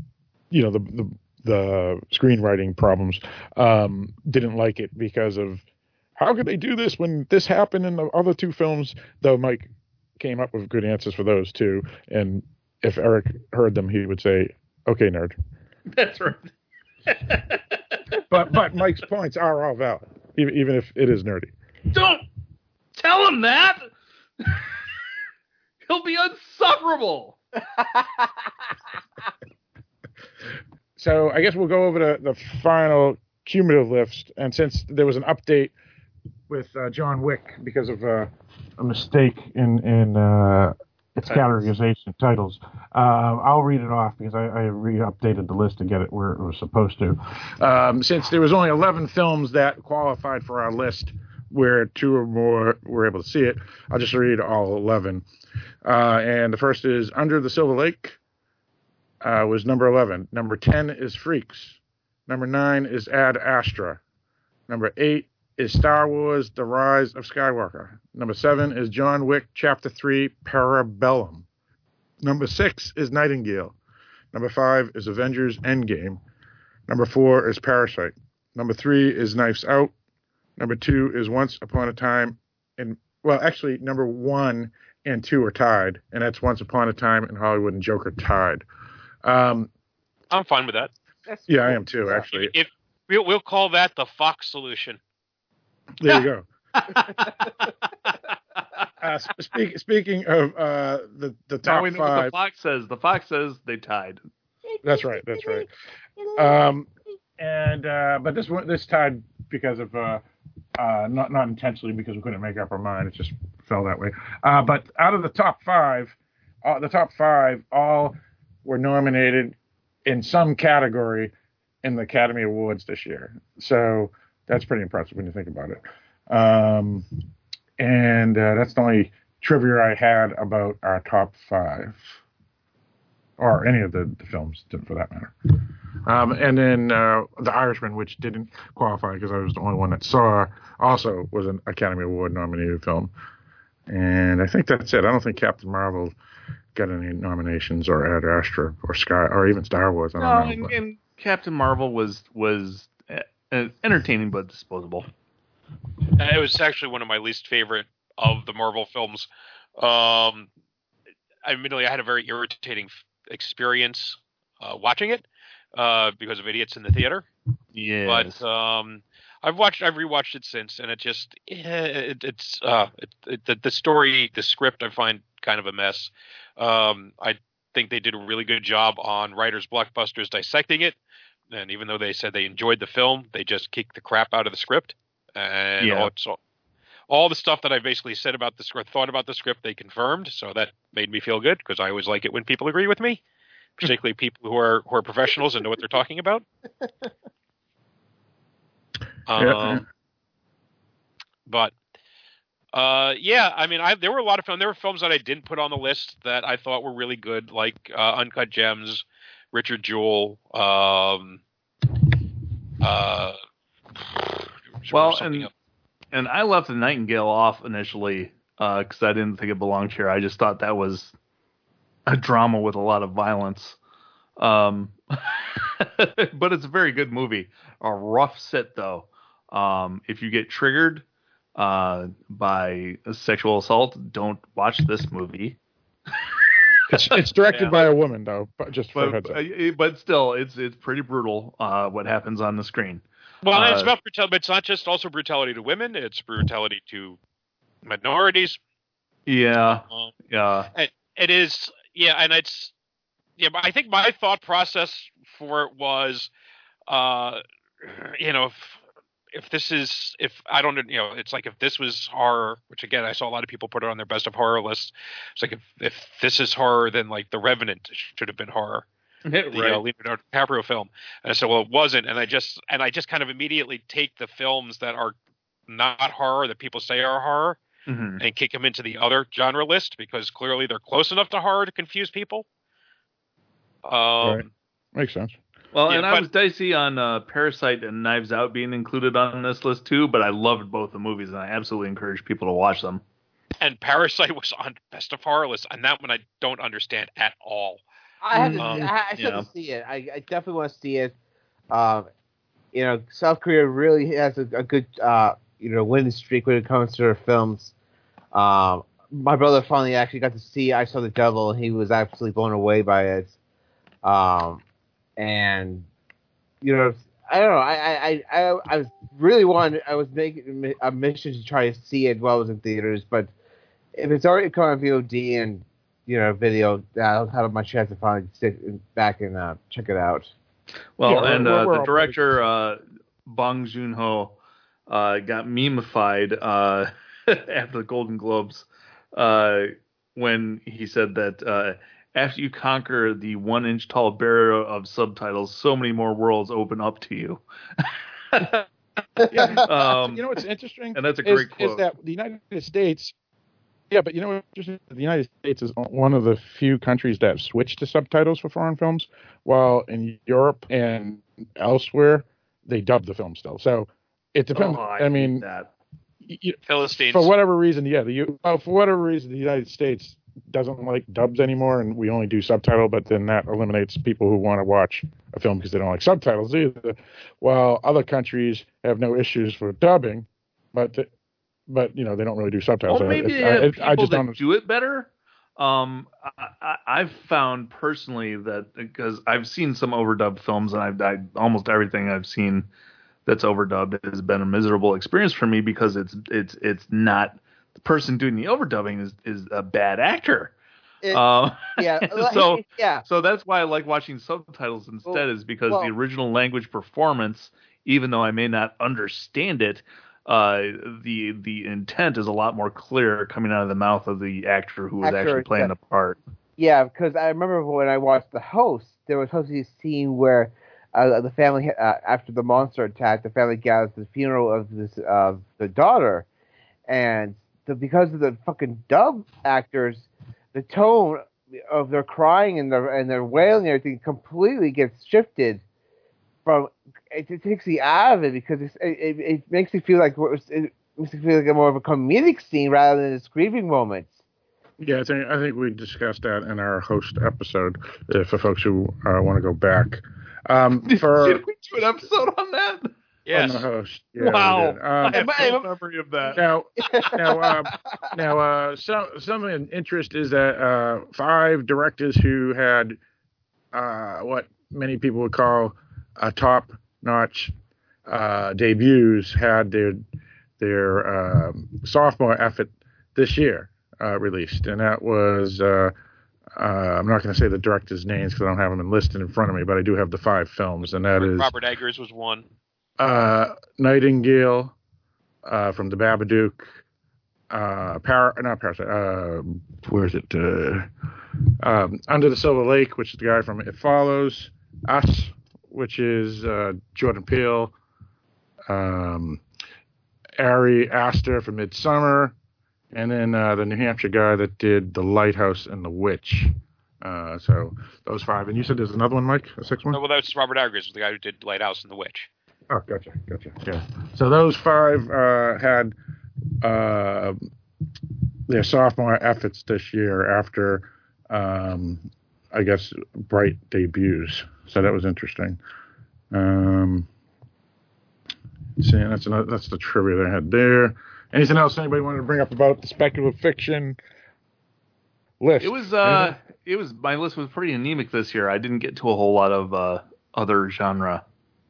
the screenwriting problems, didn't like it because of how could they do this when this happened in the other two films. Though Mike came up with good answers for those too, and if Eric heard them, he would say, "Okay, nerd." That's right. but Mike's points are all valid, even if it is nerdy. Don't tell him that. He'll be insufferable. So I guess we'll go over the final cumulative list. And since there was an update with John Wick because of a mistake in its categorization titles, I'll read it off because I re-updated the list to get it where it was supposed to. Since there was only 11 films that qualified for our list, where 2 or more were able to see it, I'll just read all 11. And the first is Under the Silver Lake. Was number 11. Number 10 is Freaks. Number 9 is Ad Astra. Number 8 is Star Wars: The Rise of Skywalker. Number 7 is John Wick Chapter 3: Parabellum. Number 6 is Nightingale. Number 5 is Avengers: Endgame. Number 4 is Parasite. Number 3 is Knives Out. Number 2 is Once Upon a Time number 1 and 2 are tied, and that's Once Upon a Time in Hollywood and Joker tied. I'm fine with that. Yeah, I am too, actually. If we'll call that the Fox solution. There you go. Speaking of the top now we know 5, what the Fox says they tied. That's right. But this tied because of not intentionally, because we couldn't make up our mind. It just fell that way. But out of the top 5 all were nominated in some category in the Academy Awards this year. So that's pretty impressive when you think about it. And that's the only trivia I had about our top 5. Or any of the films, for that matter. And then The Irishman, which didn't qualify because I was the only one that saw, also was an Academy Award nominated film. And I think that's it. I don't think Captain Marvel got any nominations, or Ad Astra, or Sky, or even Star Wars. I don't know. And Captain Marvel was entertaining but disposable. It was actually one of my least favorite of the Marvel films. Admittedly, I had a very irritating experience watching it because of idiots in the theater. Yeah. But I've rewatched it since, and it just the story, the script, I find kind of a mess. I think they did a really good job on Writers Blockbusters dissecting it, and even though they said they enjoyed the film, they just kicked the crap out of the script, and all the stuff that I basically said about the script, thought about the script, they confirmed. So that made me feel good because I always like it when people agree with me, particularly people who are professionals and know what they're talking about. But yeah, I mean, there were a lot of films. There were films that I didn't put on the list that I thought were really good, like Uncut Gems, Richard Jewell. Well, and I left The Nightingale off initially because I didn't think it belonged here. I just thought that was a drama with a lot of violence. But it's a very good movie. A rough sit, though. If you get triggered by a sexual assault, don't watch this movie. It's directed by a woman, though. Just for a heads up. But still, it's pretty brutal what happens on the screen. Well, it's about brutality, but it's not just also brutality to women; it's brutality to minorities. Yeah, it is. Yeah, and it's. Yeah, but I think my thought process for it was, if this was horror, which again I saw a lot of people put it on their best of horror list. It's like if this is horror, then like The Revenant should have been horror. Right. Leonardo DiCaprio film. And I said, well, it wasn't. And I just kind of immediately take the films that are not horror that people say are horror and kick them into the other genre list because clearly they're close enough to horror to confuse people. Right. Makes sense. Well, I was dicey on Parasite and Knives Out being included on this list too, but I loved both the movies and I absolutely encourage people to watch them. And Parasite was on best of horror list, and that one I don't understand at all. I have to. I still have to see it. I definitely want to see it. South Korea really has a good winning streak when it comes to their films. My brother finally actually got to see I Saw the Devil, and he was absolutely blown away by it. And I don't know. I really wanted. I was making a mission to try to see it while it was in theaters, but if it's already come on VOD and video, I'll have my chance to finally sit back and check it out. Well, the director Bong Joon-ho got memeified after the Golden Globes when he said that after you conquer the 1-inch tall barrier of subtitles, so many more worlds open up to you. What's interesting? And that's a great quote. Is that the United States. Yeah, but what's interesting? The United States is one of the few countries that have switched to subtitles for foreign films, while in Europe and elsewhere they dub the film still. So it depends. I mean, that. Philistines. For whatever reason, the United States doesn't like dubs anymore, and we only do subtitle. But then that eliminates people who want to watch a film because they don't like subtitles either. While other countries have no issues for dubbing, but they don't really do subtitles. Well, maybe people that do it better. I've found personally that because I've seen some overdubbed films, and I almost everything I've seen that's overdubbed has been a miserable experience for me because it's not the person doing the overdubbing is a bad actor. So that's why I like watching subtitles instead, is because the original language performance, even though I may not understand it, the intent is a lot more clear coming out of the mouth of the actor who was actually playing the part. Yeah, because I remember when I watched The Host, there was supposed to be a scene where the family, after the monster attack, the family gathers the funeral of the daughter, and because of the fucking dub actors, the tone of their crying and their wailing and everything completely gets shifted. It takes me out of it because it makes me feel like more of a comedic scene rather than a screaming moment. Yeah, I think we discussed that in our Host episode. For folks who want to go back, did we do an episode on that? Yes. On the Host. Yeah, wow. I have no memory of that. Now, some interest is that 5 directors who had what many people would call top-notch debuts had their sophomore effort this year released, and that was I'm not going to say the directors' names because I don't have them listed in front of me, but I do have the 5 films, and that is Robert Eggers was one. Nightingale from The Babadook, not Parasite. Where is it? Under the Silver Lake, which is the guy from It Follows. Us, which is Jordan Peele. Ari Aster from Midsummer, and then the New Hampshire guy that did The Lighthouse and The Witch. So those 5. And you said there's another one, Mike? A 6th one? No, well, that's Robert Eggers, the guy who did Lighthouse and The Witch. Oh, gotcha. Yeah. So those 5 had their sophomore efforts this year after, I guess, Bright debuts. So that was interesting. See, that's the trivia that I had there. Anything else anybody wanted to bring up about the speculative fiction list? It was my list was pretty anemic this year. I didn't get to a whole lot of other genre.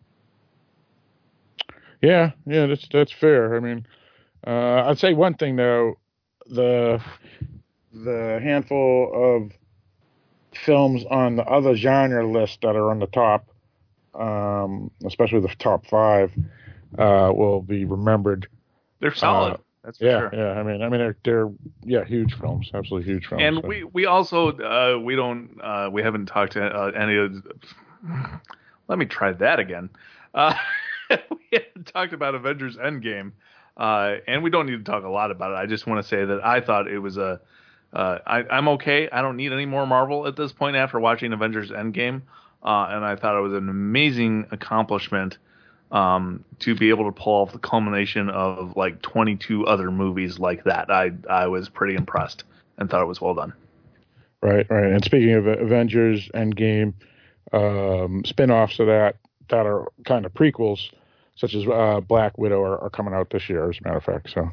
Yeah, that's fair. I mean, I'd say one thing though, the handful of films on the other genre list that are on the top, especially the top 5, will be remembered. They're solid. That's for sure. Yeah. I mean, they're huge films, absolutely huge films. And so. we also we haven't talked to any of. Let me try that again. We haven't talked about Avengers Endgame, and we don't need to talk a lot about it. I just want to say that I thought it was I'm okay. I don't need any more Marvel at this point after watching Avengers Endgame, and I thought it was an amazing accomplishment. To be able to pull off the culmination of like 22 other movies like that. I was pretty impressed and thought it was well done. Right. And speaking of Avengers Endgame, spin-offs of that are kind of prequels, such as Black Widow, are coming out this year, as a matter of fact. So,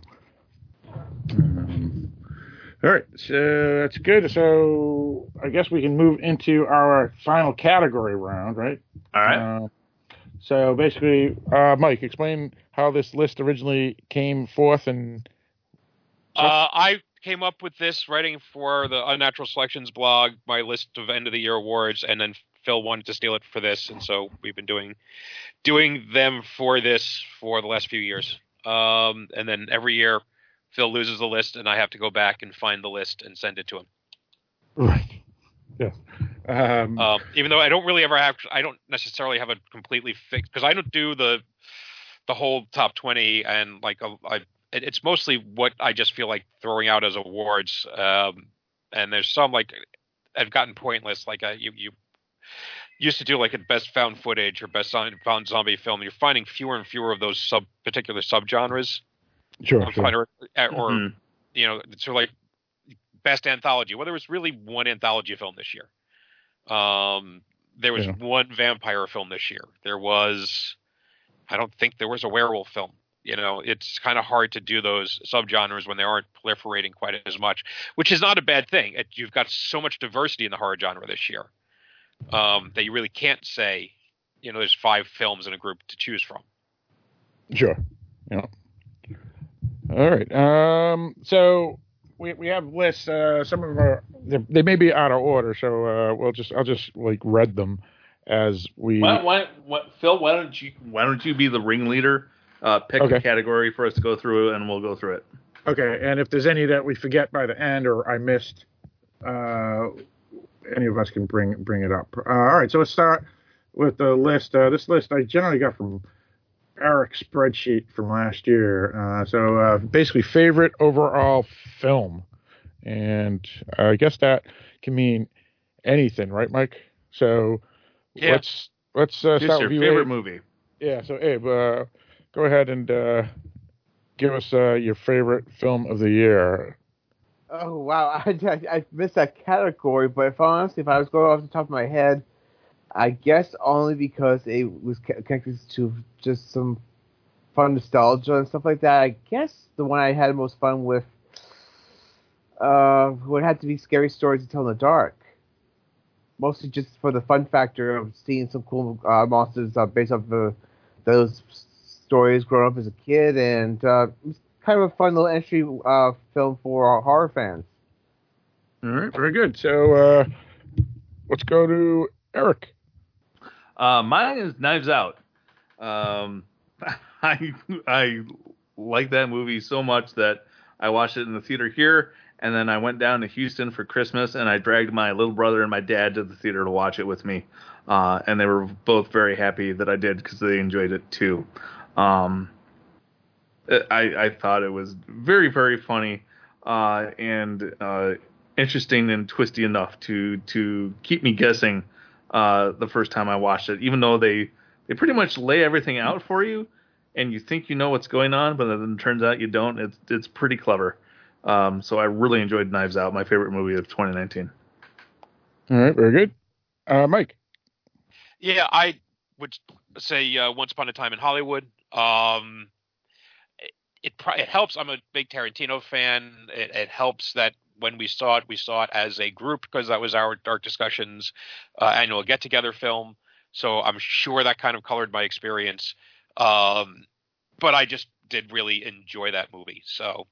all right, so that's good. So I guess we can move into our final category round, right? All right. So basically, Mike, explain how this list originally came forth. And I came up with this writing for the Unnatural Selections blog, my list of end of the year awards, and then Phil wanted to steal it for this, and so we've been doing them for this for the last few years. And then every year, Phil loses the list, and I have to go back and find the list and send it to him. Right. Yeah. Even though I don't necessarily have a completely fixed, because I don't do the whole top 20, and like it's mostly what I just feel like throwing out as awards. And there's some like I've gotten pointless, like you used to do like a best found footage or best found zombie film. You're finding fewer and fewer of those particular subgenres. Sure. Or you know, sort of like best anthology. Well, there was really one anthology film this year. There was one vampire film this year. I don't think there was a werewolf film. You know, it's kind of hard to do those subgenres when they aren't proliferating quite as much, which is not a bad thing. You've got so much diversity in the horror genre this year that you really can't say, you know, there's 5 films in a group to choose from. Sure. Yeah. All right. So we have lists. Some of them they may be out of order, so I'll just like read them as we. Phil? Why don't you be the ringleader? Pick a category for us to go through, and we'll go through it. Okay. And if there's any that we forget by the end or I missed, any of us can bring it up. All right. So let's start with the list. This list I generally got from Eric's spreadsheet from last year. So basically favorite overall film. And I guess that can mean anything, right, Mike? So let's start with your you, favorite Abe. movie. Yeah, so Abe, go ahead and give us your favorite film of the year. Oh, wow. I missed that category, but if I was going off the top of my head, I guess only because it was connected to just some fun nostalgia and stuff like that. I guess the one I had the most fun with would have to be Scary Stories to Tell in the Dark. Mostly just for the fun factor of seeing some cool monsters based off those stories growing up as a kid, and it was kind of a fun little entry film for horror fans. All right, very good. So let's go to Eric. Mine is Knives Out. I like that movie so much that I watched it in the theater here, and then I went down to Houston for Christmas, and I dragged my little brother and my dad to the theater to watch it with me. And they were both very happy that I did because they enjoyed it too. I thought it was very, very funny and interesting and twisty enough to keep me guessing the first time I watched it, even though they pretty much lay everything out for you and you think you know what's going on, but then it turns out you don't. It's pretty clever. So I really enjoyed Knives Out, my favorite movie of 2019. All right, very good. Mike. Yeah, I would say Once Upon a Time in Hollywood. It helps. I'm a big Tarantino fan. It helps that when we saw it as a group because that was our Dark Discussions annual get-together film. So I'm sure that kind of colored my experience. But I just did really enjoy that movie. So,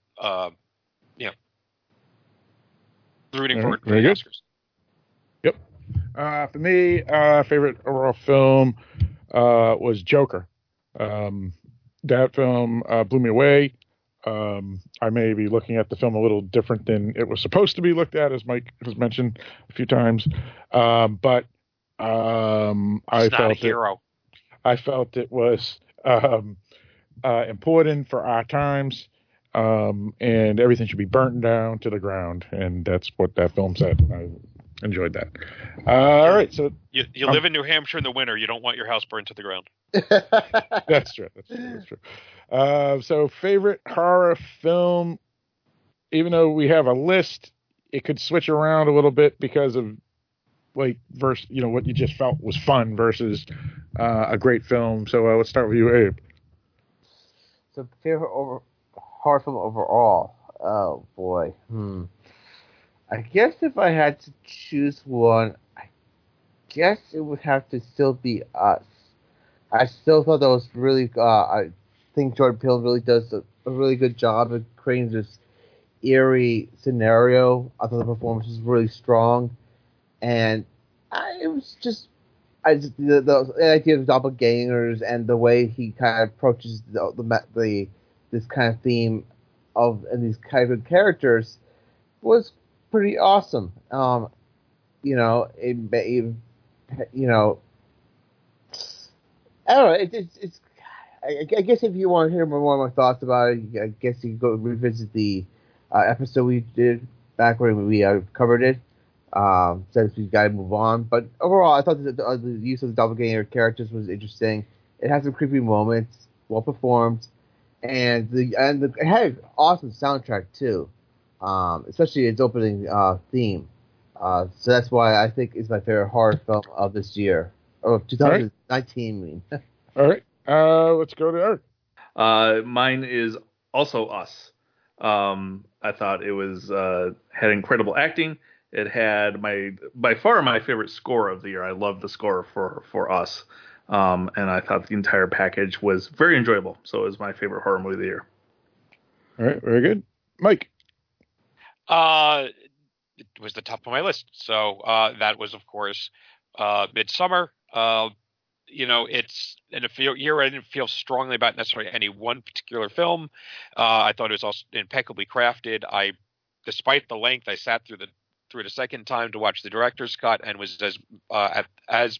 rooting for it for the Oscars. Yep. For me, favorite overall film was Joker. That film blew me away. I may be looking at the film a little different than it was supposed to be looked at, as Mike has mentioned a few times. But I felt it was important for our times, and everything should be burnt down to the ground, and that's what that film said. I enjoyed that. All right, so you live in New Hampshire in the winter. You don't want your house burned to the ground. That's true. That's true. So favorite horror film, even though we have a list, it could switch around a little bit because of what you just felt was fun versus a great film. So let's start with you, Abe. So favorite horror film overall. Oh boy. I guess if I had to choose one, I guess it would have to still be Us. I still thought that was really. I think Jordan Peele really does a really good job of creating this eerie scenario. I thought the performance was really strong, and the idea of doppelgangers and the way he kind of approaches this kind of theme and these kind of characters was pretty awesome. I don't know. I guess if you want to hear more of my thoughts about it, I guess you can go revisit the episode we did back when we covered it. Since we've got to move on, but overall, I thought that the use of the doppelganger characters was interesting. It had some creepy moments, well performed, and it had an awesome soundtrack too, especially its opening theme. So that's why I think it's my favorite horror film of this year, or 2019. I mean. All right, let's go to Eric. Mine is also Us. I thought it was had incredible acting. It had by far my favorite score of the year. I love the score for Us, and I thought the entire package was very enjoyable. So it was my favorite horror movie of the year. All right, very good, Mike. It was the top of my list. So that was, of course, Midsommar. It's in a year I didn't feel strongly about necessarily any one particular film. I thought it was also impeccably crafted. Despite the length, I sat through it a second time to watch the director's cut and was as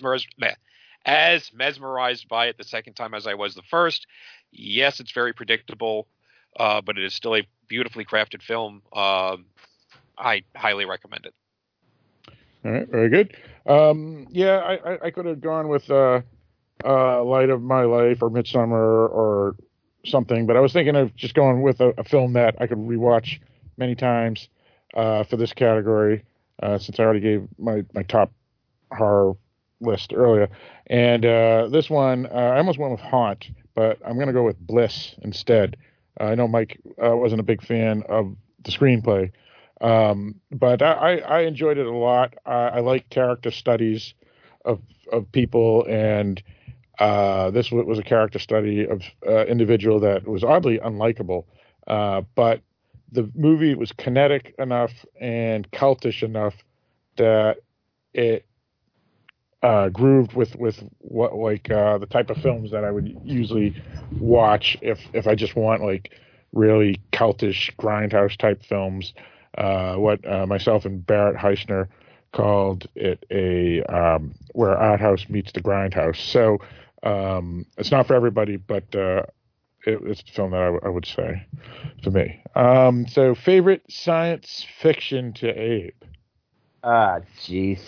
mesmerized by it the second time as I was the first. Yes, it's very predictable, but it is still a beautifully crafted film. I highly recommend it. All right, very good. I could have gone with Light of My Life or Midsommar or something, but I was thinking of just going with a film that I could rewatch many times for this category, since I already gave my top horror list earlier. And this one, I almost went with Haunt, but I'm going to go with Bliss instead. I know Mike wasn't a big fan of the screenplay, but I enjoyed it a lot. I like character studies of people, and this was a character study of individual that was oddly unlikable, but the movie was kinetic enough and cultish enough that it grooved with what the type of films that I would usually watch if I just want really cultish grindhouse type films. What myself and Barrett Heisner called it where art house meets the grindhouse. So it's not for everybody, but it's a film that I would say for me. So favorite science fiction to Abe? Jeez.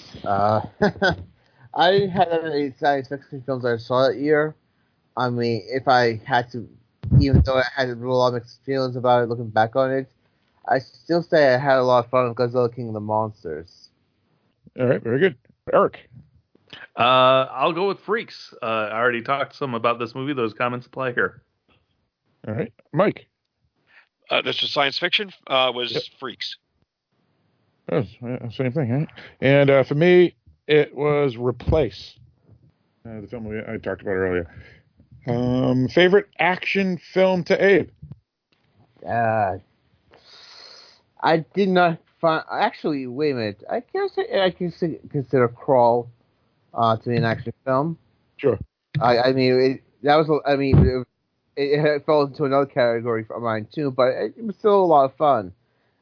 I didn't have any science fiction films I saw that year. I mean, if I had to, even though I had a lot of mixed feelings about it, looking back on it, I still say I had a lot of fun with Godzilla King of the Monsters. All right, very good. Eric? I'll go with Freaks. I already talked some about this movie. Those comments apply here. All right. Mike? This was science fiction. Was Freaks. Oh, same thing, right? And for me, it was Replace. The film I talked about earlier. Favorite action film to Abe? I did not find... Actually, wait a minute. I guess I can consider Crawl to be an action film. Sure. I mean, it fell into another category for mine too, but it was still a lot of fun.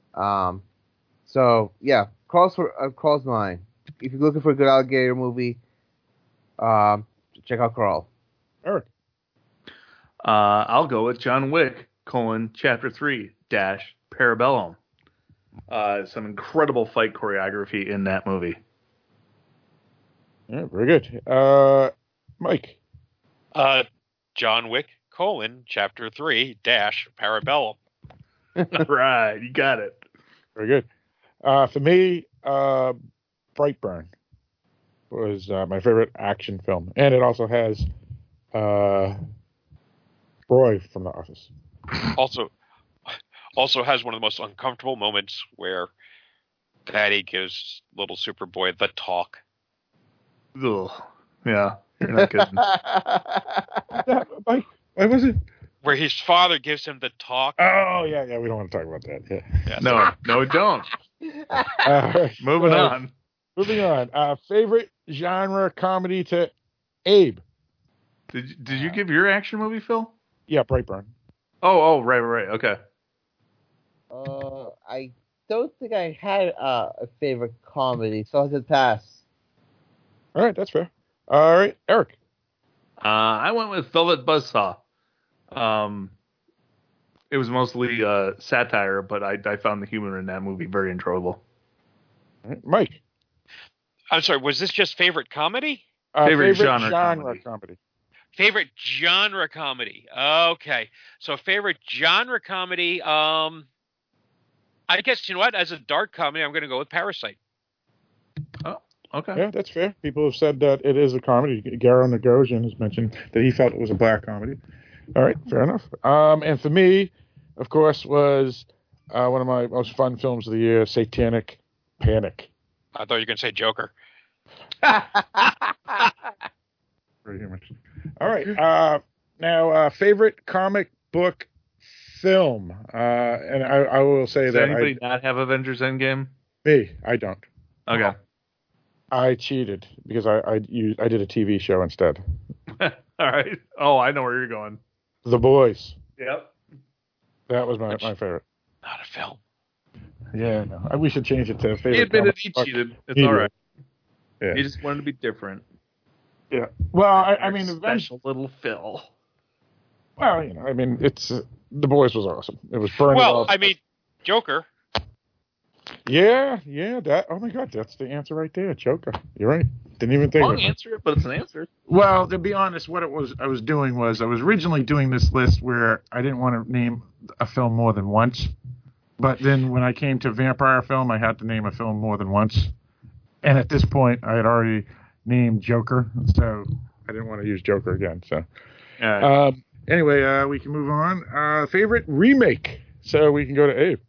So yeah, Crawl's mine. If you're looking for a good alligator movie, check out Crawl. Eric? I'll go with John Wick, Chapter 3, Parabellum. Some incredible fight choreography in that movie. Yeah, very good. Mike? John Wick, Chapter 3, Parabellum. Right, you got it. Very good. For me, Brightburn was my favorite action film. And it also has Roy from The Office. Also has one of the most uncomfortable moments where Daddy gives little Superboy the talk. Ugh. Yeah, you're not kidding. Why was it? Where his father gives him the talk. Oh, yeah, we don't want to talk about that. Yeah. No, don't. Moving on. Moving on. Favorite genre comedy to Abe? Did you give your action movie, Phil? Yeah, Brightburn. Oh, right. Okay. I don't think I had a favorite comedy, so I'll just pass. All right, that's fair. All right, Eric. I went with Velvet Buzzsaw. It was mostly satire, but I found the humor in that movie very enjoyable. All right, Mike. I'm sorry, was this just favorite comedy? Favorite genre comedy. Favorite genre comedy. Okay. So favorite genre comedy, I guess, you know what? As a dark comedy, I'm going to go with Parasite. Oh, okay. Yeah, that's fair. People have said that it is a comedy. Garo Nagosian has mentioned that he felt it was a black comedy. All right, fair enough. And for me, of course, was one of my most fun films of the year, Satanic Panic. I thought you were going to say Joker. All right. Now, favorite comic book film. And I will say Does that anybody not have Avengers Endgame? Me, I don't. Okay. I cheated because I did a TV show instead. All right. Oh, I know where you're going. The Boys. Yep. That was my favorite. Not a film. Yeah, no. We should change it to favorite. He admitted he cheated. It's all right. Yeah. He just wanted to be different. Yeah. Well, I mean, special little Phil. Well, you know, I mean, it's The Boys was awesome. It was burning. Well, I mean, Joker. Yeah. That. Oh my God, that's the answer right there, Joker. You're right. Didn't even think. Wrong answer, but it's an answer. Well, to be honest, what I was originally doing this list where I didn't want to name a film more than once, but then when I came to vampire film, I had to name a film more than once, and at this point, I had already named Joker, so I didn't want to use Joker again. So, anyway, we can move on. Favorite remake, so we can go to Abe.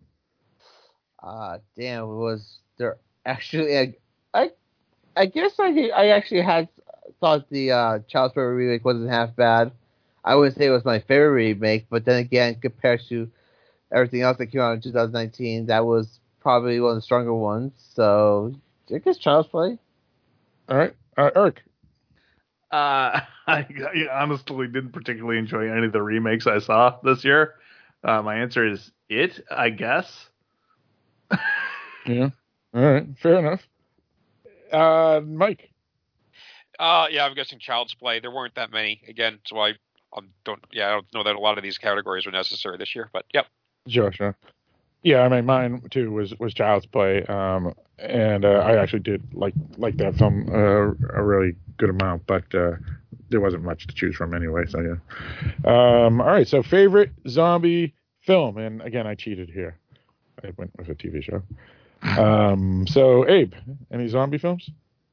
Damn, was there actually? I guess I actually had thought the Child's Play remake wasn't half bad. I wouldn't say it was my favorite remake, but then again, compared to everything else that came out in 2019, that was probably one of the stronger ones. So I guess Child's Play. All right, Eric. I honestly didn't particularly enjoy any of the remakes I saw this year. My answer is It, I guess. Yeah. All right. Fair enough. Mike. Yeah, I'm guessing Child's Play. There weren't that many. Again, so I don't know that a lot of these categories are necessary this year. But yep. Sure. Yeah, I mean, mine too was Child's Play, and I actually did like that film a really good amount, but there wasn't much to choose from anyway. So yeah. All right. So favorite zombie film, and again, I cheated here. I went with a TV show. So Abe, any zombie films?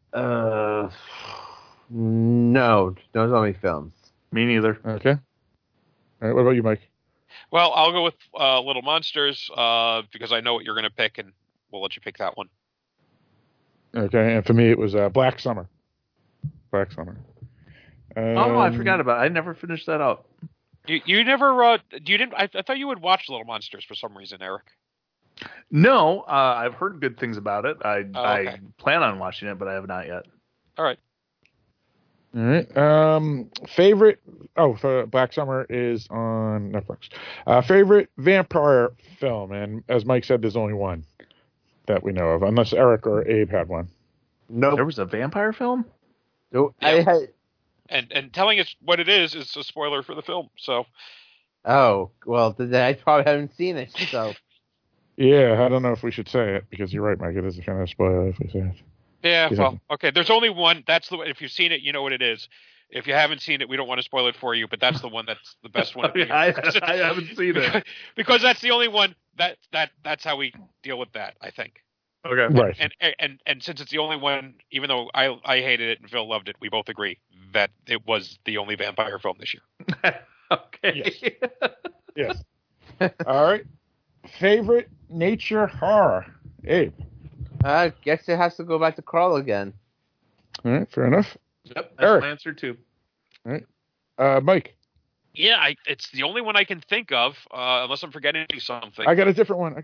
No zombie films. Me neither. Okay. All right. What about you, Mike? Well, I'll go with Little Monsters because I know what you're going to pick, and we'll let you pick that one. Okay, and for me it was Black Summer. Black Summer. I forgot about it. I never finished that out. You never you didn't. I thought you would watch Little Monsters for some reason, Eric. No, I've heard good things about it. Okay. I plan on watching it, but I have not yet. All right. All right. Favorite. Oh, for Black Summer is on Netflix. Favorite vampire film, and as Mike said, there's only one that we know of, unless Eric or Abe had one. No, There was a vampire film? no. Yeah. And telling us what it is a spoiler for the film. So. Oh well, I probably haven't seen it. So. Yeah, I don't know if we should say it because you're right, Mike. It is a kind of spoiler if we say it. Yeah, well, okay. There's only one. That's the. If you've seen it, you know what it is. If you haven't seen it, we don't want to spoil it for you. But that's the one. That's the best one. I haven't seen it because that's the only one. That's how we deal with that. I think. Okay. Right. And since it's the only one, even though I hated it and Phil loved it, we both agree that it was the only vampire film this year. Okay. Yes. All right. Favorite nature horror, Abe. I guess it has to go back to Crawl again. All right, fair enough. Yep, that's Eric. my answer too. All right. Mike. Yeah, it's the only one I can think of, unless I'm forgetting something. I got a different one.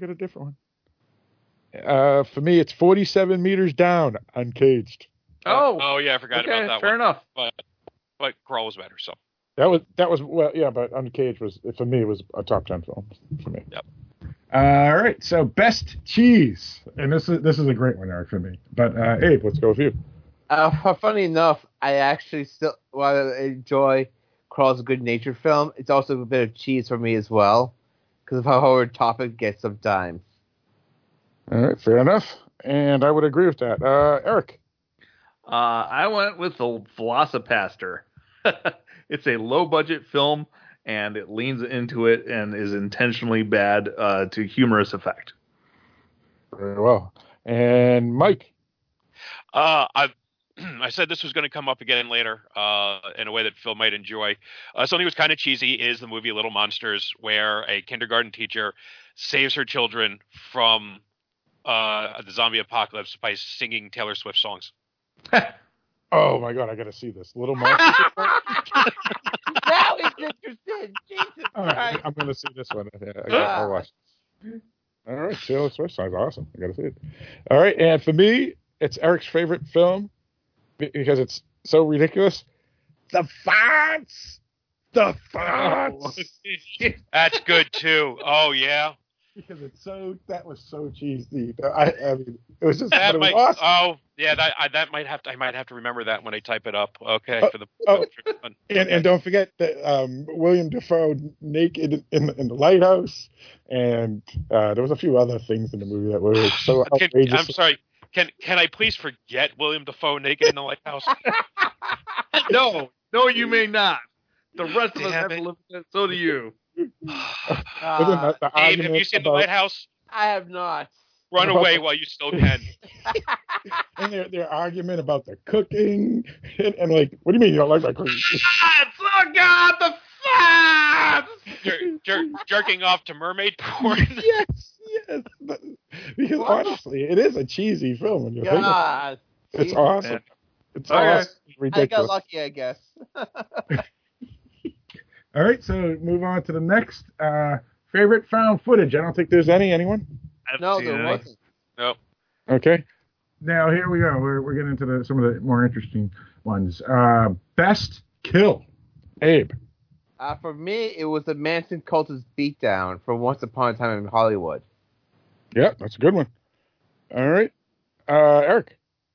For me, it's 47 meters down, Uncaged. Oh yeah, I forgot about that fair one. enough. But Crawl was better, so. That was well, yeah, but Uncaged was for me was a top 10 film for me. Yep. All right, so best cheese, and this is a great one, Eric, for me. But Abe, let's go with you. Funny enough, I actually still, while I enjoy Crawl's good nature film, it's also a bit of cheese for me as well, because of how hard topic gets sometimes. All right, fair enough, and I would agree with that. Eric. I went with the Velocipaster. It's a low-budget film, and it leans into it and is intentionally bad to humorous effect. Very well. And Mike. I said this was going to come up again later in a way that Phil might enjoy. Something was kind of cheesy is the movie Little Monsters, where a kindergarten teacher saves her children from the zombie apocalypse by singing Taylor Swift songs. Oh my God, I got to see this. Little Monsters. Now he's interested. Jesus Christ. I'm going to see this one. Yeah, I'll watch it. All right, Taylor Swift sounds awesome. I got to see it. All right, and for me, it's Eric's favorite film because it's so ridiculous. The Farts. The Farts. That's good too. Oh yeah. Because that was so cheesy. I mean, it was just that it was awesome. Oh yeah, I might have to remember that when I type it up. Okay, for the and don't forget that William Dafoe naked in the lighthouse, and there was a few other things in the movie that were so outrageous. I'm sorry. Can I please forget William Dafoe naked in the lighthouse? No, you may not. The rest of us have to live with it. So do you. Dave, have you seen The Lighthouse? I have not. Run away while you still can. And their argument about the cooking and like, what do you mean you don't like my cooking? Oh God, the fats! Jerking off to mermaid porn. Yes. Because honestly, it is a cheesy film when you think about it. It's awesome. It's awesome. It's ridiculous. I got lucky, I guess. All right, so move on to the next favorite found footage. I don't think there's anyone. No, there wasn't. No. Okay. Now here we go. We're getting into some of the more interesting ones. Best kill, Abe. For me, it was the Manson cultist beatdown from Once Upon a Time in Hollywood. Yeah, that's a good one. All right. Eric.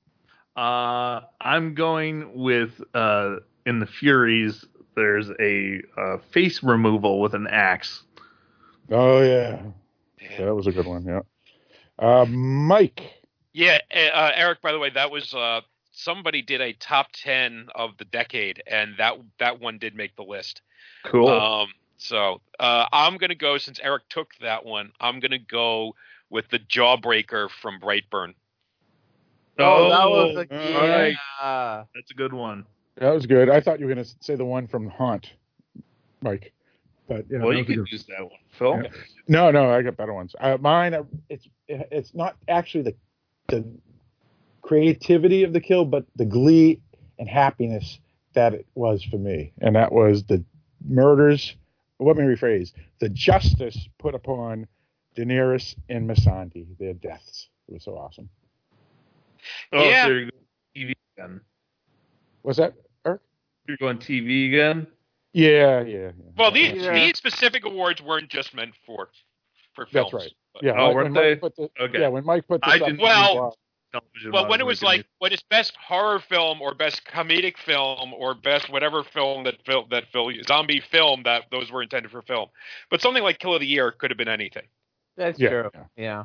I'm going with in the Furies, there's a face removal with an axe. Oh, yeah. That was a good one, yeah. Mike. Yeah, Eric, by the way, that was somebody did a top 10 of the decade, and that one did make the list. Cool. So I'm going to go, since Eric took that one, I'm going to go with the Jawbreaker from Brightburn. Oh, that was right. That's a good one. That was good. I thought you were going to say the one from Haunt, Mike. But yeah, well, you could use that one, Phil. Yeah. No, I got better ones. Mine, it's not actually the creativity of the kill, but the glee and happiness that it was for me, and that was the murders. Let me rephrase: the justice put upon Daenerys and Missandei, their deaths. It was so awesome. Oh, Yeah. so you're going TV again. What's that, Eric? You're going TV again? Yeah. Well, these specific awards weren't just meant for films. That's right. But, Yeah. weren't they? Okay. Yeah, when Mike put this I up. didn't. Well, when it was like when it's best horror film or best comedic film or best whatever film that zombie film, that those were intended for film. But something like Kill of the Year could have been anything. That's Yeah, true. Yeah.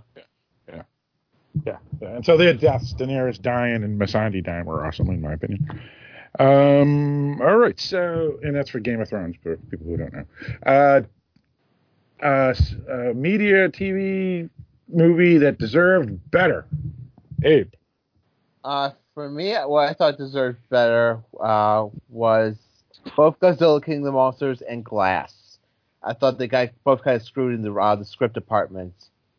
And so their deaths, Daenerys dying and Missandei dying, were awesome in my opinion. All right, so, and that's for Game of Thrones for people who don't know. Media TV movie that deserved better. Abe. For me, what I thought deserved better was both Godzilla King of the Monsters and Glass. I thought they got both kind of screwed in the script department.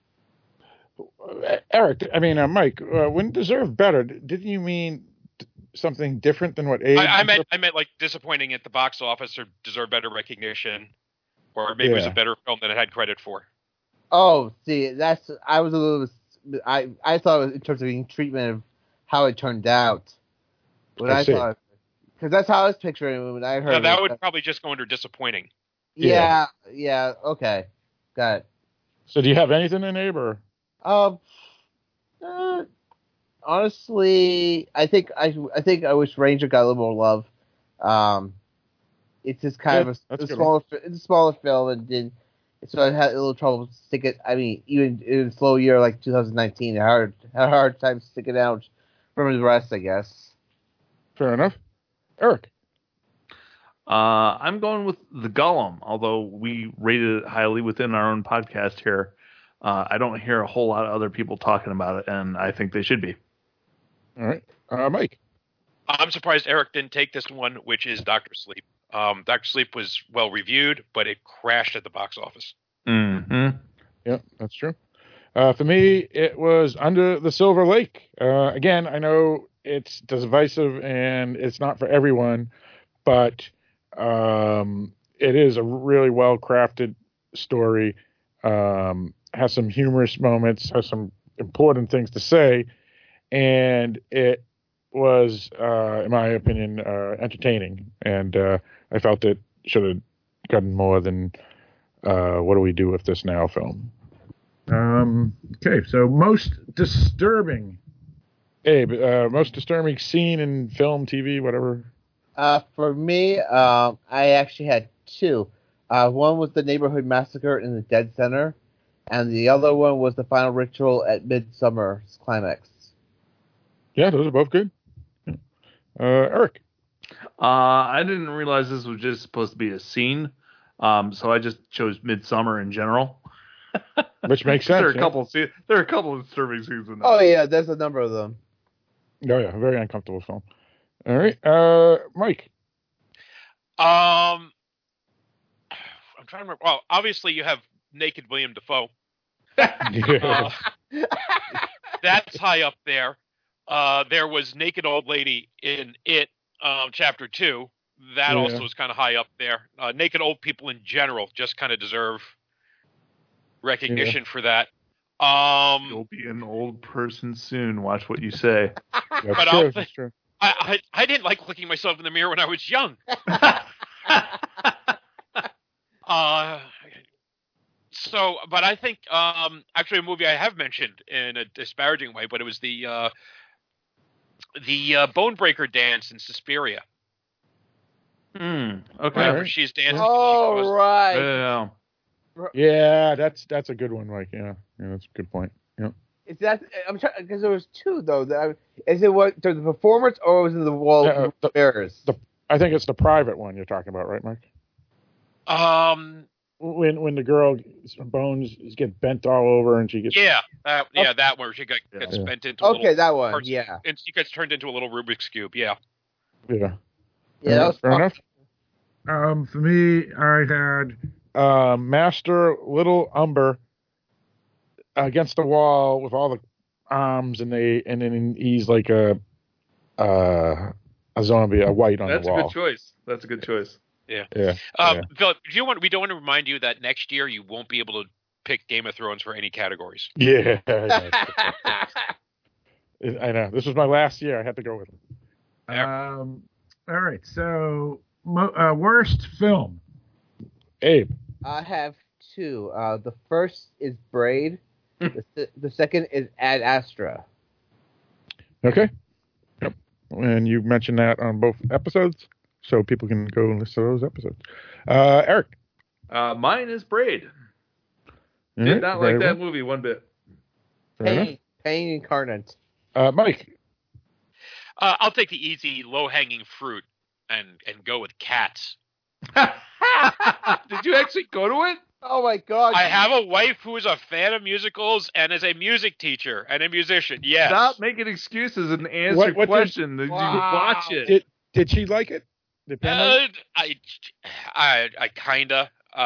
Eric, Mike, when deserved better, didn't you mean something different than what Abe? I meant like disappointing at the box office or deserve better recognition, or maybe it was a better film than it had credit for. Oh, see, I was a little. I thought it was in terms of treatment of how it turned out. I thought, because that's how I was picturing it when I heard. No, that would probably just go under disappointing. Yeah. Okay, got it. So, do you have anything in Abe or? Honestly, I think I wish Ranger got a little more love. It's just kind of a smaller film, and so I had a little trouble sticking. Even in a slow year like 2019, I had a hard time sticking out from the rest, I guess. Fair enough, Eric. I'm going with The Golem, although we rated it highly within our own podcast here. I don't hear a whole lot of other people talking about it, and I think they should be. All right. Mike. I'm surprised Eric didn't take this one, which is Dr. Sleep. Dr. Sleep was well reviewed, but it crashed at the box office. Mm-hmm. Yeah, that's true. For me, it was Under the Silver Lake. Again, I know it's divisive and it's not for everyone, but it is a really well-crafted story. Has some humorous moments, has some important things to say, and it was, in my opinion, entertaining. And I felt it should have gotten more than What Do We Do With This Now film. Okay, so most disturbing, Abe, most disturbing scene in film, TV, whatever. For me, I actually had two. One was the neighborhood massacre in the Dead Center, and the other one was the final ritual at Midsummer's climax. Yeah, those are both good. Eric. I didn't realize this was just supposed to be a scene, so I just chose Midsummer in general. Which makes sense. There are a couple of disturbing scenes in that. Oh yeah, there's a number of them. Oh yeah, very uncomfortable film. All right, Mike. I'm trying to remember. Well, obviously you have Naked William Dafoe. That's high up there. There was Naked Old Lady in It, Chapter 2. That also is kind of high up there. Naked old people in general just kind of deserve recognition for that. You'll be an old person soon. Watch what you say. That's true. I didn't like looking myself in the mirror when I was young. But I think actually a movie I have mentioned in a disparaging way, but it was the Bonebreaker dance in Suspiria. Okay. Whenever she's dancing. Oh, right. Yeah. Yeah, that's a good one, Mike. Yeah, that's a good point. Yeah. Is that? I'm trying because there was two though. Is it what the performance or was it the wall bears? I think it's the private one you're talking about, right, Mike? When the girl bones get bent all over and she gets that where she gets bent into a little that one parts, and she gets turned into a little Rubik's cube. Yeah. That was fair enough. For me, I had Master Little Umber against the wall with all the arms, and then he's like a zombie, a white on the wall. That's a good choice. Yeah. Philip, we don't want to remind you that next year you won't be able to pick Game of Thrones for any categories. Yeah. I know. This was my last year. I had to go with it. All right. So, worst film. Abe. I have two. The first is Braid. The second is Ad Astra. Okay. Yep. And you mentioned that on both episodes, so people can go and listen to those episodes. Eric. Mine is Braid. Did not like that movie one bit. Pain incarnate. Mike. I'll take the easy, low-hanging fruit and go with Cats. Did you actually go to it? Oh my God! I have a wife who is a fan of musicals and is a music teacher and a musician. Yes. Stop making excuses and answer the question. Did you watch it? Did she like it? I kinda.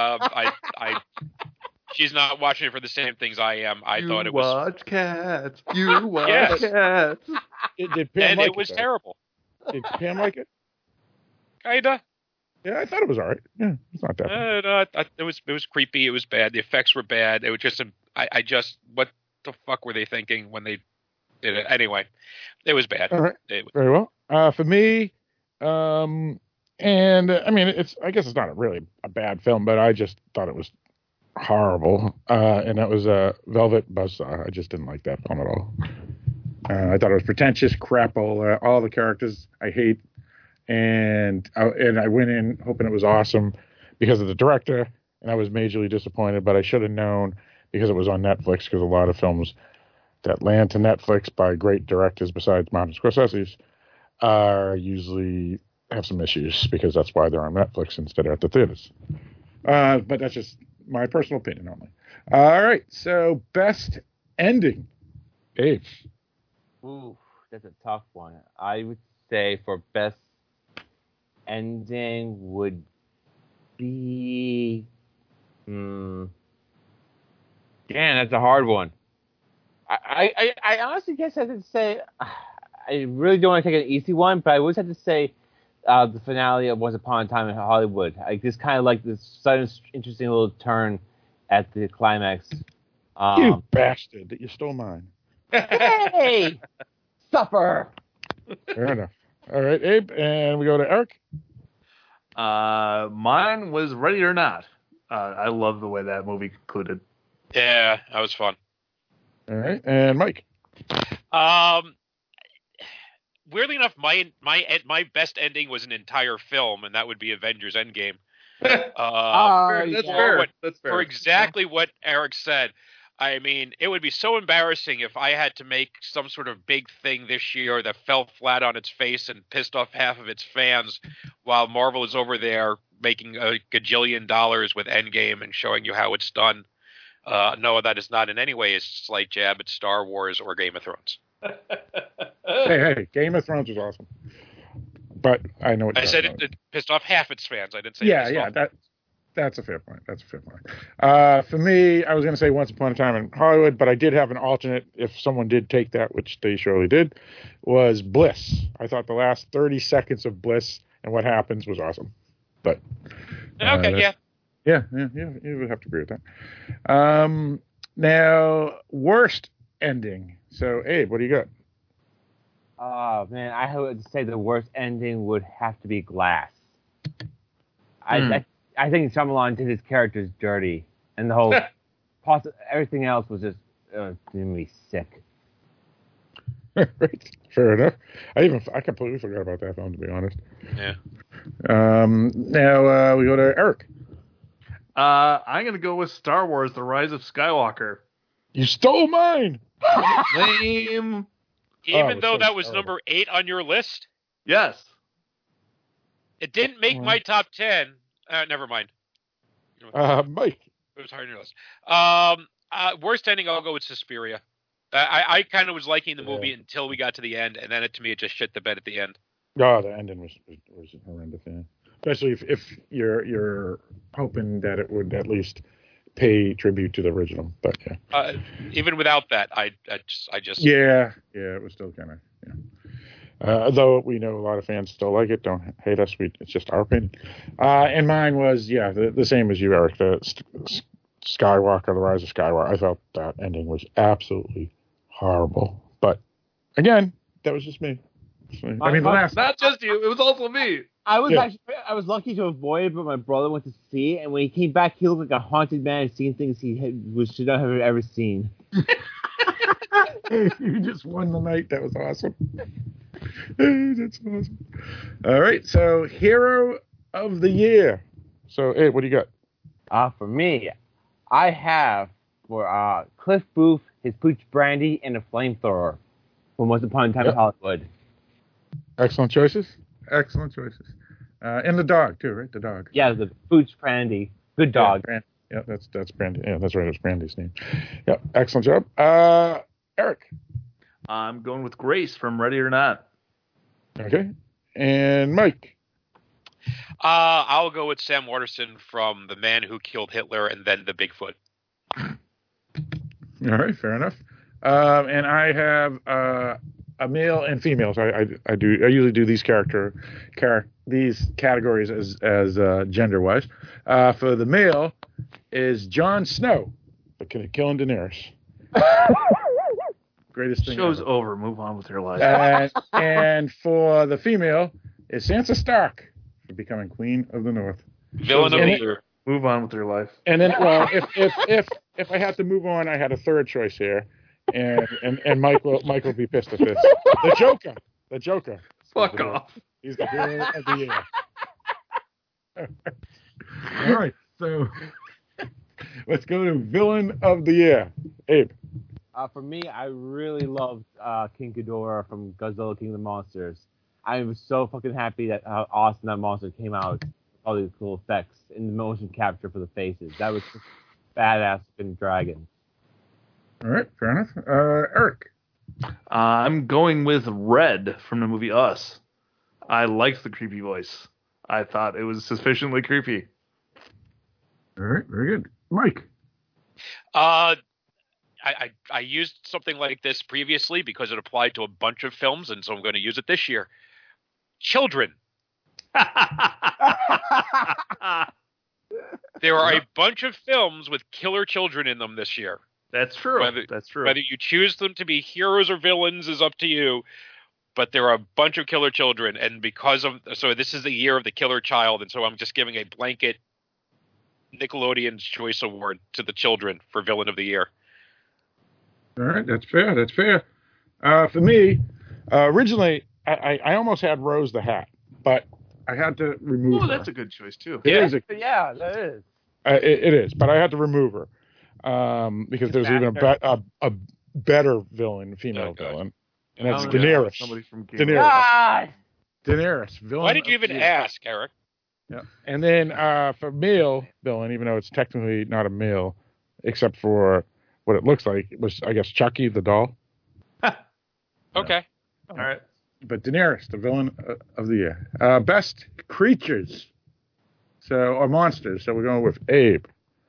She's not watching it for the same things I am. I thought it was. Watch Cats. You watch Cats. Did Pam like it was terrible. Did Pam like it? Kinda. Yeah, I thought it was all right. Yeah, it's not that bad. It was creepy. It was bad. The effects were bad. It was just what the fuck were they thinking when they did it? Anyway, it was bad. All right. Very well. For me, and I mean, I guess it's not really a bad film, but I just thought it was horrible. And that was Velvet Buzzsaw. I just didn't like that film at all. I thought it was pretentious, crap. All the characters I hate. And I went in hoping it was awesome because of the director, and I was majorly disappointed. But I should have known because it was on Netflix. Because a lot of films that land to Netflix by great directors, besides Martin Scorsese's, usually have some issues because that's why they're on Netflix instead of at the theaters. But that's just my personal opinion only. All right, so best ending, Abe. Ooh, that's a tough one. I would say for best ending would be damn, that's a hard one. I honestly guess I would say I really don't want to take an easy one, but I would have to say the finale of Once Upon a Time in Hollywood. I just kind of like this sudden interesting little turn at the climax. You bastard that you stole mine. Hey, supper. Fair enough. All right, Abe, and we go to Eric. Mine was Ready or Not. I love the way that movie concluded. Yeah, that was fun. All right, and Mike. Weirdly enough, my best ending was an entire film, and that would be Avengers Endgame. That's fair. For exactly what Eric said. I mean, it would be so embarrassing if I had to make some sort of big thing this year that fell flat on its face and pissed off half of its fans while Marvel is over there making a gajillion dollars with Endgame and showing you how it's done. No, that is not in any way a slight jab at Star Wars or Game of Thrones. Hey, Game of Thrones was awesome. But I know what I said it pissed off half its fans. I didn't say that's a fair point. For me, I was going to say Once Upon a Time in Hollywood, but I did have an alternate if someone did take that, which they surely did, was Bliss. I thought the last 30 seconds of Bliss and what happens was awesome. But okay, yeah, you would have to agree with that. Now, worst ending. So, Abe, what do you got? Oh, man, I would say the worst ending would have to be Glass. I I think Shyamalan did his characters dirty, and the whole everything else was just doing me sick. Right. Fair enough. I completely forgot about that film, to be honest. Yeah. Now we go to Eric. I'm going to go with Star Wars: The Rise of Skywalker. You stole mine. Lame. Even though that was number 8 on your list, Yes. it didn't make my top 10. Never mind. Mike. It was hard on your list. Worst ending, I'll go with Suspiria. I kind of was liking the movie until we got to the end, and then to me it just shit the bed at the end. Oh, the ending was horrendous. Yeah. Especially if you're hoping that it would at least pay tribute to the original, but yeah. Even without that, I just yeah, it was still kind of though we know a lot of fans still like it. Don't hate us. It's just our opinion. And mine was the same as you, Eric. The Skywalker, The Rise of Skywalker. I felt that ending was absolutely horrible. But again, that was just me. I mean, not just you. It was also me. I was lucky to avoid it, but my brother went to see it, and when he came back, he looked like a haunted man, seeing things he should not have ever seen. You just won the night. That was awesome. That's awesome. All right, so Hero of the Year. So, Abe, what do you got? For me, I have for Cliff Booth, his Pooch Brandy, and a flamethrower from Once Upon a Time in Hollywood. Excellent choices. And the dog too, right? The dog. Yeah, the Pooch Brandy. Good dog. Yeah, that's Brandy. Yeah, that's right. It's Brandy's name. Yeah, excellent job. Eric. I'm going with Grace from Ready or Not. Okay. And Mike. I'll go with Sam Waterston from The Man Who Killed Hitler and then The Bigfoot. All right, fair enough. And I have a male and female. So I usually do these these categories as gender wise. For the male is Jon Snow, the killing Daenerys. Greatest thing. Show's over. Move on with your life. And for the female is Sansa Stark for becoming Queen of the North. Villain of the Year. Move on with your life. And then, well, if I had to move on, I had a third choice here, and Mike will be pissed at this. The Joker. Fuck off. He's the hero of the year. All right, so let's go to villain of the year, Abe. For me, I really loved King Ghidorah from Godzilla King of the Monsters. I was so fucking happy that how awesome that monster came out. All these cool effects and the motion capture for the faces. That was just badass fucking dragon. All right, fair enough. Eric. I'm going with Red from the movie Us. I liked the creepy voice. I thought it was sufficiently creepy. All right, very good. Mike. I used something like this previously because it applied to a bunch of films, and so I'm going to use it this year. Children. There are a bunch of films with killer children in them this year. That's true. That's true. Whether you choose them to be heroes or villains is up to you, but there are a bunch of killer children, and so this is the year of the killer child, and so I'm just giving a blanket Nickelodeon's Choice Award to the children for Villain of the Year. All right, that's fair. For me, originally, I almost had Rose the Hat, but I had to remove her. Oh, that's a good choice, too. Yeah, that is. It is, but I had to remove her because there's even a better female villain, and that's Daenerys. Somebody from Daenerys, villain. Why did you even ask, Eric? Yeah, and then for male villain, even though it's technically not a male, except for what it looks like, it was, I guess, Chucky the doll. Okay. All right. But Daenerys, the villain of the year. Best creatures. Or monsters. So we're going with Abe.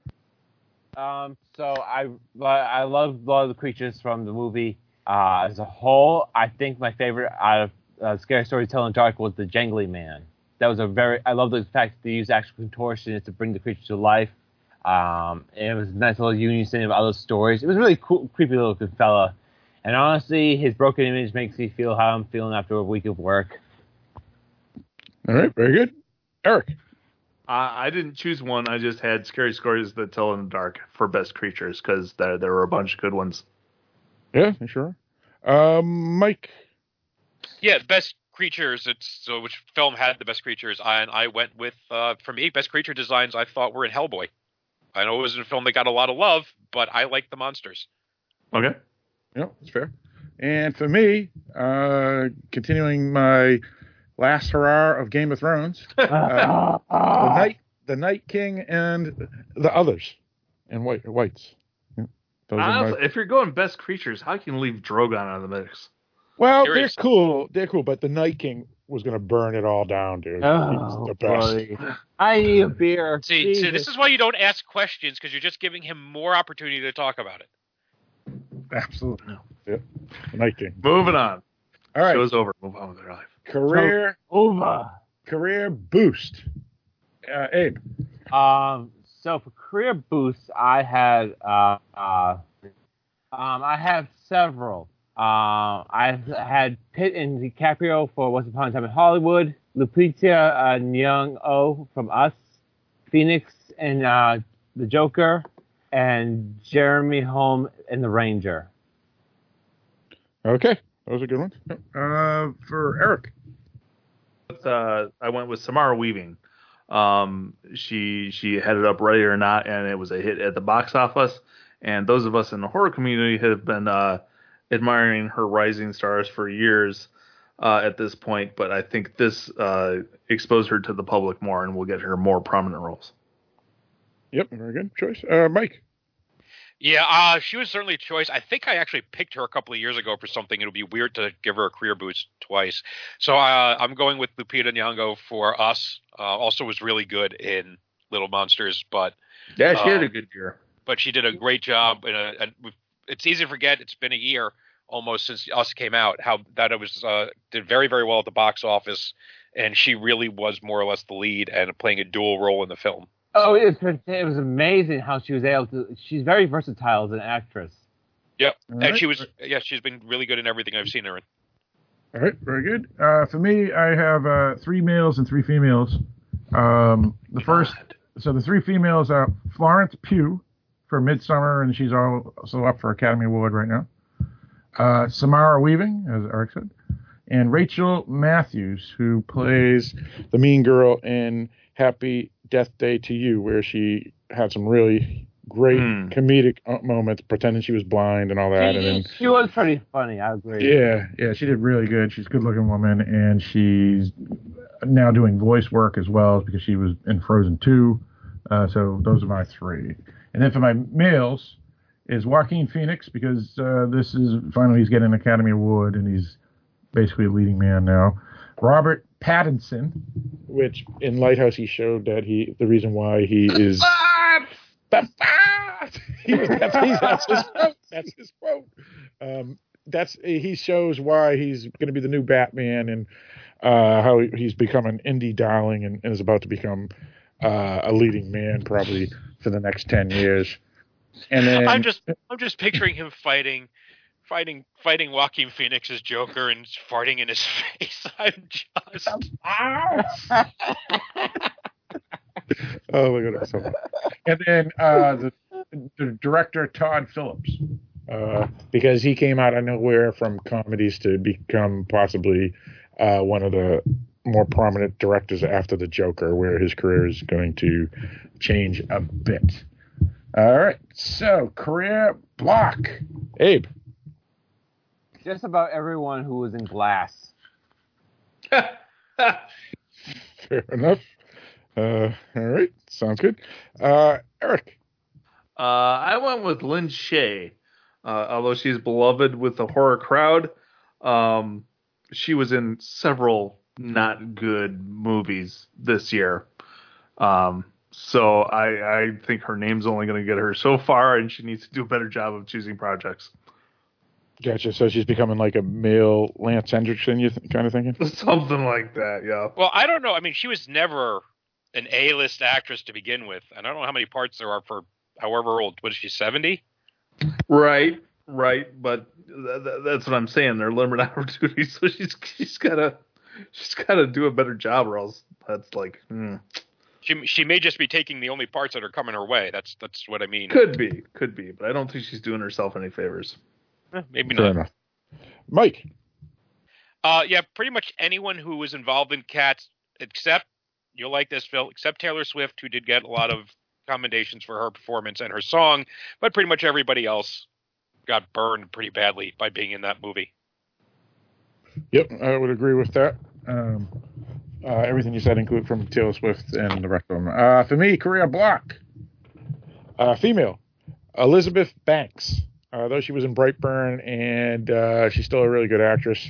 So I love a lot of the creatures from the movie. As a whole, I think my favorite out of Scary Stories Tell in the Dark was the Jangly Man. That was I love the fact that they used actual contortionists to bring the creatures to life. And it was a nice little unison of other stories. It was a really cool, creepy little good fella. And honestly, his broken image makes me feel how I'm feeling after a week of work. All right, very good. Eric. I didn't choose one. I just had Scary Stories That Tell in the Dark for Best Creatures because there were a bunch of good ones. Yeah, sure. Mike. Yeah, best creatures. Which film had the best creatures? I went with for me, best creature designs I thought were in Hellboy. I know it was a film that got a lot of love, but I like the monsters. Okay. Yeah, that's fair. And for me, continuing my last hurrah of Game of Thrones, the Night King and the others, and whites. Yeah, if you're going best creatures, how can you leave Drogon out of the mix? Well, they're cool, but the Night King was going to burn it all down, dude. Oh, He's the best. buddy. I need a beer. See, this is why you don't ask questions, because you're just giving him more opportunity to talk about it. Absolutely. Yep. The Night King. Moving on. All right. Show's over. Move on with their life. Career over. Career boost. Abe. So for career boosts, I had I have several. I've had Pitt and DiCaprio for Once Upon a Time in Hollywood, Lupita Nyong'o from Us, Phoenix and The Joker, and Jeremy Holm in The Ranger. Okay, those are good ones. For Eric. I went with Samara Weaving. She headed up Ready or Not, and it was a hit at the box office. And those of us in the horror community have been admiring her rising stars for years at this point. But I think this exposed her to the public more, and will get her more prominent roles. Yep, very good choice. Mike. Yeah, she was certainly a choice. I think I actually picked her a couple of years ago for something. It would be weird to give her a career boost twice. So I'm going with Lupita Nyong'o for Us. Also was really good in Little Monsters, but yeah, she had a good year. But she did a great job. It's easy to forget. It's been a year almost since Us came out. How that it was did very, very well at the box office, and she really was more or less the lead and playing a dual role in the film. Oh, it was amazing how she was able to. She's very versatile as an actress. Yep, All and right. she's been really good in everything I've seen her in. All right, very good. For me, I have 3 males and 3 females. The the 3 females are Florence Pugh for Midsummer, and she's also up for Academy Award right now. Samara Weaving, as Eric said, and Rachel Matthews, who plays the mean girl in Happy Death Day to You, where she had some really great comedic moments, pretending she was blind and all that. She was pretty funny, I agree. Yeah, she did really good. She's a good-looking woman, and she's now doing voice work as well because she was in Frozen 2. So those are my 3. And then for my males is Joaquin Phoenix, because this is finally he's getting an Academy Award, and he's basically a leading man now. Robert Pattinson, which in Lighthouse he showed that the reason why he is that's his quote. He shows why he's going to be the new Batman, and how he's become an indie darling and is about to become a leading man probably for the next 10 years. And then I'm just picturing him fighting Joaquin Phoenix's Joker and farting in his face. I'm just oh, look at that. And then the director Todd Phillips, because he came out of nowhere from comedies to become possibly one of the more prominent directors after the Joker, where his career is going to change a bit. All right, so career block. Abe. Just about everyone who was in Glass. Fair enough. All right, sounds good. Eric. I went with Lynn Shay. Although she's beloved with the horror crowd, she was in several not good movies this year. So I think her name's only going to get her so far, and she needs to do a better job of choosing projects. Gotcha. So she's becoming like a male Lance Hendrickson, kind of thinking? Something like that, yeah. Well, I don't know. I mean, she was never an A-list actress to begin with. And I don't know how many parts there are for however old. What is she, 70? Right. But that's what I'm saying. They're limited opportunities, so she's got to do a better job, or else that's like. She may just be taking the only parts that are coming her way. That's what I mean. Could be, but I don't think she's doing herself any favors. Maybe Fair not. enough. Mike. Yeah, pretty much anyone who was involved in Cats, except, you'll like this, Phil, except Taylor Swift, who did get a lot of commendations for her performance and her song, but pretty much everybody else got burned pretty badly by being in that movie. Yep, I would agree with that. Everything you said, include from Taylor Swift and the rest of them. For me, career block. Female, Elizabeth Banks. Though she was in Brightburn, and she's still a really good actress.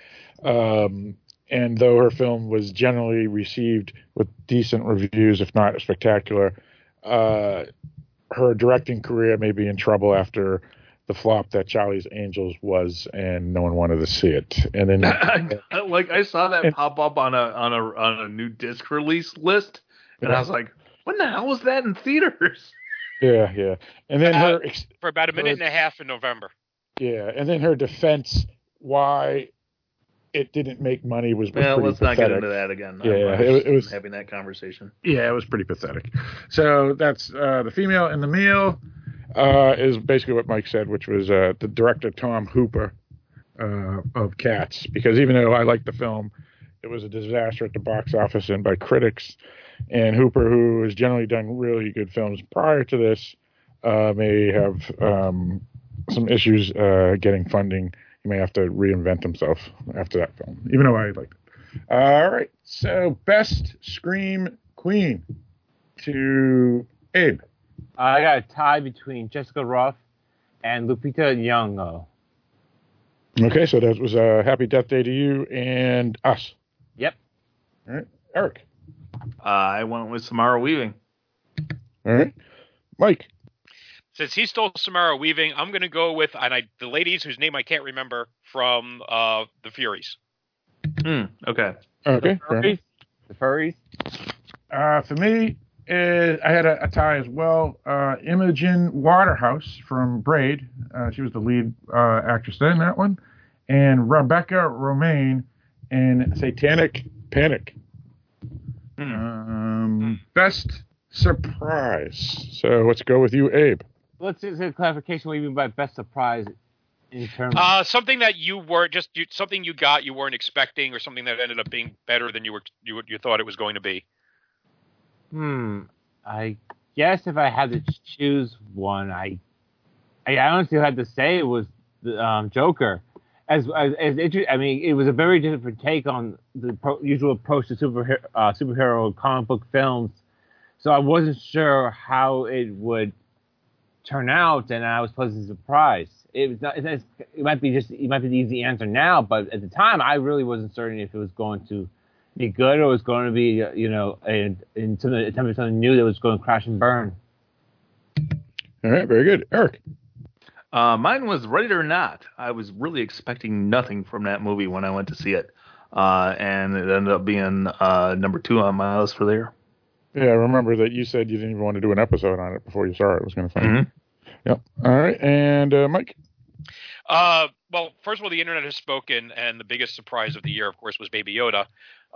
And though her film was generally received with decent reviews, if not spectacular, her directing career may be in trouble after the flop that Charlie's Angels was, and no one wanted to see it. And then, I saw that pop up on a new disc release list, and I was like, "When the hell was that in theaters?" Yeah. And then for about a minute and a half in November. Yeah, and then her defense why it didn't make money was pretty let's pathetic. not get into that again. Yeah, it was having that conversation. Yeah, it was pretty pathetic. So that's the female, and the male is basically what Mike said, which was the director Tom Hooper of Cats. Because even though I liked the film, it was a disaster at the box office and by critics. And Hooper, who has generally done really good films prior to this, may have some issues getting funding. He may have to reinvent himself after that film, even though I liked it. All right, so best Scream Queen to Abe. I got a tie between Jessica Rothe and Lupita Nyong'o. Okay, so that was a Happy Death Day to you and us. Yep. All right, Eric. I went with Samara Weaving. All right, Mike. Since he stole Samara Weaving, I'm going to go with the ladies whose name I can't remember from the Furies. Okay. Okay. The Furries. For me, I had a tie as well. Imogen Waterhouse from Braid. She was the lead actress in that one. And Rebecca Romaine in Satanic Panic. Best surprise. So let's go with you, Abe. Let's get a clarification. What do you mean by best surprise in terms? Something that you were something you got you weren't expecting, or something that ended up being better than you thought it was going to be. I guess if I had to choose one, I honestly had to say it was the Joker. As I mean, it was a very different take on the usual approach to superhero comic book films. So I wasn't sure how it would turn out, and I was pleasantly surprised. It was not. It might be the easy answer now, but at the time, I really wasn't certain if it was going to be good or it was going to be, in some attempt at something new that was going to crash and burn. All right, very good, Eric. Mine was Ready or Not. I was really expecting nothing from that movie when I went to see it, and it ended up being number 2 on my list for there. Yeah, I remember that you said you didn't even want to do an episode on it before you saw it. It was going to find it. Yep. All right, and Mike? Well, first of all, the internet has spoken, and the biggest surprise of the year, of course, was Baby Yoda.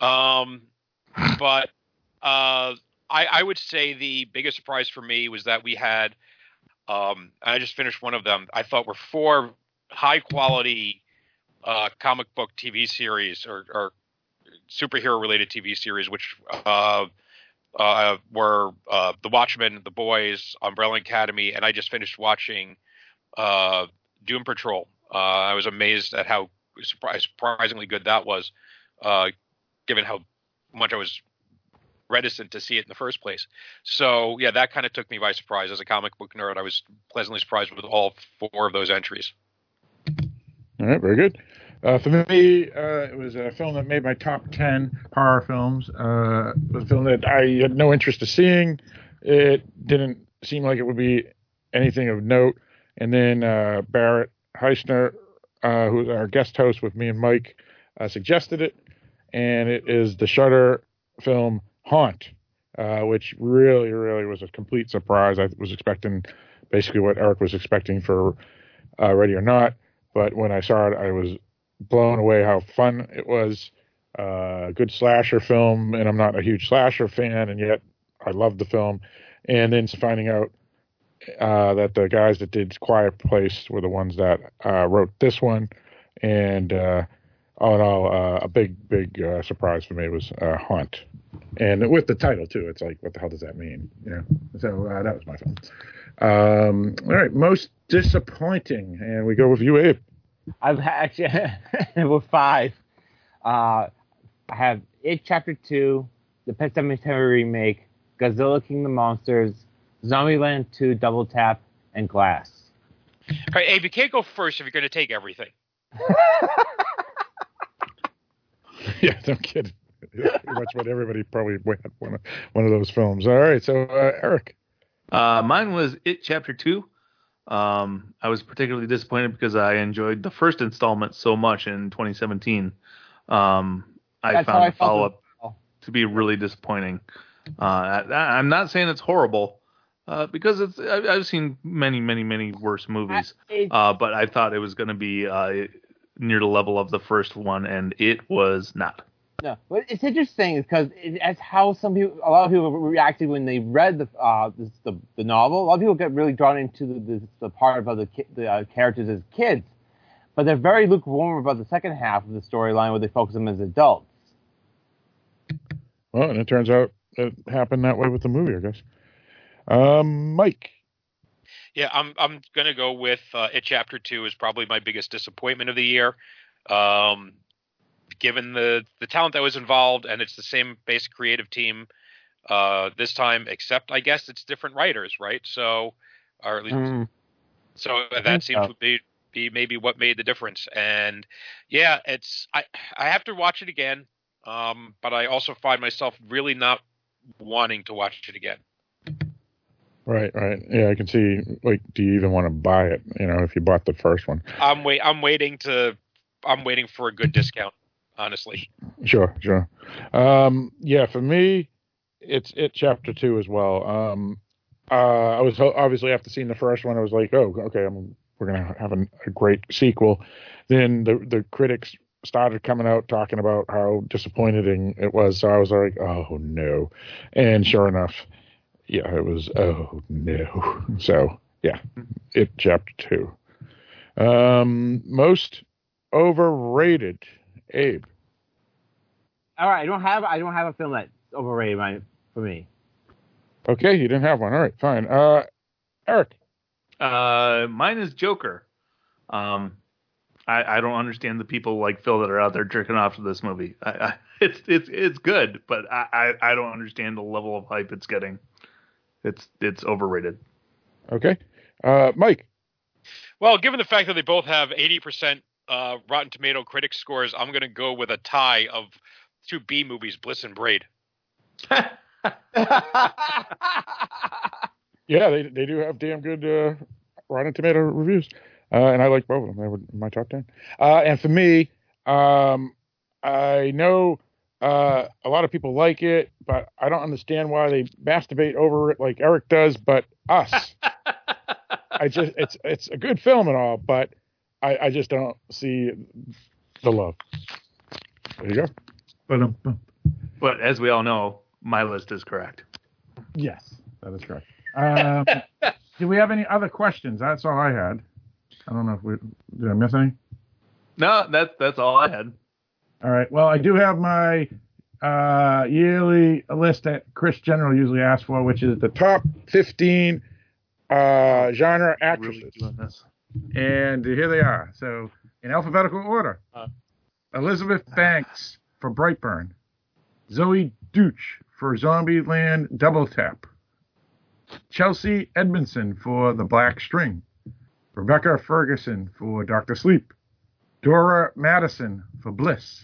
But I would say the biggest surprise for me was that we had, I just finished one of them, I thought were 4 high-quality comic book TV series or superhero-related TV series, which were The Watchmen, The Boys, Umbrella Academy, and I just finished watching Doom Patrol. I was amazed at how surprisingly good that was, given how much I was reticent to see it in the first place. So, yeah, that kind of took me by surprise. As a comic book nerd, I was pleasantly surprised with all 4 of those entries. All right, very good. For me, it was a film that made my top 10 horror films. It was a film that I had no interest in seeing. It didn't seem like it would be anything of note. And then Barrett Heisner, who's our guest host with me and Mike, suggested it. And it is the Shudder film Haunt, which really, really was a complete surprise. I was expecting basically what Eric was expecting for Ready or Not. But when I saw it, I was blown away how fun it was. Good slasher film, and I'm not a huge slasher fan, and yet I loved the film, and then finding out that the guys that did Quiet Place were the ones that wrote this one, and all in all, a big surprise for me was Haunt, and with the title too. It's like, what the hell does that mean? So that was my film. All right, most disappointing, and we go with you, Abe. I've actually with 5. I have It Chapter 2, the Pet Sematary remake, Godzilla King of the Monsters, Zombieland 2 Double Tap, and Glass. All right, Abe, you can't go first if you're going to take everything. Yeah, no kidding. Pretty much what everybody probably had one of those films. All right, so Eric. Mine was It Chapter 2. I was particularly disappointed because I enjoyed the first installment so much in 2017. I found the follow-up to be really disappointing. I'm not saying it's horrible, because I've seen many worse movies. But I thought it was going to be near the level of the first one, and it was not. No, but it's interesting because it's how a lot of people reacted when they read the novel. A lot of people get really drawn into the part about the characters as kids, but they're very lukewarm about the second half of the storyline where they focus them as adults. Well, and it turns out it happened that way with the movie, I guess. Mike. Yeah, I'm gonna go with It Chapter 2 is probably my biggest disappointment of the year. Given the talent that was involved, and it's the same basic creative team this time, except I guess it's different writers, right? So, or at least, so that seems to be maybe what made the difference. And yeah, I have to watch it again, but I also find myself really not wanting to watch it again. Right. Yeah, I can see. Like, do you even want to buy it? If you bought the first one. I'm waiting for a good discount. Honestly. Sure. Yeah, for me, it's It Chapter 2 as well. I was obviously, after seeing the first one, I was like, oh, okay, we're gonna have a great sequel. Then the critics started coming out talking about how disappointing it was. So I was like, oh no, and sure enough, yeah, it was. Oh no. So yeah, It Chapter 2. Most overrated. Abe. All right, I don't have a film that's overrated for me. Okay, you didn't have one. All right, fine. Eric. Mine is Joker. I don't understand the people like Phil that are out there jerking off to this movie. It's good, but I don't understand the level of hype it's getting. It's overrated. Okay, Mike. Well, given the fact that they both have 80% Rotten Tomato critic scores, I'm going to go with a tie of 2 B movies, Bliss and Braid. Yeah, they do have damn good Rotten Tomato reviews, and I like both of them. They were in my top 10. And for me, I know a lot of people like it, but I don't understand why they masturbate over it like Eric does. But us, it's a good film and all, but I just don't see the love. There you go. But as we all know, my list is correct. Yes, that is correct. Do we have any other questions? That's all I had. I don't know if did I miss any? No, that's all I had. All right. Well, I do have my yearly list that Chris General usually asks for, which is the top 15 genre actresses. Really doing this. And here they are. So, in alphabetical order. Elizabeth Banks for Brightburn. Zoe Deutch for Zombieland Double Tap. Chelsea Edmondson for The Black String. Rebecca Ferguson for Dr. Sleep. Dora Madison for Bliss.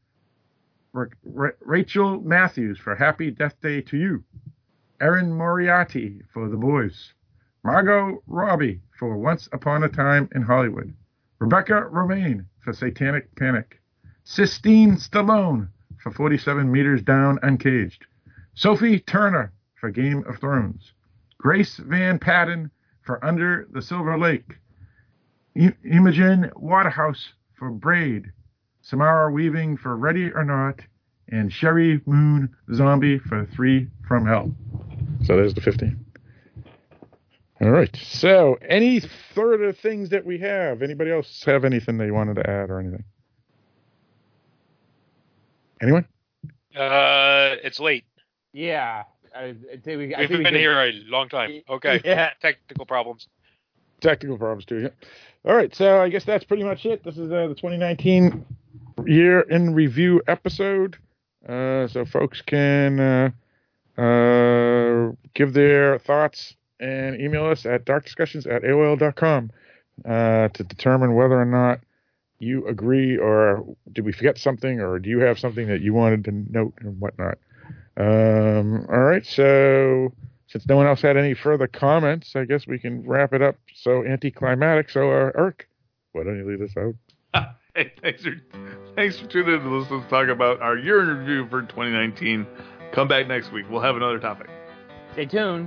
Rachel Matthews for Happy Death Day to You. Erin Moriarty for The Boys. Margot Robbie for Once Upon a Time in Hollywood. Rebecca Romaine for Satanic Panic. Sistine Stallone for 47 Meters Down Uncaged. Sophie Turner for Game of Thrones. Grace Van Patten for Under the Silver Lake. Imogen Waterhouse for Braid. Samara Weaving for Ready or Not. And Sherry Moon Zombie for 3 from Hell. So there's the 15. All right. So any further things that we have? Anybody else have anything they wanted to add or anything? Anyone? It's late. Yeah. I think We've been here a long time. Okay. Yeah. Technical problems. Technical problems too. Yeah. All right. So I guess that's pretty much it. This is the 2019 year in review episode. So folks can give their thoughts and email us at darkdiscussions@aol.com to determine whether or not you agree, or did we forget something, or do you have something that you wanted to note and whatnot. All right, so since no one else had any further comments, I guess we can wrap it up. So anticlimactic. So Eric, why don't you lead us out? Hey, thanks for tuning in to listen to talk about our year in review for 2019. Come back next week. We'll have another topic. Stay tuned.